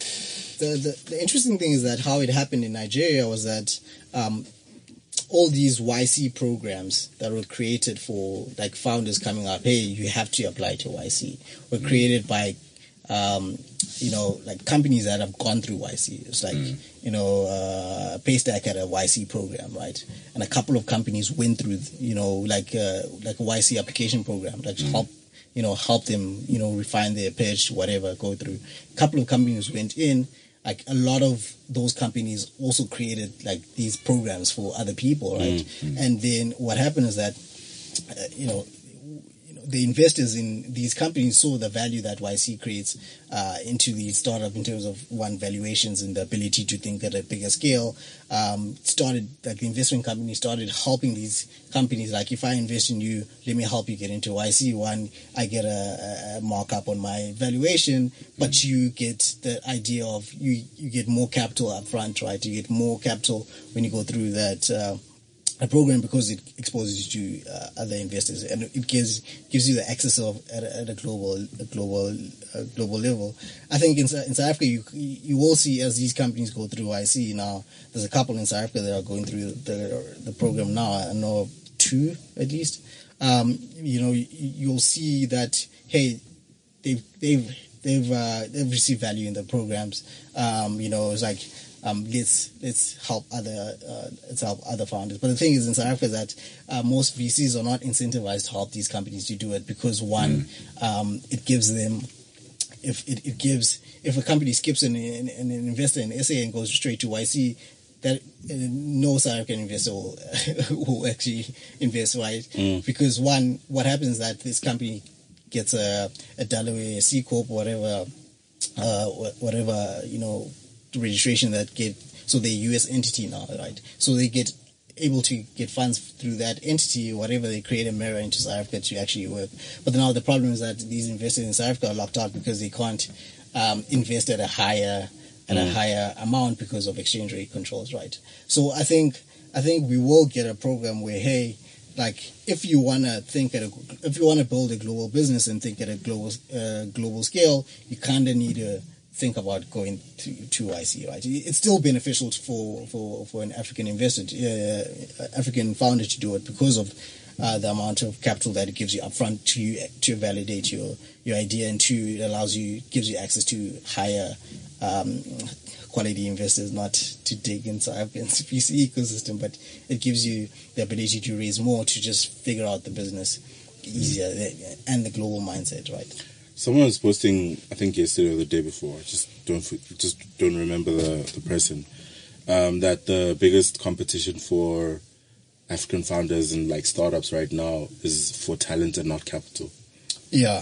[SPEAKER 3] the, the the interesting thing is that how it happened in Nigeria was that um, all these Y C programs that were created for like founders coming up, hey, you have to apply to Y C, were mm. created by. Um, you know, like companies that have gone through Y C. It's like, mm. you know, uh, Paystack had a Y C program, right? And a couple of companies went through, you know, like uh, like a Y C application program that mm. help, you know, help them, you know, refine their pitch, whatever, go through. A couple of companies went in, like a lot of those companies also created like these programs for other people, right?
[SPEAKER 6] Mm-hmm.
[SPEAKER 3] And then what happened is that, uh, you know, the investors in these companies saw the value that Y C creates uh, into the startup in terms of one, valuations and the ability to think at a bigger scale. Um, started like the investment company started helping these companies. Like, if I invest in you, let me help you get into Y C. One, I get a, a markup on my valuation, but you get the idea of you you get more capital up front, right? You get more capital when you go through that. Uh, A program, because it exposes you to uh, other investors, and it gives gives you the access of at a, at a global a global uh, global level. I think in, in South Africa, you you will see as these companies go through Y C now. There's a couple in South Africa that are going through the the program now. I know of two at least. Um, you know, you, you'll see that hey, they've they've they've uh, they've received value in the programs. Um, you know, it's like. Um, let's let's help other uh, let's help other founders. But the thing is, in South Africa, that uh, most V Cs are not incentivized to help these companies to do it, because one, mm. um, it gives them, if it, it gives if a company skips an, an, an investor in S A and goes straight to Y C, that uh, no South African investor will, will actually invest, right? Mm. Because one, what happens is that this company gets a, a Delaware C Corp or whatever, uh, whatever you know. registration that get, so they're a U S entity now, right? So they get able to get funds through that entity, whatever they create a mirror into South Africa to actually work. But now the problem is that these investors in South Africa are locked out because they can't um, invest at a higher at mm. a higher amount because of exchange rate controls, right? So I think I think we will get a program where, hey, like if you wanna think at a if you wanna build a global business and think at a global uh, global scale, you kinda need to think about going to, to Y C, right? It's still beneficial for, for, for an African investor, uh, African founder to do it because of uh, the amount of capital that it gives you upfront to to validate your, your idea, and two, it allows you, gives you access to higher um, quality investors, not to dig inside the V C ecosystem, but it gives you the ability to raise more to just figure out the business easier and the global mindset, right?
[SPEAKER 6] Someone was posting, I think yesterday or the day before, I just don't just don't remember the, the person, um, that the biggest competition for African founders and like startups right now is for talent and not capital.
[SPEAKER 3] Yeah,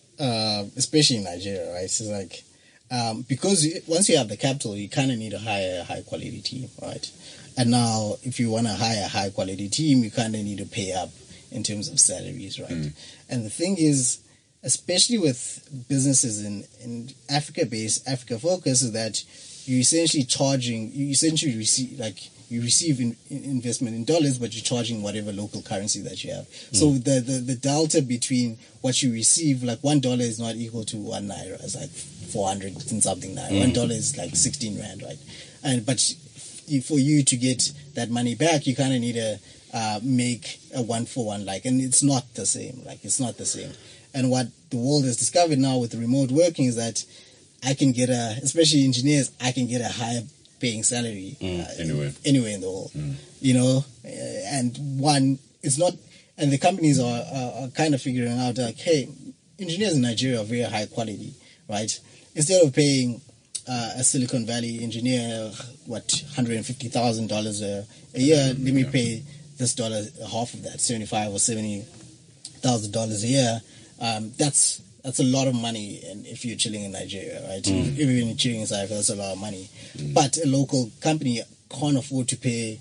[SPEAKER 3] uh, especially in Nigeria, right? It's like, um, because once you have the capital, you kind of need to hire a high quality team, right? And now if you want to hire a high quality team, you kind of need to pay up in terms of salaries, right? Mm. And the thing is, especially with businesses in, in Africa-based, Africa-focused, is that you're essentially charging, you essentially receive, like, you receive in, in investment in dollars, but you're charging whatever local currency that you have. Mm. So the, the, the delta between what you receive, like one dollar is not equal to one naira. It's like four hundred and something naira. Mm. One dollar is like sixteen rand, right? And but for you to get that money back, you kind of need to uh, make a one for one, like, and it's not the same. Like, it's not the same. And what the world has discovered now with remote working is that I can get a, especially engineers, I can get a higher paying salary
[SPEAKER 5] mm,
[SPEAKER 3] uh,
[SPEAKER 5] anywhere.
[SPEAKER 3] anywhere in the world.
[SPEAKER 5] Mm.
[SPEAKER 3] You know, uh, and one, it's not, and the companies are, are, are kind of figuring out like, hey, engineers in Nigeria are very high quality, right? Instead of paying uh, a Silicon Valley engineer, what, one hundred fifty thousand dollars a, a year, mm, let me yeah. pay this dollar, half of that, seventy-five or seventy thousand dollars a year. Um, that's that's a lot of money, and if you're chilling in Nigeria, right? Mm. If you're chilling in South Africa, that's a lot of money. Mm. But a local company can't afford to pay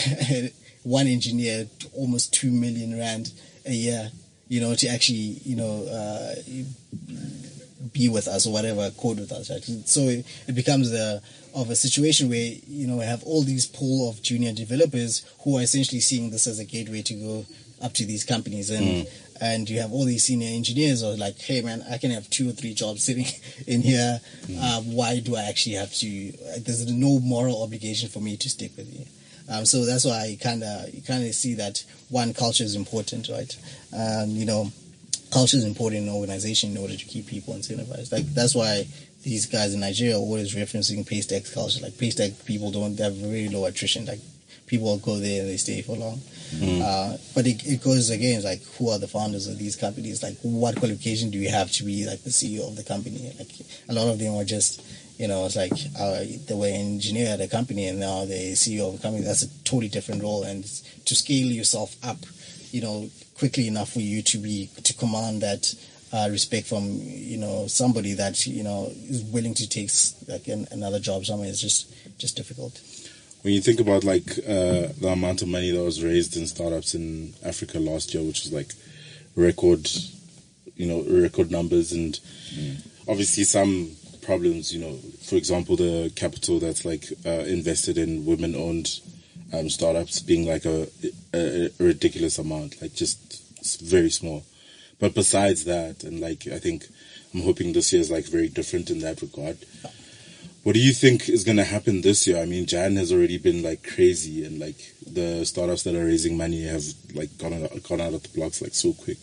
[SPEAKER 3] one engineer to almost two million rand a year, you know, to actually, you know, uh, be with us or whatever, code with us, right? So it, it becomes a of a situation where, you know, we have all these pool of junior developers who are essentially seeing this as a gateway to go up to these companies, and mm. and you have all these senior engineers who are like, hey man, I can have two or three jobs sitting in here. Mm. Uh, why do I actually have to? There's no moral obligation for me to stick with you. Um, so that's why I kind of you kind of see that one, culture is important, right? Um, you know, culture is important in an organization in order to keep people incentivized. Like that's why these guys in Nigeria are always referencing Paystack culture. Like Paystack people don't have very low attrition. Like people go there and they stay for long. Mm. Uh, but it, it goes again, like, who are the founders of these companies? Like, what qualification do you have to be like the C E O of the company? Like, a lot of them are just, You know, it's like uh, they were an engineer at a company and now they're C E O of a company. That's a totally different role. And to scale yourself up, you know, quickly enough for you to be to command that uh, respect from, you know, somebody that, you know, is willing to take like an, another job somewhere is just just difficult.
[SPEAKER 6] When you think about like uh, the amount of money that was raised in startups in Africa last year, which was like record, you know, record numbers, and mm. obviously some problems, you know, for example, the capital that's like uh, invested in women-owned um, startups being like a, a, a ridiculous amount, like just very small. But besides that, and like I think I'm hoping this year is like very different in that regard. What do you think is going to happen this year? I mean, Jan has already been like crazy, and like the startups that are raising money have like gone out, gone out of the blocks like so quick.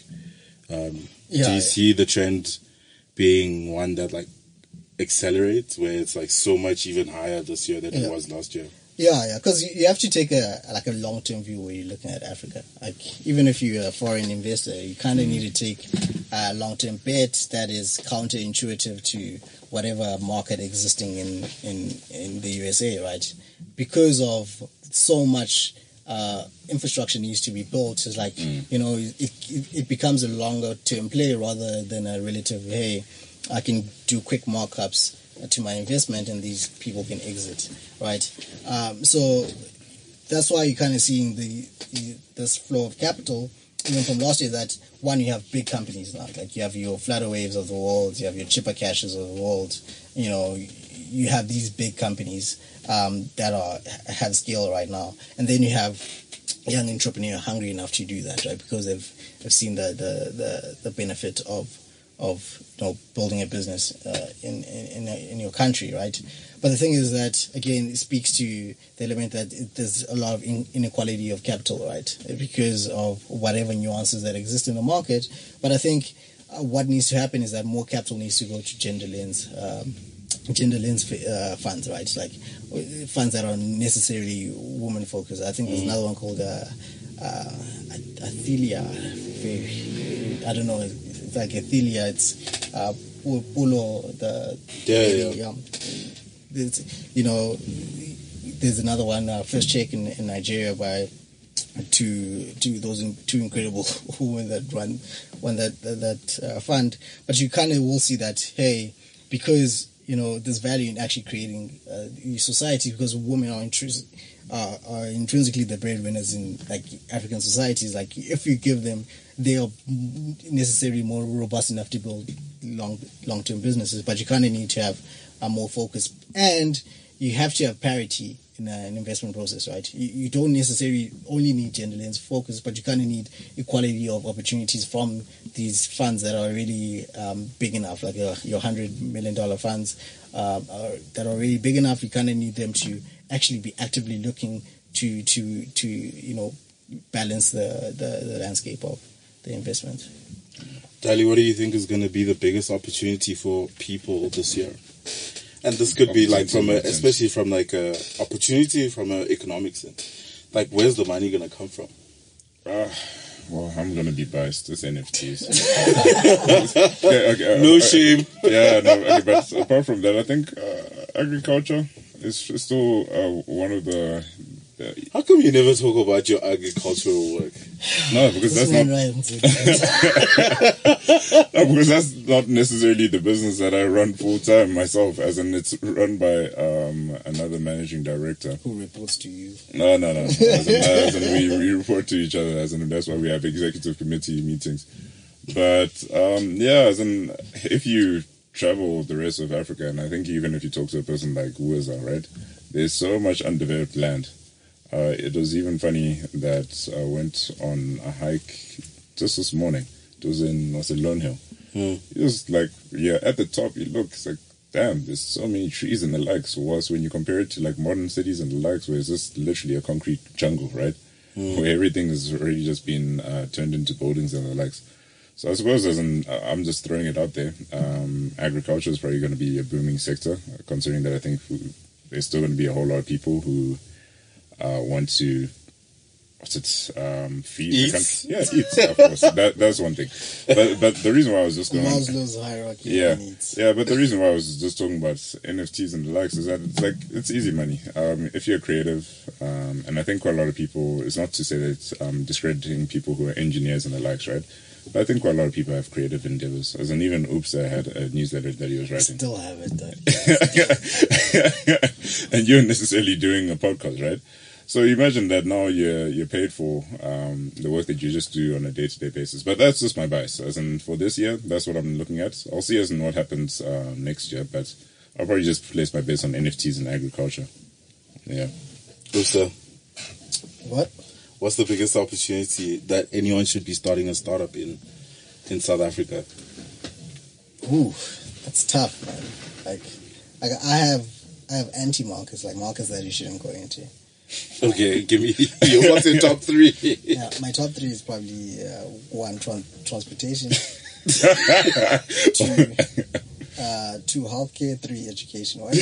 [SPEAKER 6] Um,
[SPEAKER 3] yeah,
[SPEAKER 6] do you
[SPEAKER 3] yeah.
[SPEAKER 6] see the trend being one that like accelerates, where it's like so much even higher this year than
[SPEAKER 3] yeah.
[SPEAKER 6] it was last year?
[SPEAKER 3] Yeah, yeah, because you have to take a like a long term view where you're looking at Africa. Like even if you're a foreign investor, you kind of mm. need to take a long term bet that is counterintuitive to whatever market existing in, in, in the U S A, right? Because of so much uh, infrastructure needs to be built. It's like, mm. you know, it, it, it becomes a longer term play rather than a relative, hey, I can do quick markups to my investment and these people can exit, right? Um, so that's why you're kind of seeing the, the this flow of capital even from last year, that one, you have big companies now, like you have your Flutterwaves of the world, you have your Chipper Cashes of the world, you know, you have these big companies um, that are have scale right now, and then you have young entrepreneur hungry enough to do that, right? Because they've they've seen the the, the, the benefit of of you know building a business uh, in in in your country, right? But the thing is that, again, it speaks to the element that it, there's a lot of in, inequality of capital, right? Because of whatever nuances that exist in the market. But I think uh, what needs to happen is that more capital needs to go to gender lens, um, gender lens uh, funds, right? Like funds that are necessarily woman focused. I think there's another one called uh, uh, Athelia. I don't know. It's like Athelia. It's uh, Pulo, the
[SPEAKER 6] yeah, yeah.
[SPEAKER 3] Um, There's, you know, there's another one, uh, First Check in, in Nigeria by two, two those in, two incredible women that run one that that, that uh, fund. But you kind of will see that, hey, because you know there's value in actually creating uh, society, because women are intris- uh, are intrinsically the breadwinners in like African societies. Like if you give them, they are necessarily more robust enough to build long long term businesses. But you kind of need to have are more focused, and you have to have parity in a, an investment process, right? You, you don't necessarily only need gender lens focus, but you kind of need equality of opportunities from these funds that are really um, big enough, like your, your hundred million dollar funds uh, are, that are really big enough. You kind of need them to actually be actively looking to to to you know balance the the, the landscape of the investment.
[SPEAKER 6] Dali, what do you think is going to be the biggest opportunity for people this year? And this could be like from a, especially from like a opportunity from an economic sense. Like, where's the money going to come from?
[SPEAKER 5] Uh, well, I'm going to be biased. It's N F Ts. okay, okay,
[SPEAKER 6] no
[SPEAKER 5] uh,
[SPEAKER 6] shame.
[SPEAKER 5] Uh, yeah, no, okay, but apart from that, I think uh, agriculture is still uh, one of the... the
[SPEAKER 6] How come you never talk about your agricultural work?
[SPEAKER 5] No, because that's not... no, because that's not necessarily the business that I run full time myself, as in it's run by um, another managing director.
[SPEAKER 3] Who reports to you?
[SPEAKER 5] No, no, no. As in, as in we, we report to each other, as in that's why we have executive committee meetings. But um, yeah, as in if you travel the rest of Africa, and I think even if you talk to a person like Uweza, right, there's so much undeveloped land. Uh, it was even funny that I went on a hike just this morning. It was in, was it Lone Hill?
[SPEAKER 6] Hmm.
[SPEAKER 5] It was like, yeah, at the top, you look, it's like, damn, there's so many trees and the likes. Whilst when you compare it to like modern cities and the likes, where it's just literally a concrete jungle, right? Hmm. Where everything has already just been uh, turned into buildings and the likes. So I suppose as an, I'm just throwing it out there. Um, agriculture is probably going to be a booming sector, considering that I think there's still going to be a whole lot of people who Uh, want to what's it, um, feed
[SPEAKER 6] Eats.
[SPEAKER 5] the country. Yeah, eats, of course. That, that's one thing. But but the reason why I was just going,
[SPEAKER 3] Maslow's hierarchy
[SPEAKER 5] yeah,
[SPEAKER 3] of needs.
[SPEAKER 5] yeah. But the reason why I was just talking about N F Ts and the likes is that it's like it's easy money. Um, if you're creative, um, and I think quite a lot of people. It's not to say that it's um, discrediting people who are engineers and the likes, right? But I think quite a lot of people have creative endeavors. As in, even Oops, I had a newsletter that he was writing.
[SPEAKER 3] Still have it though.
[SPEAKER 5] And you're necessarily doing a podcast, right? So imagine that now you're you're paid for um, the work that you just do on a day to day basis. But that's just my bias. As in, for this year, that's what I'm looking at. I'll see as in what happens uh, next year, but I'll probably just place my bets on N F Ts and agriculture. Yeah.
[SPEAKER 6] Usa,
[SPEAKER 3] What?
[SPEAKER 6] what's the biggest opportunity that anyone should be starting a startup in in South Africa?
[SPEAKER 3] Ooh, that's tough, man. Like, like I have, I have anti-markets, like markets that you shouldn't go into.
[SPEAKER 6] Okay, give me your what's your top three?
[SPEAKER 3] Yeah, my top three is probably uh, one, tran- transportation, two, uh, two, healthcare, three, education. Right?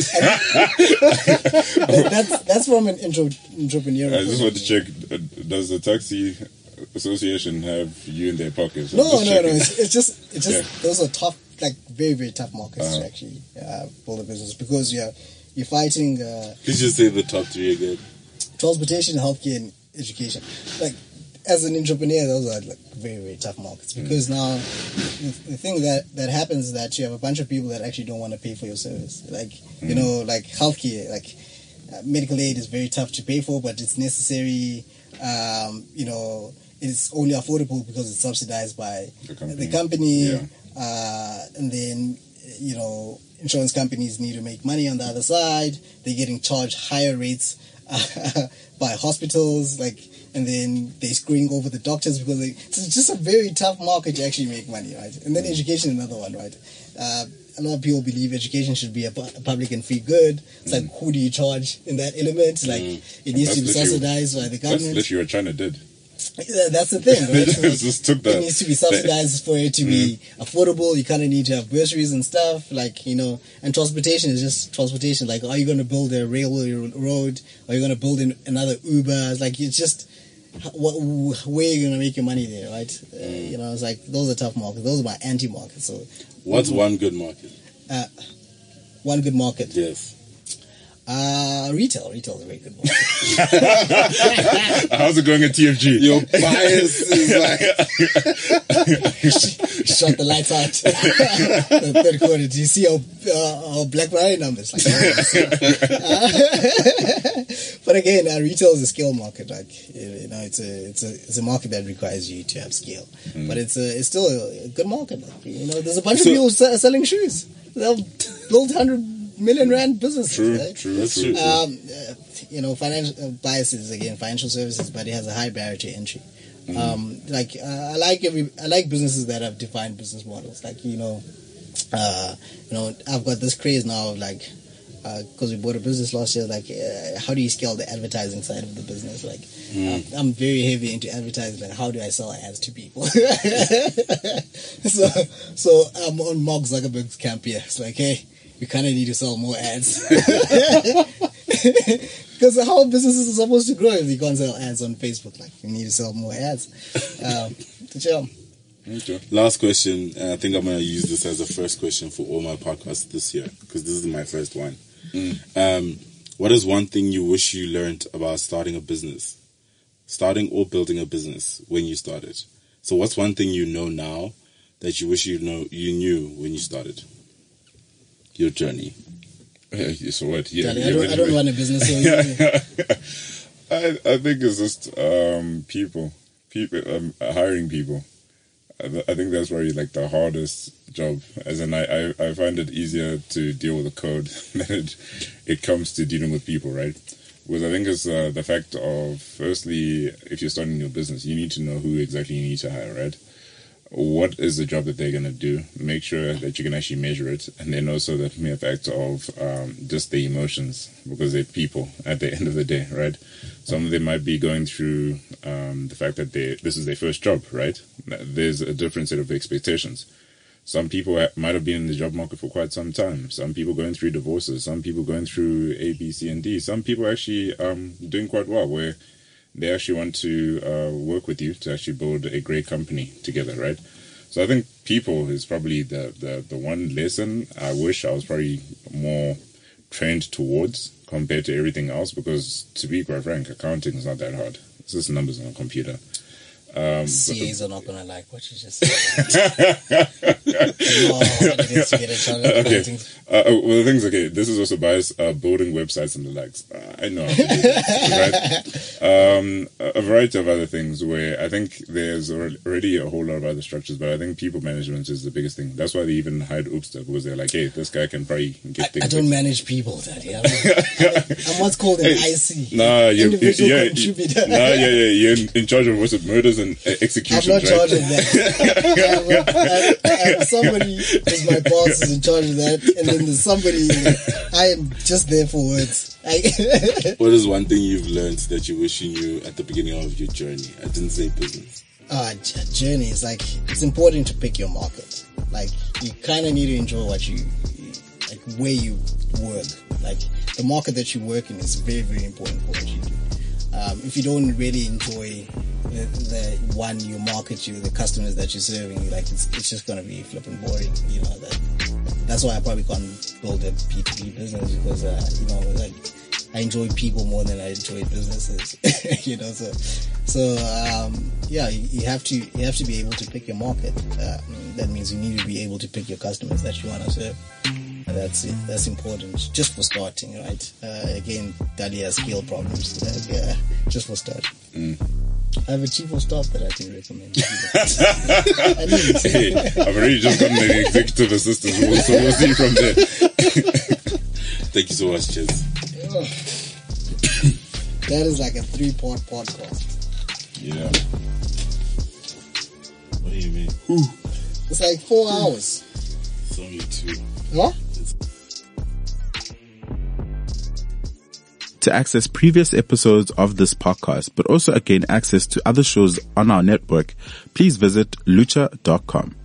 [SPEAKER 3] that's that's from an intro, entrepreneurial.
[SPEAKER 5] I just
[SPEAKER 3] point
[SPEAKER 5] want
[SPEAKER 3] of
[SPEAKER 5] to
[SPEAKER 3] view.
[SPEAKER 5] check, uh, does the taxi association have you in their pockets? I'm
[SPEAKER 3] No,
[SPEAKER 5] just
[SPEAKER 3] no, no.
[SPEAKER 5] checking.
[SPEAKER 3] It's, it's just, it's just
[SPEAKER 5] Yeah.
[SPEAKER 3] those are tough, like very, very tough markets
[SPEAKER 5] Uh-huh.
[SPEAKER 3] to actually uh, build a business because you're you're fighting uh,
[SPEAKER 6] Please just say the top three again.
[SPEAKER 3] transportation, healthcare, and education. Like as an entrepreneur, those are like very, very tough markets because now the, the thing that that happens is that you have a bunch of people that actually don't want to pay for your service. Like you know, like healthcare, like uh, medical aid is very tough to pay for, but it's necessary. Um, you know, it's only affordable because it's subsidized by
[SPEAKER 5] The company.
[SPEAKER 3] the company,
[SPEAKER 5] Yeah.
[SPEAKER 3] uh, and then you know insurance companies need to make money on the other side. They're getting charged higher rates uh, by hospitals, like, and then they're screwing over the doctors because they, it's just a very tough market to actually make money, right? And then education, another one, right? Uh, a lot of people believe education should be a, pu- a public and free good. It's like, who do you charge in that element? Like, it needs
[SPEAKER 5] That's
[SPEAKER 3] to be
[SPEAKER 5] literally-
[SPEAKER 3] subsidized by the
[SPEAKER 5] That's
[SPEAKER 3] government.
[SPEAKER 5] literally what China did.
[SPEAKER 3] Yeah, that's the thing,
[SPEAKER 5] They
[SPEAKER 3] right? So
[SPEAKER 5] just took the-
[SPEAKER 3] it needs to be subsidized for it to be affordable. You kind of need to have bursaries and stuff, like, you know, and transportation is just transportation. Like, are you going to build a railway road? Are you going to build in another Uber? It's like, it's just, what, where are you going to make your money there, right? Uh, you know, it's like, those are tough markets. Those are my anti-markets. So,
[SPEAKER 6] What's one good market?
[SPEAKER 3] uh, one good market.
[SPEAKER 6] Yes.
[SPEAKER 3] Uh, retail. Retail is a very good market.
[SPEAKER 5] How's it going at T F G?
[SPEAKER 6] Your bias is like
[SPEAKER 3] Shut the lights out. The third quarter. Do you see our, uh, our Black Friday numbers? Like, but again, uh, retail is a scale market. Like you know, it's a it's a it's a market that requires you to have scale.
[SPEAKER 5] Mm.
[SPEAKER 3] But it's a it's still a good market. Like, you know, there's a bunch
[SPEAKER 6] So-
[SPEAKER 3] of people se- selling shoes. They'll build hundred million rand businesses.
[SPEAKER 5] True,
[SPEAKER 3] right?
[SPEAKER 5] true,
[SPEAKER 6] That's
[SPEAKER 5] true.
[SPEAKER 6] true.
[SPEAKER 3] Um, uh, you know, financial uh, biases again, financial services, but it has a high barrier to entry. Um, like uh, I like every, I like businesses that have defined business models. Like you know, uh, you know, I've got this craze now of like because we bought a business last year. Like, uh, how do you scale the advertising side of the business? Like, um, I'm very heavy into advertising. Like, how do I sell ads to people? so, so I'm on Mark Zuckerberg's camp here. It's like, hey, we kind of need to sell more ads. Because how businesses are supposed to grow if you can't sell ads on Facebook? Like, you need to sell more ads. Um, so,
[SPEAKER 5] Okay.
[SPEAKER 6] Last question. And I think I'm going to use this as a first question for all my podcasts this year because this is my first one. Um, what is one thing you wish you learned about starting a business? Starting or building a business when you started. So what's one thing you know now that you wish you know you knew when you started your journey?
[SPEAKER 5] Yeah, so what? Yeah,
[SPEAKER 3] Charlie, I
[SPEAKER 5] yeah,
[SPEAKER 3] don't,
[SPEAKER 5] wait,
[SPEAKER 3] I don't
[SPEAKER 5] wait.
[SPEAKER 3] run a business. So you-
[SPEAKER 5] I I think it's just um, people, people um, hiring people. I, th- I think that's probably like the hardest job. As in, I, I, I find it easier to deal with the code than it it comes to dealing with people, right? Because I think it's uh, the fact of firstly, if you're starting your business, you need to know who exactly you need to hire, right? What is the job that they're going to do? Make sure that you can actually measure it. And then also the mere fact of um, just the emotions, because they're people at the end of the day, right? Some of them might be going through um, the fact that they this is their first job, right? There's a different set of expectations. Some people ha- might have been in the job market for quite some time. Some people going through divorces. Some people going through A, B, C, and D. Some people actually um, doing quite well, where they actually want to uh, work with you to actually build a great company together, right? So I think people is probably the, the, the one lesson I wish I was probably more trained towards compared to everything else, because to be quite frank, accounting is not that hard. It's just numbers on a computer. Um,
[SPEAKER 3] C As are not going to like what you just said. No, it is to get a child at
[SPEAKER 5] okay.
[SPEAKER 3] accounting.
[SPEAKER 5] Uh, uh, well, the thing's okay. This is also biased. Uh, building websites and the likes. Uh, I know how to do this, right? Um, a a variety of other things where I think there's alre- already a whole lot of other structures, but I think people management is the biggest thing. That's why they even hired Oopster, because they're like, hey, this guy can probably get
[SPEAKER 3] I,
[SPEAKER 5] things.
[SPEAKER 3] I don't
[SPEAKER 5] fixed.
[SPEAKER 3] manage people, Daddy. I'm, I'm, I'm what's called an
[SPEAKER 5] Hey,
[SPEAKER 3] I C.
[SPEAKER 5] Nah, you're,
[SPEAKER 3] Individual
[SPEAKER 5] yeah,
[SPEAKER 3] contributor.
[SPEAKER 5] nah, yeah, yeah. You're in, in charge of what's it, murders and uh,
[SPEAKER 3] I'm
[SPEAKER 5] executions,
[SPEAKER 3] not
[SPEAKER 5] right?
[SPEAKER 3] charged of that. I'm, I'm, I'm, somebody who's my boss is in charge of that, and then there's somebody. I am just there for words. I,
[SPEAKER 6] What is one thing you've learned that you wish you knew at the beginning of your journey? I didn't say business.
[SPEAKER 3] uh, j- journey is like, it's important to pick your market. Like, you kind of need to enjoy what you, like, where you work. Like, the market that you work in is very, very important for what you do. Um, if you don't really enjoy the, the one you market you, the customers that you're serving, like, it's it's just gonna be flipping boring. You know that. That's why I probably can't build a P two P business, because uh, you know, like, I enjoy people more than I enjoy businesses. You know, so so um, yeah, you, you have to you have to be able to pick your market. Uh, that means you need to be able to pick your customers that you want to serve. And that's it. That's important, just for starting, right? Uh, again, Daddy has skill problems. Like, uh, just for starting.
[SPEAKER 5] Mm.
[SPEAKER 3] I have a chief of staff that I can recommend. I
[SPEAKER 5] Hey, I've already just gotten an executive assistant, so we'll, so we'll see from there.
[SPEAKER 6] Thank you so much, Chiz.
[SPEAKER 3] That is like a three-part podcast.
[SPEAKER 5] Yeah.
[SPEAKER 7] What do you mean?
[SPEAKER 3] It's like four hours.
[SPEAKER 7] It's only two.
[SPEAKER 3] What?
[SPEAKER 4] To access previous episodes of this podcast, but also gain access to other shows on our network, please visit lucha dot com.